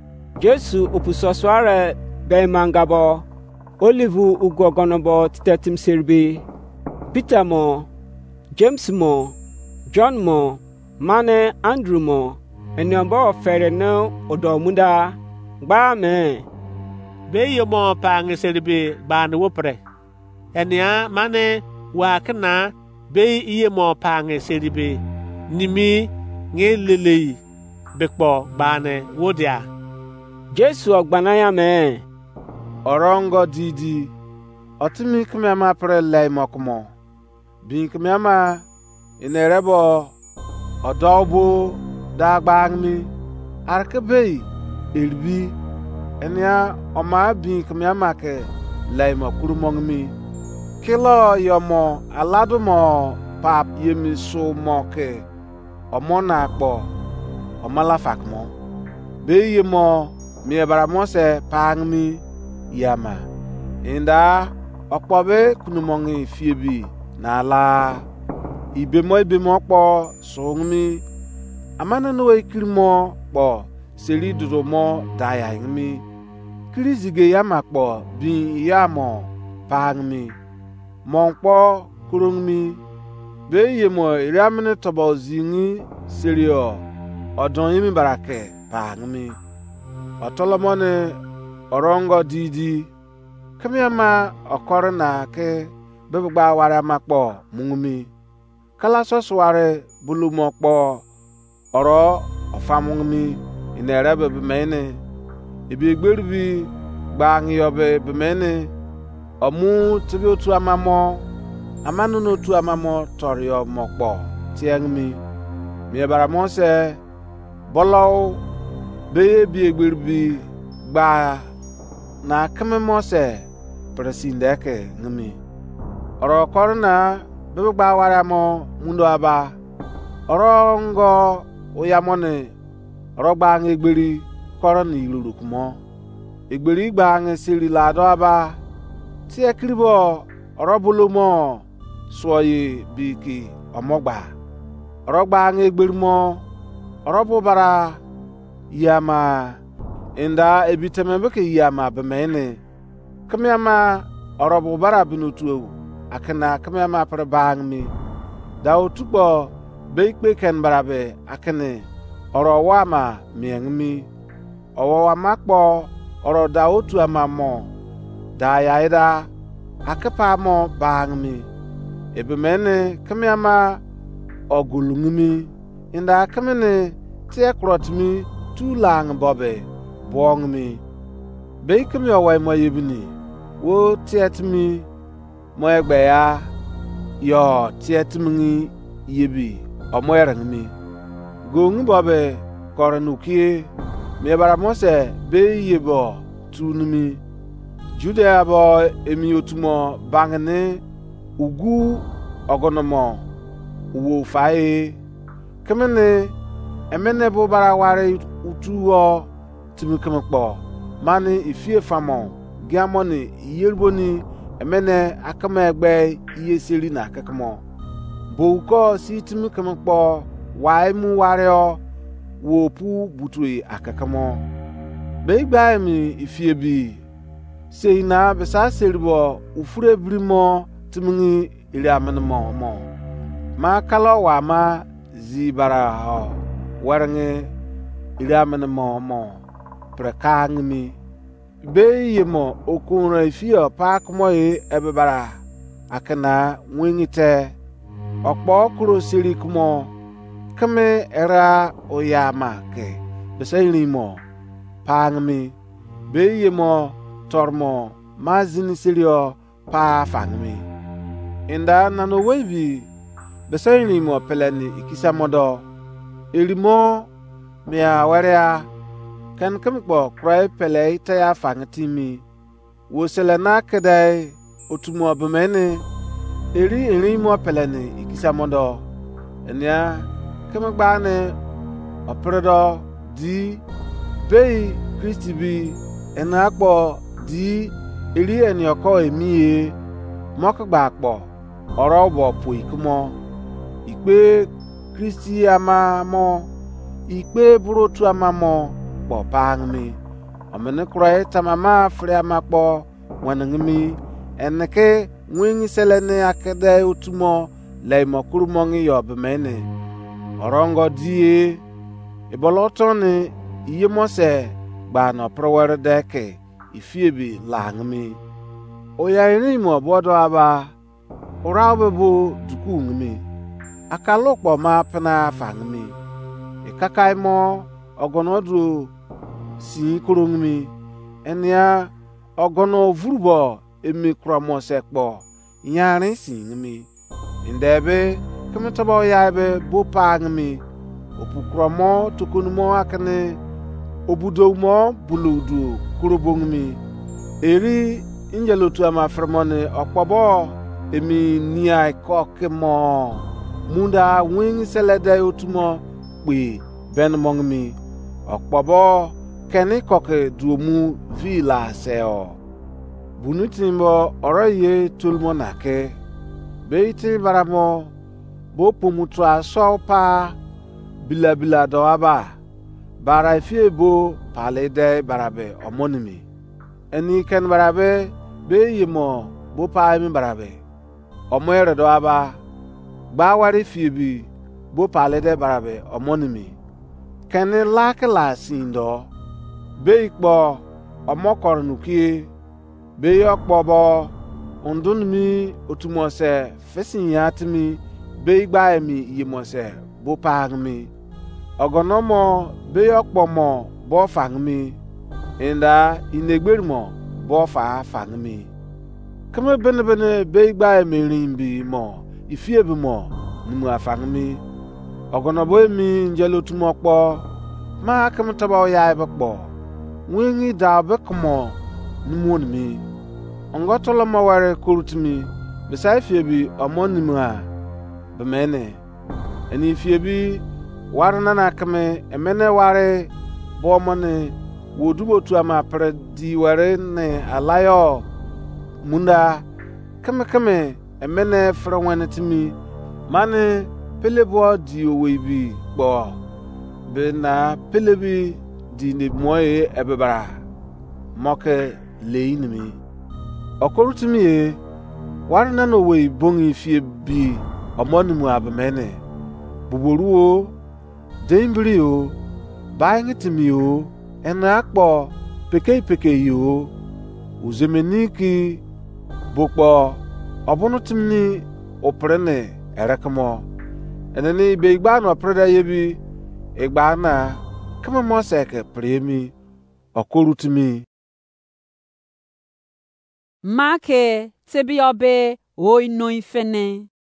Jesu opusosware be mangabo olivu ugogonobo titetim sirbi Peter mo James mo John mo mane Andrew mo enyombo fere no odomunda gba me be yomo pange sirbi ban wopre enia mane wakna be iye mo pange sirbi nimi ngelelei bekpo bane wodia. Jesu ogbanaya me orongo didi otimi kmema prelai mokmo bin kmema inerebo odobu dagbangmi arkebei elbi enia oma bin kmema ke lai mokurumongmi kilo yomo aladumo pap yemi so moke omona akpo omalafakmo beye mo miebaramose pangmi yama inda okpobe kunumongi fiebi na la ibemo kpo songmi amana no ikirimo kpo seri dudomo daya ngmi krizige yama kpo bin yamo pangmi monkpo kurungmi beye mo iramne tobozingi serio odon yimi barake pangmi otolomone orongo didi kemiama okorna ke bebgba wara makpo mungmi kala sosware bulumokpo oro ofamung mi inere be bemene ibi gberbi gbang yobe bemene omu tibi otu amamo amanu no tu amamo torio mokpo tieng mi bara mose bolaw be bi gberbi gba na kame mose presindeke ngmi oro korna be gba wara mo mundo aba oro ngo oyamone oro gba ngegberi korona ilurukumo egberi gba nge siri lado aba ti ekribo oro bulumo soye biki omogba oro gba ngegberi mo oro bubara yama inda ebiteme beke yama bemene kamyama oro bubara binutu akana kamyama par bang mi daw tubo beikpe ken barabe akane oro wama miengmi owo wamakpo oro daotu amamo da yaida akapa mo bangmi ebemene kamyama ogulungmi inda kamene tie krotmi tulang bobe bongmi beikmi owai mo yibni wo tietmi mo egbeya yo tietmi yibi omoerangmi gongu bobe koranuki me bara mose be yebo tunmi juda bo emi otumo bangne ugu ogonomo wo fae kemene emene bo bara ware utuwo timikemkpo mani ifie famo giamoni yerboni emene akama egbe iyeseri na kakamo bouko si timikemkpo waimu wareo wopu butui akakamo beigba mi ifiebi seina besa seribo ufure brimo timingi iliamenmo mo ma kalo wa ma zibara ho warnge iliamenmo mo prekangmi beyemo okunra ifio pakmo ebebara akana nwingite okpo kuro siri kumo kame era oyama ke besailimo pangmi beyemo tormo mazini sirio pa fangmi inda nano webi besailimo pelani ikisamodo elimo mea waria kan kamkpo krai pele taya fangtimi wo selena kedai otumo bemene eri mo pelani ikisamodo enya kamagbane opredo di bei Kristi bi enakpo di eri enioko emie mokgba akpo orobo poikumo ikpe Kristi amamo ikpe burutu amamo po pangmi amene kroe tamama fre amakpo wanangmi enke nwingi selene akede utumo leimo kurumongi yobmene orongo die ibolotone iyemose gba no prower deke ifiebi langmi oyaini mo bodo aba orabebu dukungmi akalokpo ma pna fangmi ikakai mo ogonodu si kurungmi enia ogono vurbo emi kromose kpo yari singmi indebe kemetobo yabe bopangmi opukromo tukunmo akane obudomo buludu kurubungmi eri injelotu amafremone okpobo emi niai kokemo munda wing selede otumo pe benmongmi okpobo keni koke duomu vila seo bunutimbo oroye tulmo nake beiti baramo bopomutua sopa bila do aba bara fiebo palede barabe omonimi eni ken barabe beyimo bopa mi barabe omoere do aba gbawari fiebi bopalede barabe omonimi keni lakla sindo beikpo omokornuki beyokpobo undunmi otumose fesinyatimi beigba emi yimose bopagmi ogonomo be yokpo mo bo fang mi inda inegber mo bo fa fang mi kama bene be gba mi rimbi mo ifie bi mo nimu afang mi ogono bo mi njelo tumo kpo ma kama taba ya be kpo wingi da be kmo nimu mi ongotolo ma ware kurutmi besai fie bi omon nimu a be mene eni fie bi warna na kame emene ware bo mone wodubo tu ama pre di ware ne alayo munda kame emene frawane timi mane pelebo di owebi bo be na pelebi di ne moye ebebara moke leinimi okorutimi warna no we bongi fie bi omonimu abemene buboruo dembrio baingitimi enakpo peke yo uzemeniki bukpo obunutimni oprene erekmo eneni beigba no preda yebi igba na kama moseke premi okorutimi make tebi obe oi noi fene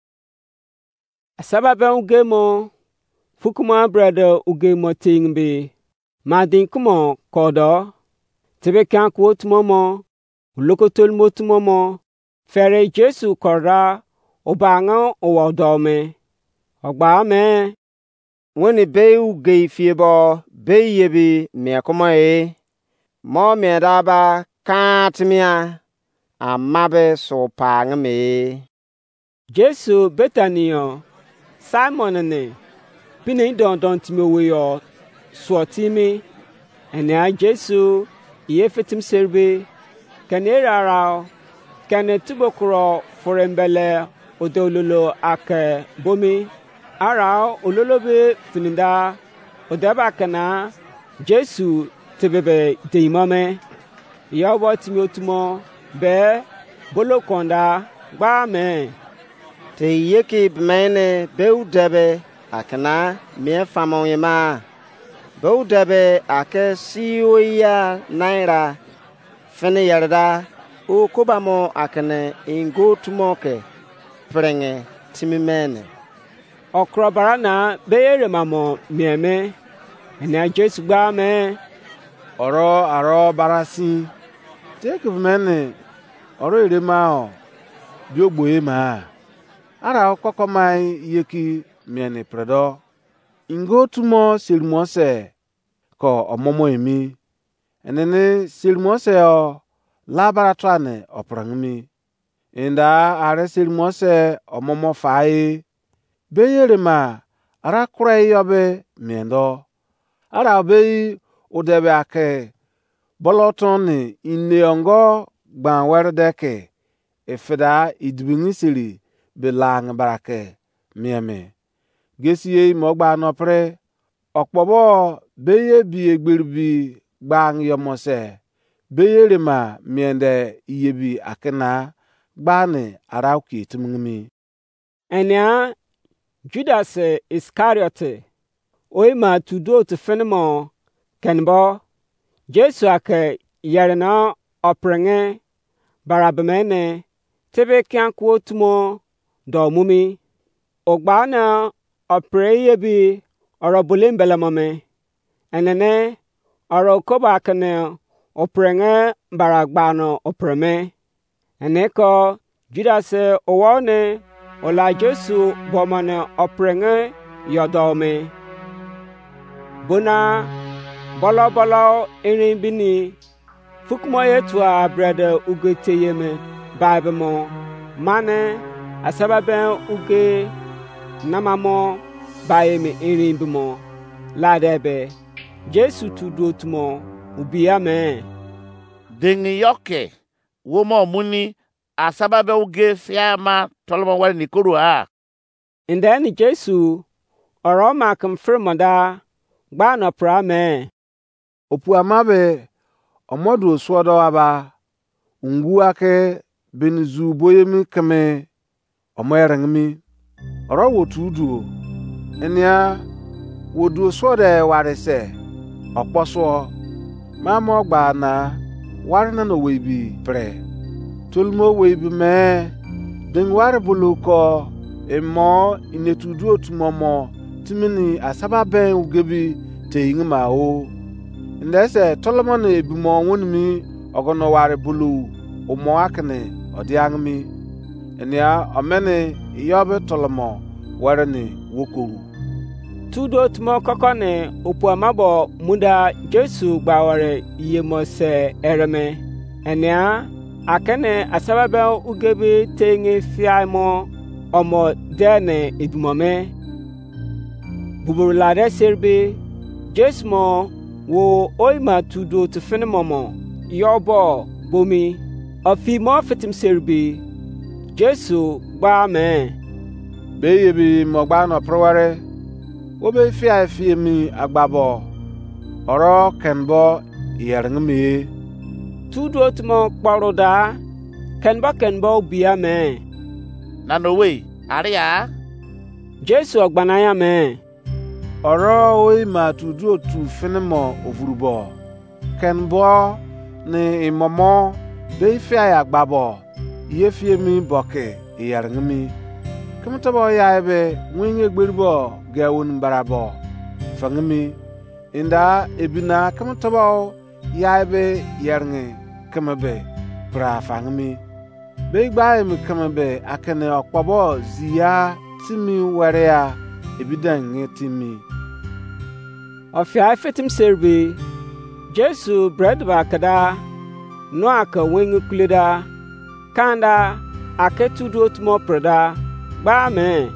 Sababe ugemo fukuma brother ugemo tingbi madin kumo kodo tebe kan kuotmomo ulokotol motmomo fere Jesu korra obanga owodome ogba me woni be uge fiebo be yebi me kuma mo me daba katmia amabe so pang me Jesu Betania Simon ne bini don timowe yo swatimi ene Jesu ye fitim serbe kanera kane tubokro forembele odololo ake bomi ara ololobe fininda odaba kana Jesu tebebe deimame yawo timotimo be bolokonda gba me te yeki bmene beudebe akana me famoyema beudebe ake siyoya naira fene yarda o kobamo akane ingotumoke prenge timimene okrobarana beyere mamo mieme ene Jesu gba me aro barasi take mene oro ire mao biogboye ma ara kokomai yeki miene predo ingotumo silmose ko omomo emi enene silmose o laboratoire oprangmi inda are silmose omomo fai beyere ma ara kure yobe miendo ara be udebe ake bolotoni ineongo gbanwerdeke efeda idubingisiri belang barake mieme gesiye mogba no pre okpobo beye bi egberbi gbang yomose beyere ma miende iyebi akena gbane arauki tumngmi enia Judas Iscariote oima tudo to fenemo kenbo Jesu ake yerna oprenge barabemene tebe kyan kuotumo do mumi ogbana opreye bi orobulim belamame enene orokoba kane oprenge baragbano opreme eneko Judas owone ola Jesu bomane oprenge yodome bona bolo erin bini fukmoye tua brother ugeteyeme Bible mane asababe uge namamo bayeme erin bimo ladebe Jesu tudotumo ubiame dingi yoke womo muni asababe uge fiama tolmo wal nikuru a indeni Jesu oroma kumfirmoda gbano prame opu amabe omodu oswodo aba ungu ake benzu boyemi kame omoyerengmi oro wotudu enia wodu swode warise okposo mamo gba na warna no webi pre tulmo webi me den war buluko emo inetudu otumomo timini asababe ugebi te ingma o ndese tolomon ebimo wonmi ogono ware bulu umo akne odiangmi enia amene yobe tolomo warani wokuru tudo tumo kokone upuamabo muda Jesu gbaware yemose ereme enia akene asababe ugebi tenge fiamo omo dene idumome buburulade serbe Jesmo wo oima tudo tufenimomo yobo bomi afimo fitim serbe Jesu gba me beyebi mogba no proware obe fi mi agbabo oro kenbo yerngmi tudo tumo kparuda kenbo bia me na no way aria Jesu ogbanaya me oro oi ma tudo tu finimo ovurubo kenbo ni imomo be fi agbabo ye fi mi boke yerngmi kumtabo yaibe winge gbirbo gawun barabo fangmi inda ebina kumtabo yaibe yernge kamabe pra fangmi be gbae mi kamabe akene okpabo ziya timi waria ebidan timi ofia fetim serbi Jesu bread bakada no aka winge kulida kanda aketudo tumo preda ba me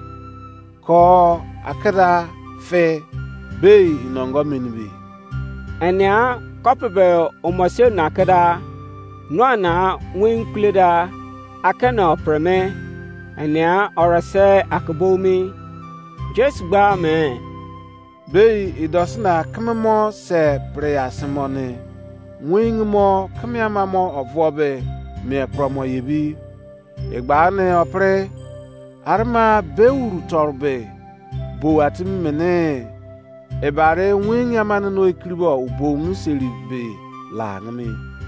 ko akada fe be inongo minbi enia kopebe omose nakada no na winkulida akana preme enia orase akabomi Jesu ba me be idosna kamamo se prayer simone wingmo kamyamamo ovobe me promo yebi egbane opre arma beuru torbe bo atim mene ebare winyamana no ikribo ubo muselibe langmi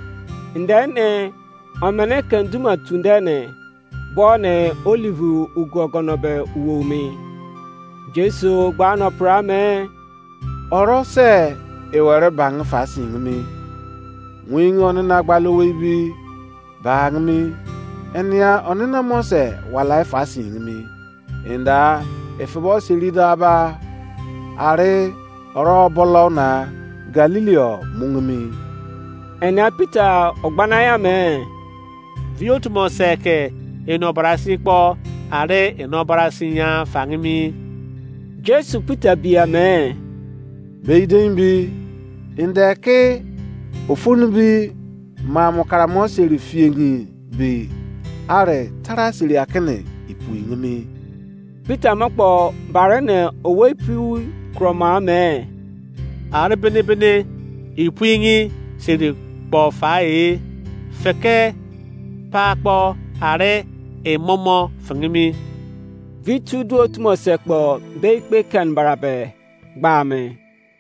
ndene amene kanduma tundene bone olivu ugogonobe uwomi Jesu gbano prame oro se ewere bang fasingmi wingon na gbalowebi bangmi enia onina mose walai fasingmi inda efebo silida ba are oro bolona Galileo mungmi enia Peter ogbanaya me viotumo seke enobarasi po are enobarasi ya fangmi Jesu Peter bia me beidembi indeke ofunbi ma mokaramo seri fiengi bi are tarasiri akene ipuingmi Peter makpo barene owepu kroma me are bene ipuingi seri po fae feke pakpo are emomo fangmi vitu do tumo sekpo beikpe kan barabe gbame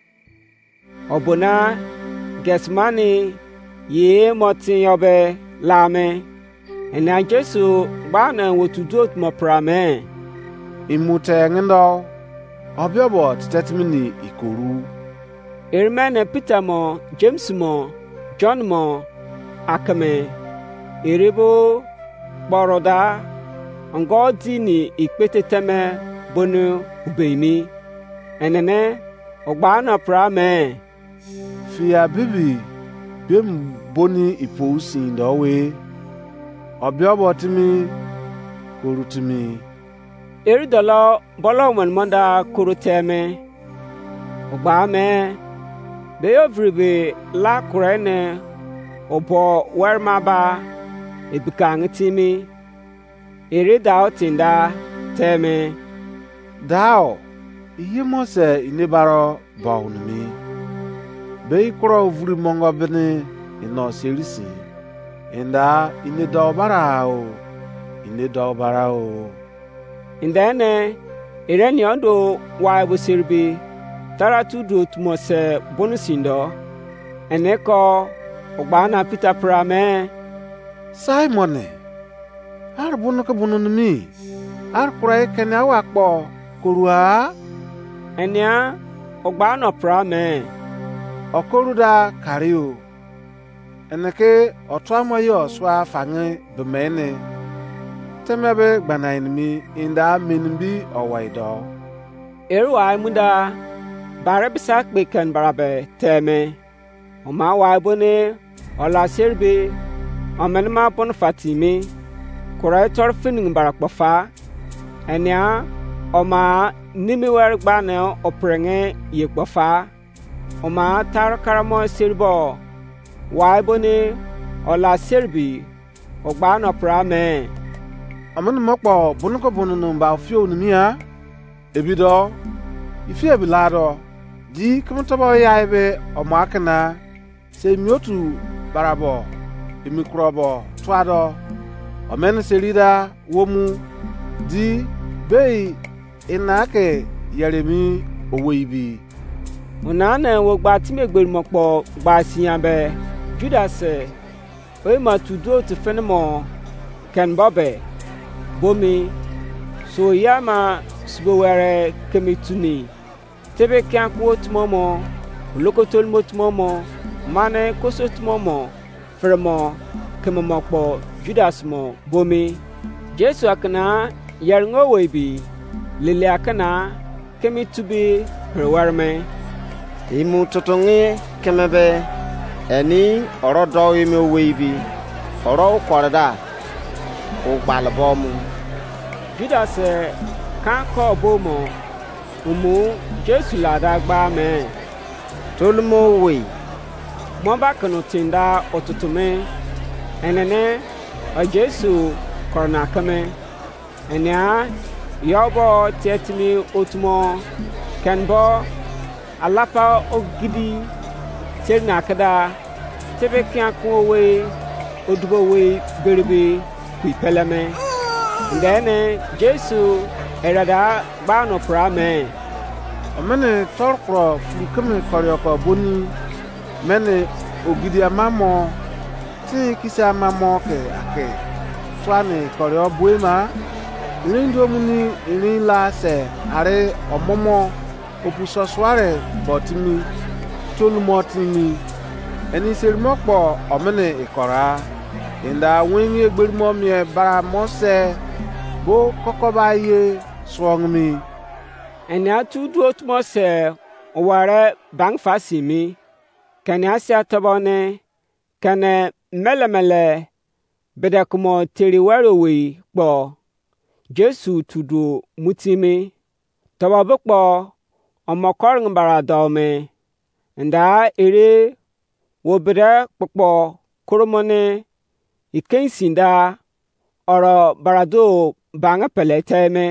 obona Gesmani ye motin yobe lame ena Jesu bana wotudo tumo prame imute ngendo obiobo tetmini ikoru Irmene Peter mo James mo John mo akame irebo boroda ngodi ni ikpeteteme bonu ubeimi enene ogbana prame fia bibi bem boni iposi ndowe obiobo timi korutimi eridolo bolo monda kuruteme ogbame beovribe la kurene obo wermaba ebikangtimi eridao tinda teme dao yimose inebaro baunmi be kuro vuri mongo bene ino serisi inda inedo barao indene ireni ondo wa busirbi tara tu do tumo se bonu sindo ene ko ogbana Peter prame Simon ar bunu ka bunu mi ar kurai kene awa kpo korua enia ogbana prame okoruda kario eneke otwamo yo swa fange bemene temebe gbanain mi inda minbi owaido eru ai muda barabisa kpeken barabe teme oma wa bone ola serbe omenma bon fatimi kurai torfinin barakpofa enia oma nimiwer gbane oprenge yekpofa oma tar karamo sirbo wa bone ola serbi ogbana prame amen mokpo bunu ko bunu no ba fio ni mia ebido ifie bilado di kumtoba ya ebe omakana se miotu barabo imikrobo twado omen serida womu di bei inake yeremi owoibi unana wo gba ti megberi mokpo gba siyanbe Judas o ma tudo ti fenemo ken bobe bomi so yama sbowere kemituni tebe kan ko tmomo lokotol motmomo mane koso tmomo fremo kemomokpo Judas mo bomi Jesu akana yarngo webi lele akana kemitubi perwarme imu tutungi kemebe eni oro do ime webi oro korda o gbalbomu Judas kan ko bomo umu Jesu la dagba me tolmo we mo ba kanu tinda otutume enene o Jesu korna kame enia yobo tetimi otumo kanbo alapa ogidi serna kada tebe kan ko we odubo we berbe kuipelame ndene Jesu erada bano prame amene torkro fukeme koryoko boni mene ogidi amamo ti kisa amamo ke ake swane koryo buema rindo muni rin la se are omomo opuso sware botimi tolumotimi eni sermopo omene ikora inda wingi egberimo mie bara mose bo kokoba ye swongmi eni atu duot mose oware bang fasimi kani asia tobone kane melemele bedakumo teriwarowe po Jesu tudo mutimi tobabukpo omokorng baradome nda ere wobere kpokpo kurumone ikensinda oro barado banga peleteme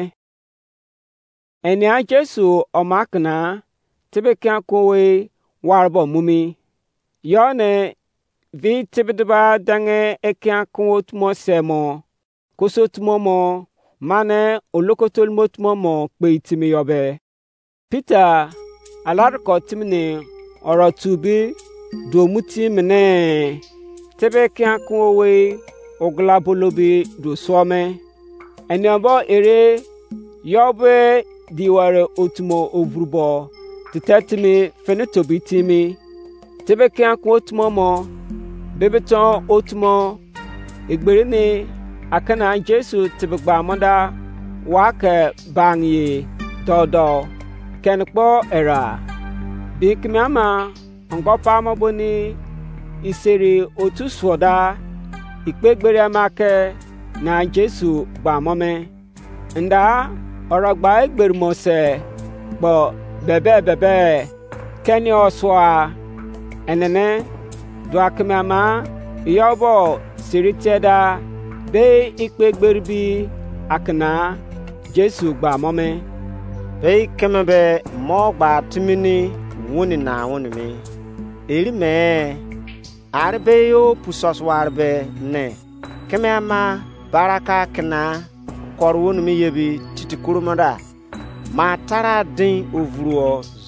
enia Jesu omakna tibekya kowe warbo mumi yone vi tibidba dange ekya kootmo semo kosotmo mo mane olokotol motmo mo peitimi yobe Peter alarko timni oro tubi do muti mene tebe kya kowe oglabolobi do some enyobo ere yobe diware otmo ovrubo titatimi fenotobitimi tebe kya ko otmo mo bebeton otmo egberene akana Jesu tibegba moda wake bangye todo kenpo era bikmiama ngbopa moboni iseri otu swoda ikpegbere make na Jesu gba mome nda orogba egbermose gbo bebe keni oswa enene duakmiama yobo siriteda be ikpegberbi akna Jesu gba mome be kemebe mo gba timini woni na woni mi eri me arbe yo pusos warbe ne kemama baraka kna korwon mi yebi titikurumada ma tara din ovruo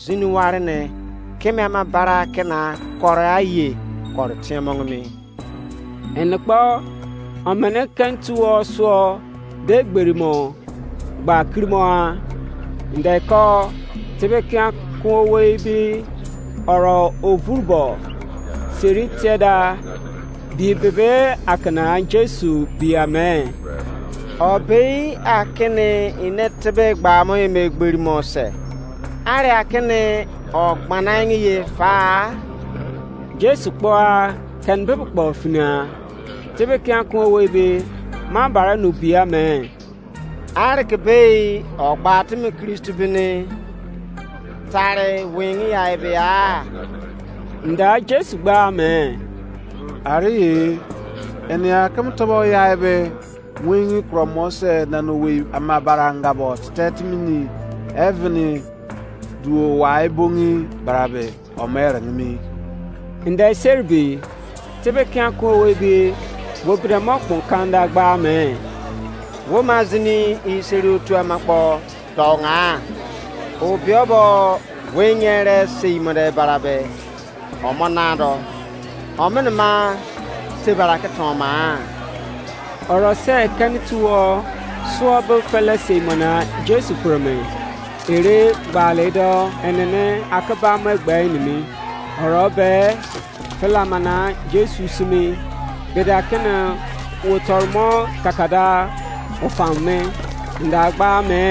zinuwarne keme ma bara kena koraye kor tiemongmi enekpo amene kentuo so de gberimo gba krimo a ndeko tebekia kowe bi oro ovurbo seri tieda bi bebe akana Jesu bi amen obi akene inetebe gba mo emegberimo se are akene ogbananyi ye fa Jesu kpo kan bebe kpo fina tebekia kowe bi ma bara no bi amen are ke be ogbatime Kristo bini tare wingi ya ebe ya nda Jesu gba amen Ari eni akam tobo ya ebe wingi kromose na no we amabaranga bot statemini eveni duo wa ibongi barabe omere ngimi nda serbi tebekia kowe bi wo bramo kon kanda gba amen wo mazini iseri otu amakpo tonga obiobo wenyere seimode barabe omonado omenma se barake toma oro se kan tuo so be fele seimona Jesu prome ere baledo enene akaba magba enimi oro be felamana Jesu simi bedakena wotormo kakada ofamme ndagba me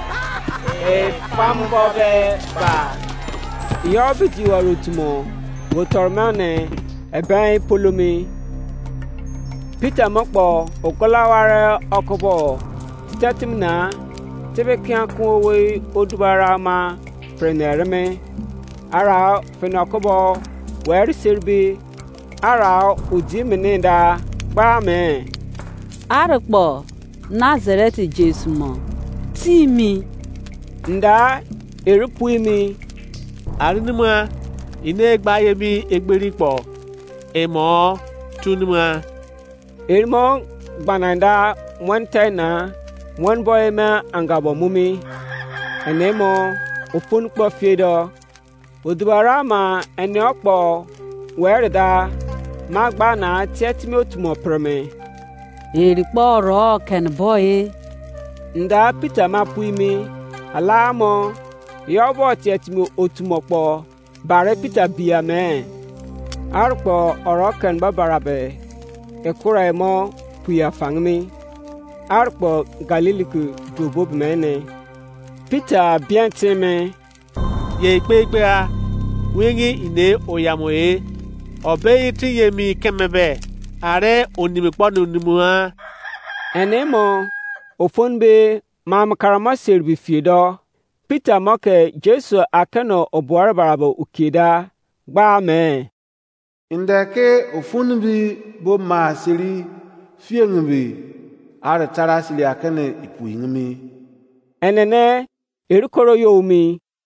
fambo be ba yobiti warutumo wotormane eben polomi Peter mokpo okolaware okobo statimna tebekia kowe odubara ma prenerme ara fenokobo wer serbi ara udimenenda ba me Arikpo Nazareth Jesu mo timi nda erupuimi arinuma ine gbaye mi egberipo emo tunuma elmo gbananda montana mon boy ma angabo mumi enemo ofun kpo fiedo odubara ma ene okpo werda magba na tietmi otumo preme erikpo ro ken boy nda Peter mapuimi alamo yobo tietmi otumo kpo bare Peter biame arpo oroken babarabe ekura emo puya fangmi arpo galiliku dobob mene Peter bienteme ye pepe a wingi ine oyamoe obe iti yemi kemebe are onimikpo nunimua enemo ofonbe mam karama serbi fiedo Peter moke Jesu akeno obuar barabo ukida gba me indeke ofunbi bo masiri fiengbi are tarasili akene ipuingmi enene erukoro yomi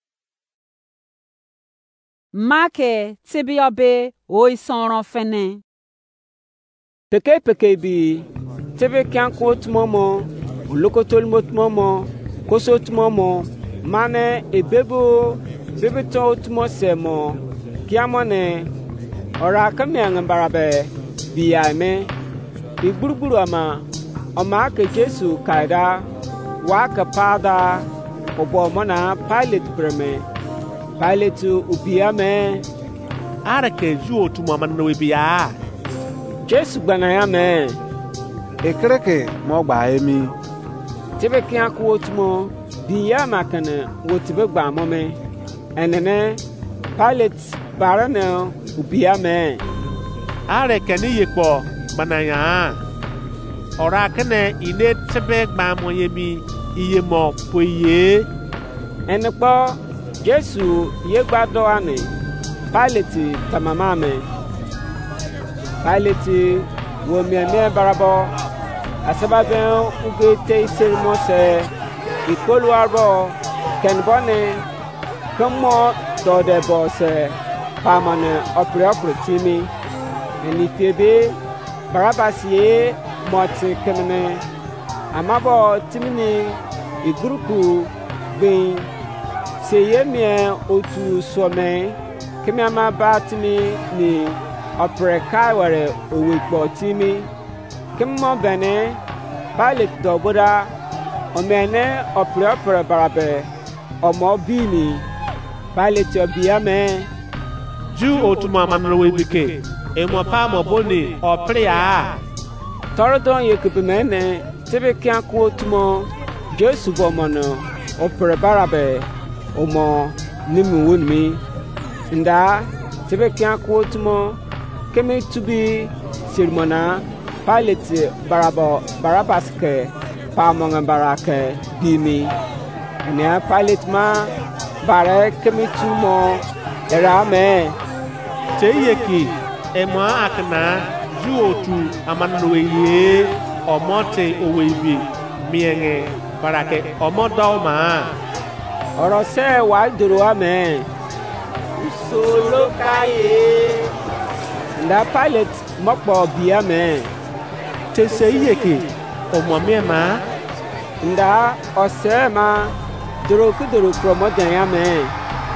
make tibiobe oisonron fene peke bi tebe kyan ko tumomo ulokotol motmomo koso tumomo mane ebebo bebeto tumo semo kiamone ora kamiang barabe biame igburugburu ama ke Jesu kaida wa ka pada obo mona Pilate breme Pilate ubiame ara ke ju otumo manno bia Jesu gbana ya me ekreke mo gba emi tebe kyan ko otumo biya makane wotibe gba mo me enene Pilate barane ubiame are keni yekpo mananya ora kene ine tebe gba mo yemi iye mo poye enekpo Jesu yegbado ani Pilate tamamame Pilate wo mieme barabo asababe ugete sermose ikolu arbo kenbone kamo dode bose pamane opre timi eni febe barabasie moti kemene amabo timini igurupu bin se yemie otu some kemia ma batimi ni opre kai ware owikpo timi kemmo bene Pilate doboda omene opre barabe omo bini Pilate obiame Ju otuma amanwe bike emo pa mo boni opre ya Torodon yekubemene tebe kia ku otumo Jesu bomono opre barabe omo nimu wonmi nda tebe kia ku otumo kemi tubi sirmona Pilate Barabbas ke pamonga barake bimi ene Pilate ma bare kemi tumo erame Teyeki emwa akna ju otu amanwe ye omote owebi mienge barake omodoma Oro se wa duru ame solo kaye nda Pilate mokpo biame Teseyeki omomema nda osema duru kromodan yame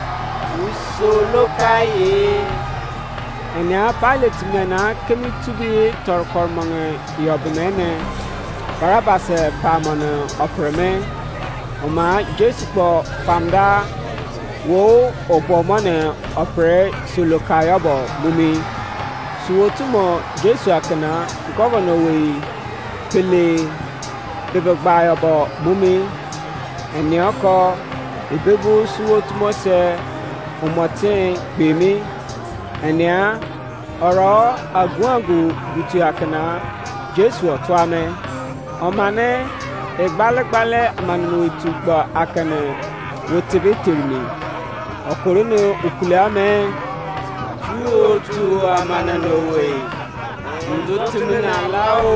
solo kaye enya Pilate mena kemi tubi torkormonge yobmene Barabbas pamone opreme oma Jesu famda wo obomone opre solo kayobo mumi suotumo Jesu akana governor we pele bebegbayobo mumi enioko ibebu suotumo se omotin pemi enia oro aguagu butu akana Jesu otwame omane egbalegbale amanu itugbo akane wotibe termi okorone ukuleame Juotu amananowe ndutumina lao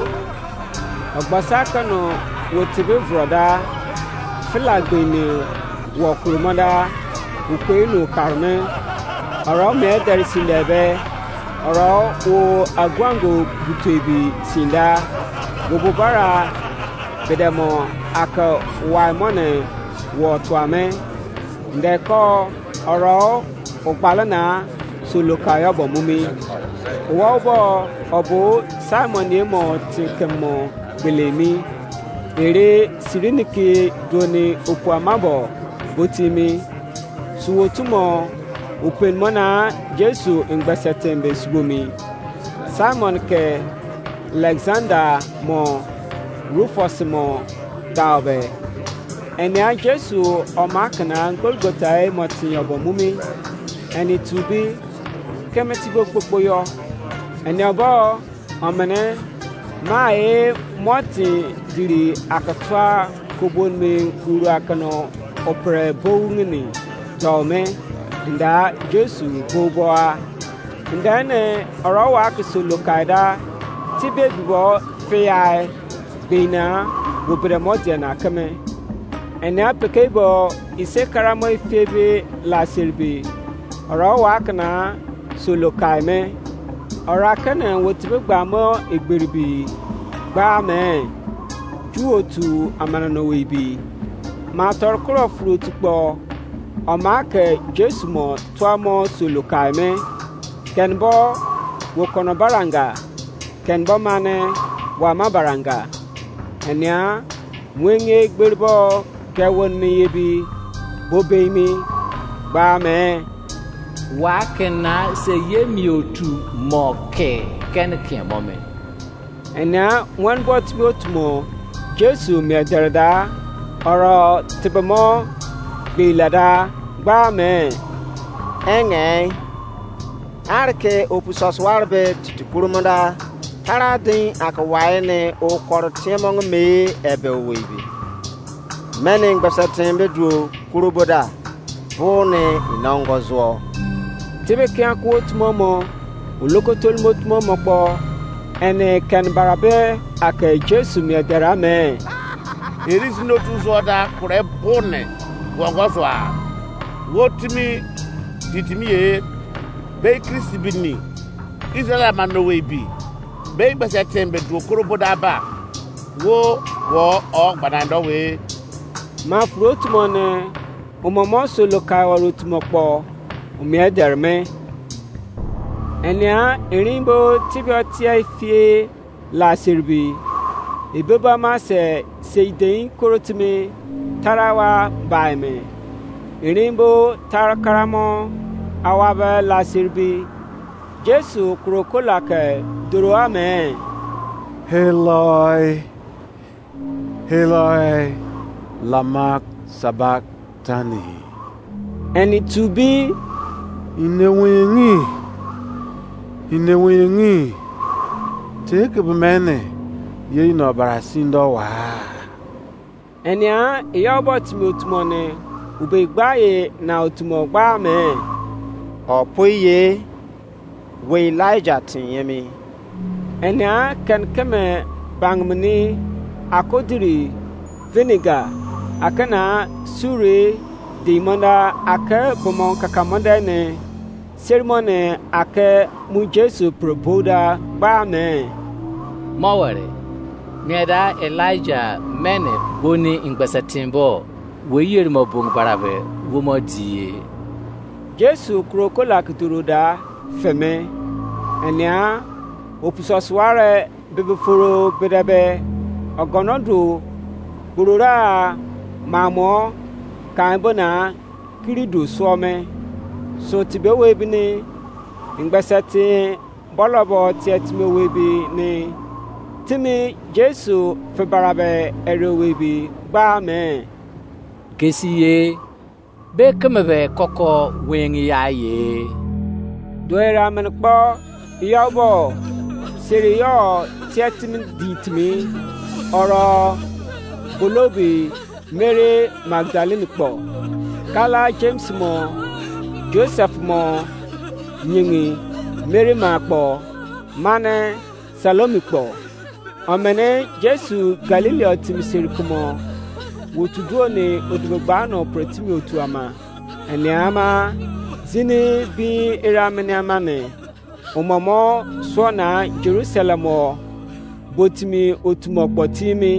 ogbasakano wotibe vroda filagbeni wokurumoda ukwenu karme oro me derisilebe oro o agwango butebi sinda gobobara bedemo aka waimone wotwame ndeko oro opalana solokayo bomumi wobo obo Simon emo tikemo belemi ere siriniki doni opuamabo botimi suwotumo upenmona Jesu ingbesetembe subomi Simon ke Alexander mo Rufus mo daube enia Jesu omakana Golgotha e moti obomumi eni tubi kemeti gbogbo yo eni obo omene ma e moti diri akatwa kobonme kuru akano opre bowngini dome nda Jesu boboa ndane orawa kisolo kaida tibe bibo feyai bina gobre moti na kame eni apekebo ise karamo ifebe la serbi orawa kana solo kaime ora kana wotibe gbamo egberibi gba me juotu amanano webi ma torkro fruit po omake Jesu mo twamo solo kaime kenbo wokono baranga kenbo mane wa mabaranga enia mwenge egberbo kewon mi yebi bobeimi gba me wakena se yemi otu moke kenke moment ena one bot mo Jesu me derda oro tibemo bilada gba me enge arke opusos warbe titukurumada taradin akwaene o kortiemong me ebe webi mening basatembe duo kuruboda bone inongozo tibe kia kuot momo ulokotol mot momo po ene kan barabe ake Jesu me derame Eris no tu zoda kure bone wogoswa wotimi ditimi e be Kristi bini Israel manowe bi be basatembe duo kuruboda ba wo o gbanando we ma fruit mone umomo solo kai warutumokpo umiederme enia erimbo tibiotia ifie la sirbi ibeba ma se seidin korotime tarawa baime erimbo tarakaramo awabe la sirbi Jesu kurokola ke duro amen Eloi Eloi lama sabachthani eni tubi Inewengi teke bemene ye no barasindo wa enia yobo timotumone ubegbaye na otumogba me opoye we Elijah tinyemi enia kenkeme bangmni akodiri vinegar akana sure dimanda aka bomon kakamonda ne sermone aka mu Jesu proboda ba me maware mieda Elijah mene boni ingbesatimbo weyir mo bung barabe wo mo die Jesu krokola kuturuda feme enia opusosware bebeforo bedabe ogonodu burura mamo kanbona kiridu some so tibewe bini ingbesati bolobo tietmewe bi ni timi Jesu febarabe erewebi ba me kesiye be kemebe koko wengi yaye doera menpo yobo seriyo tietmi ditmi oro bolobi Mary Magdalene po kala James mo Joseph mo nyingi Mary ma po mane Salome po amene Jesu Galileo timisiri kumo wotuduo ne odugbano pratimi otuama eniama zini bi iramene amane omomo sona Jerusalem botimi otumokpotimi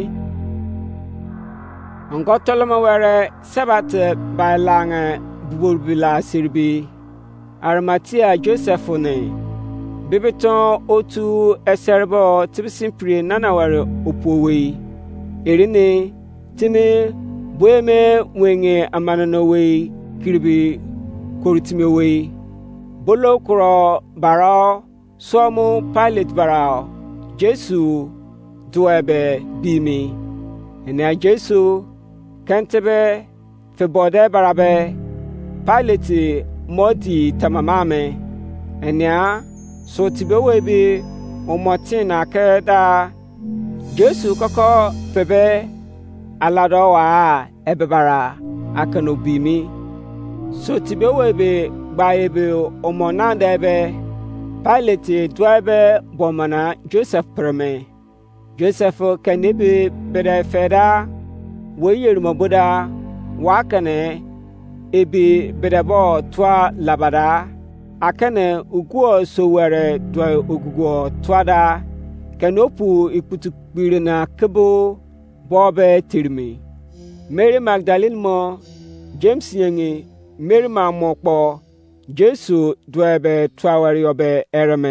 Ngotoloma were sabat bailange bubolbila sirbi Arimatia Josephone bibiton otu eserbo tibisimpri nanaware opowe erine timi boeme wenge amananowe kirbi koritimewe bolo kro bara somu Pilate bara Jesu duebe bimi ena Jesu kentebe febode barabe Pilate modi tamamame enia so tibewebi omotina keda Jesu koko febe aladowa ebebara akanobimi so tibewebi gbaebe omonandebe Pilate duebe bomana Joseph preme Joseph kanibi bede feda weyirmo boda wakane ebi bedebo twa labada akane uguo sowere dwa ogugo twada kanopu ikutukpire na kebo bobe tirmi Mary Magdalene mo James yengi Mary ma mokpo Jesu dwebe twawari obe ereme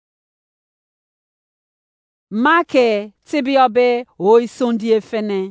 Make tibiobe oisondie fene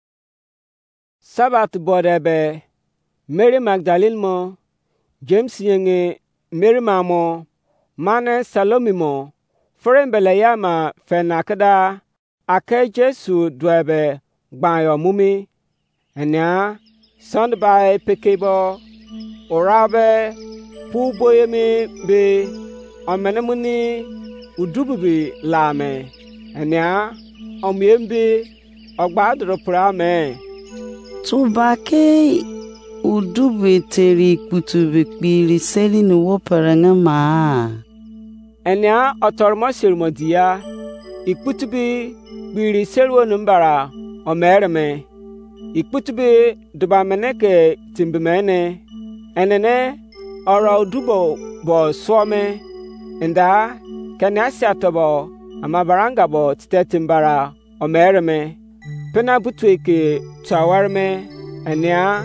Sabat bodebe Mary Magdalene mo James yenge Mary ma mo mane Salome mo forembele yama fenakada ake Jesu dwebe gbayo mumi enya sondbai pekebo orabe pu boyemi be amenemuni udububi lame enya omiembi ogbadro prame tubake udubi teri kutubi kpiri selini woperanga ma enya otormo sirmodia ikutubi kpiri selwo numbara omereme ikutubi dubameneke timbimene enene ora udubo bo some nda kanasya tobo amabaranga bo titetimbara omereme pena butweke tawarme enya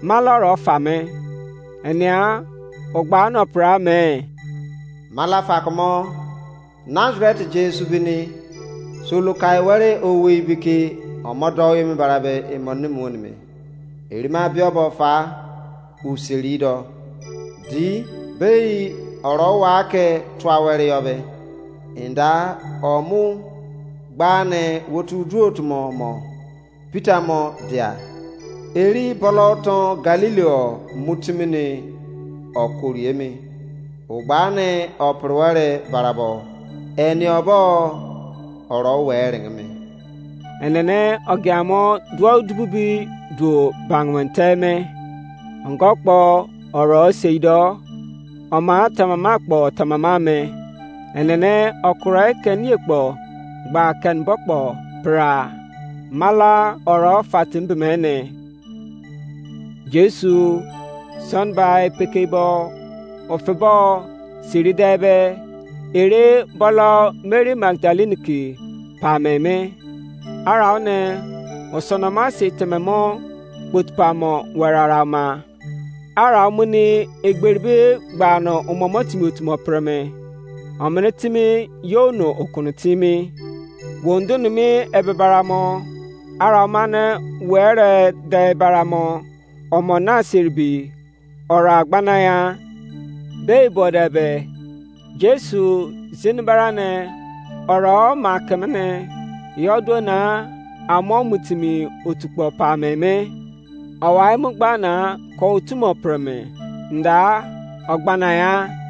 maloro fame enia ogba no pra me mala fakmo Nazareth Jesu bini sulu kai ware owe biki omodo yemi barabe emonni munime erima biobo fa usirido di bei oro wake twawere yobe inda omu gbane wotudu otumo Peter mo dia eri boloton Galileo mutimini okuriemi ugbane oprware barabo eni obo oro weringmi enene ogiamo duo dububi do bangwenteme ngokpo oro seido oma tamamakpo tamamame enene okurai keniekpo gba ken bokpo pra mala oro fatimbemene Jesu sonbai pekebo ofebo siridebe ere bolo Mary Magdalene ki pameme araone osonoma sitememo botpamo wararama aramuni egberbe gbano omomotimotumo preme omenetimi yono okunutimi wondunumi ebebaramo aramane were debaramo omona sirbi ora gbanaya beibodebe Jesu zinbarane oro makemene yodona amomutimi otukpo pameme awai mugbana ko utumo preme nda ogbanaya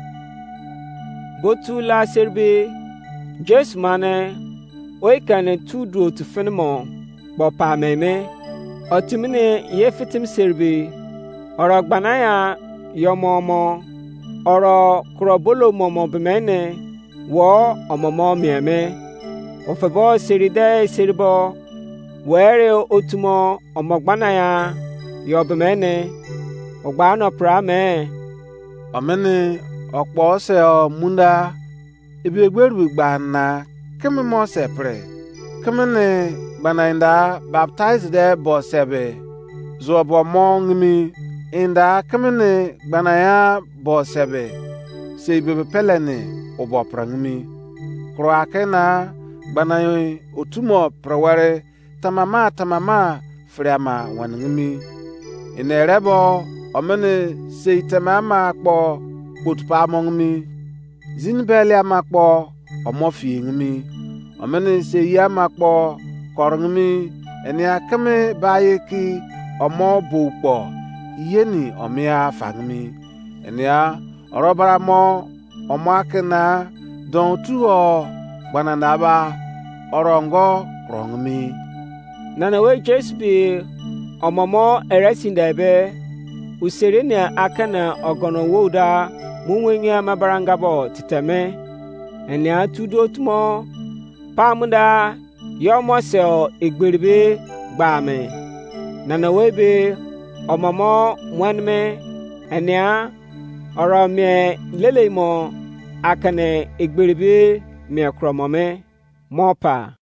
botula serbi Jesu mane oikane tudu otufenmo bo pameme otimine yefitim serbi oro gbanaya yomomo oro krobolo momo bemene wo omomo mieme ofebo seride seribo were otumo omogbanaya yo bemene ogbano prame omene okpo se o munda ibegberu gbana kemi mo sepre kemene gbanainda baptize de bo sebe zo bo mongmi inda kemene gbanaya bo sebe se bebe pelene obo prangmi kroakena gbanayi otumo preware tamama friama wanngmi inerebo omene se tamama kpo botpa mongmi zinbelia makpo omofingmi omene se yama kpo korngmi enia keme bayeki omo bukpo yeni omia fangmi enia orobara mo omakena don tuo gbananaba orongo krongmi nanawe Jesbi omomo eresindebe userene akana ogono woda munwenya mabarangabo titeme enia tudotumo pamunda yomosel egberbe gbame nanawe be omomo mwanme enia oromie lelemo akane egberbe me kromome mopa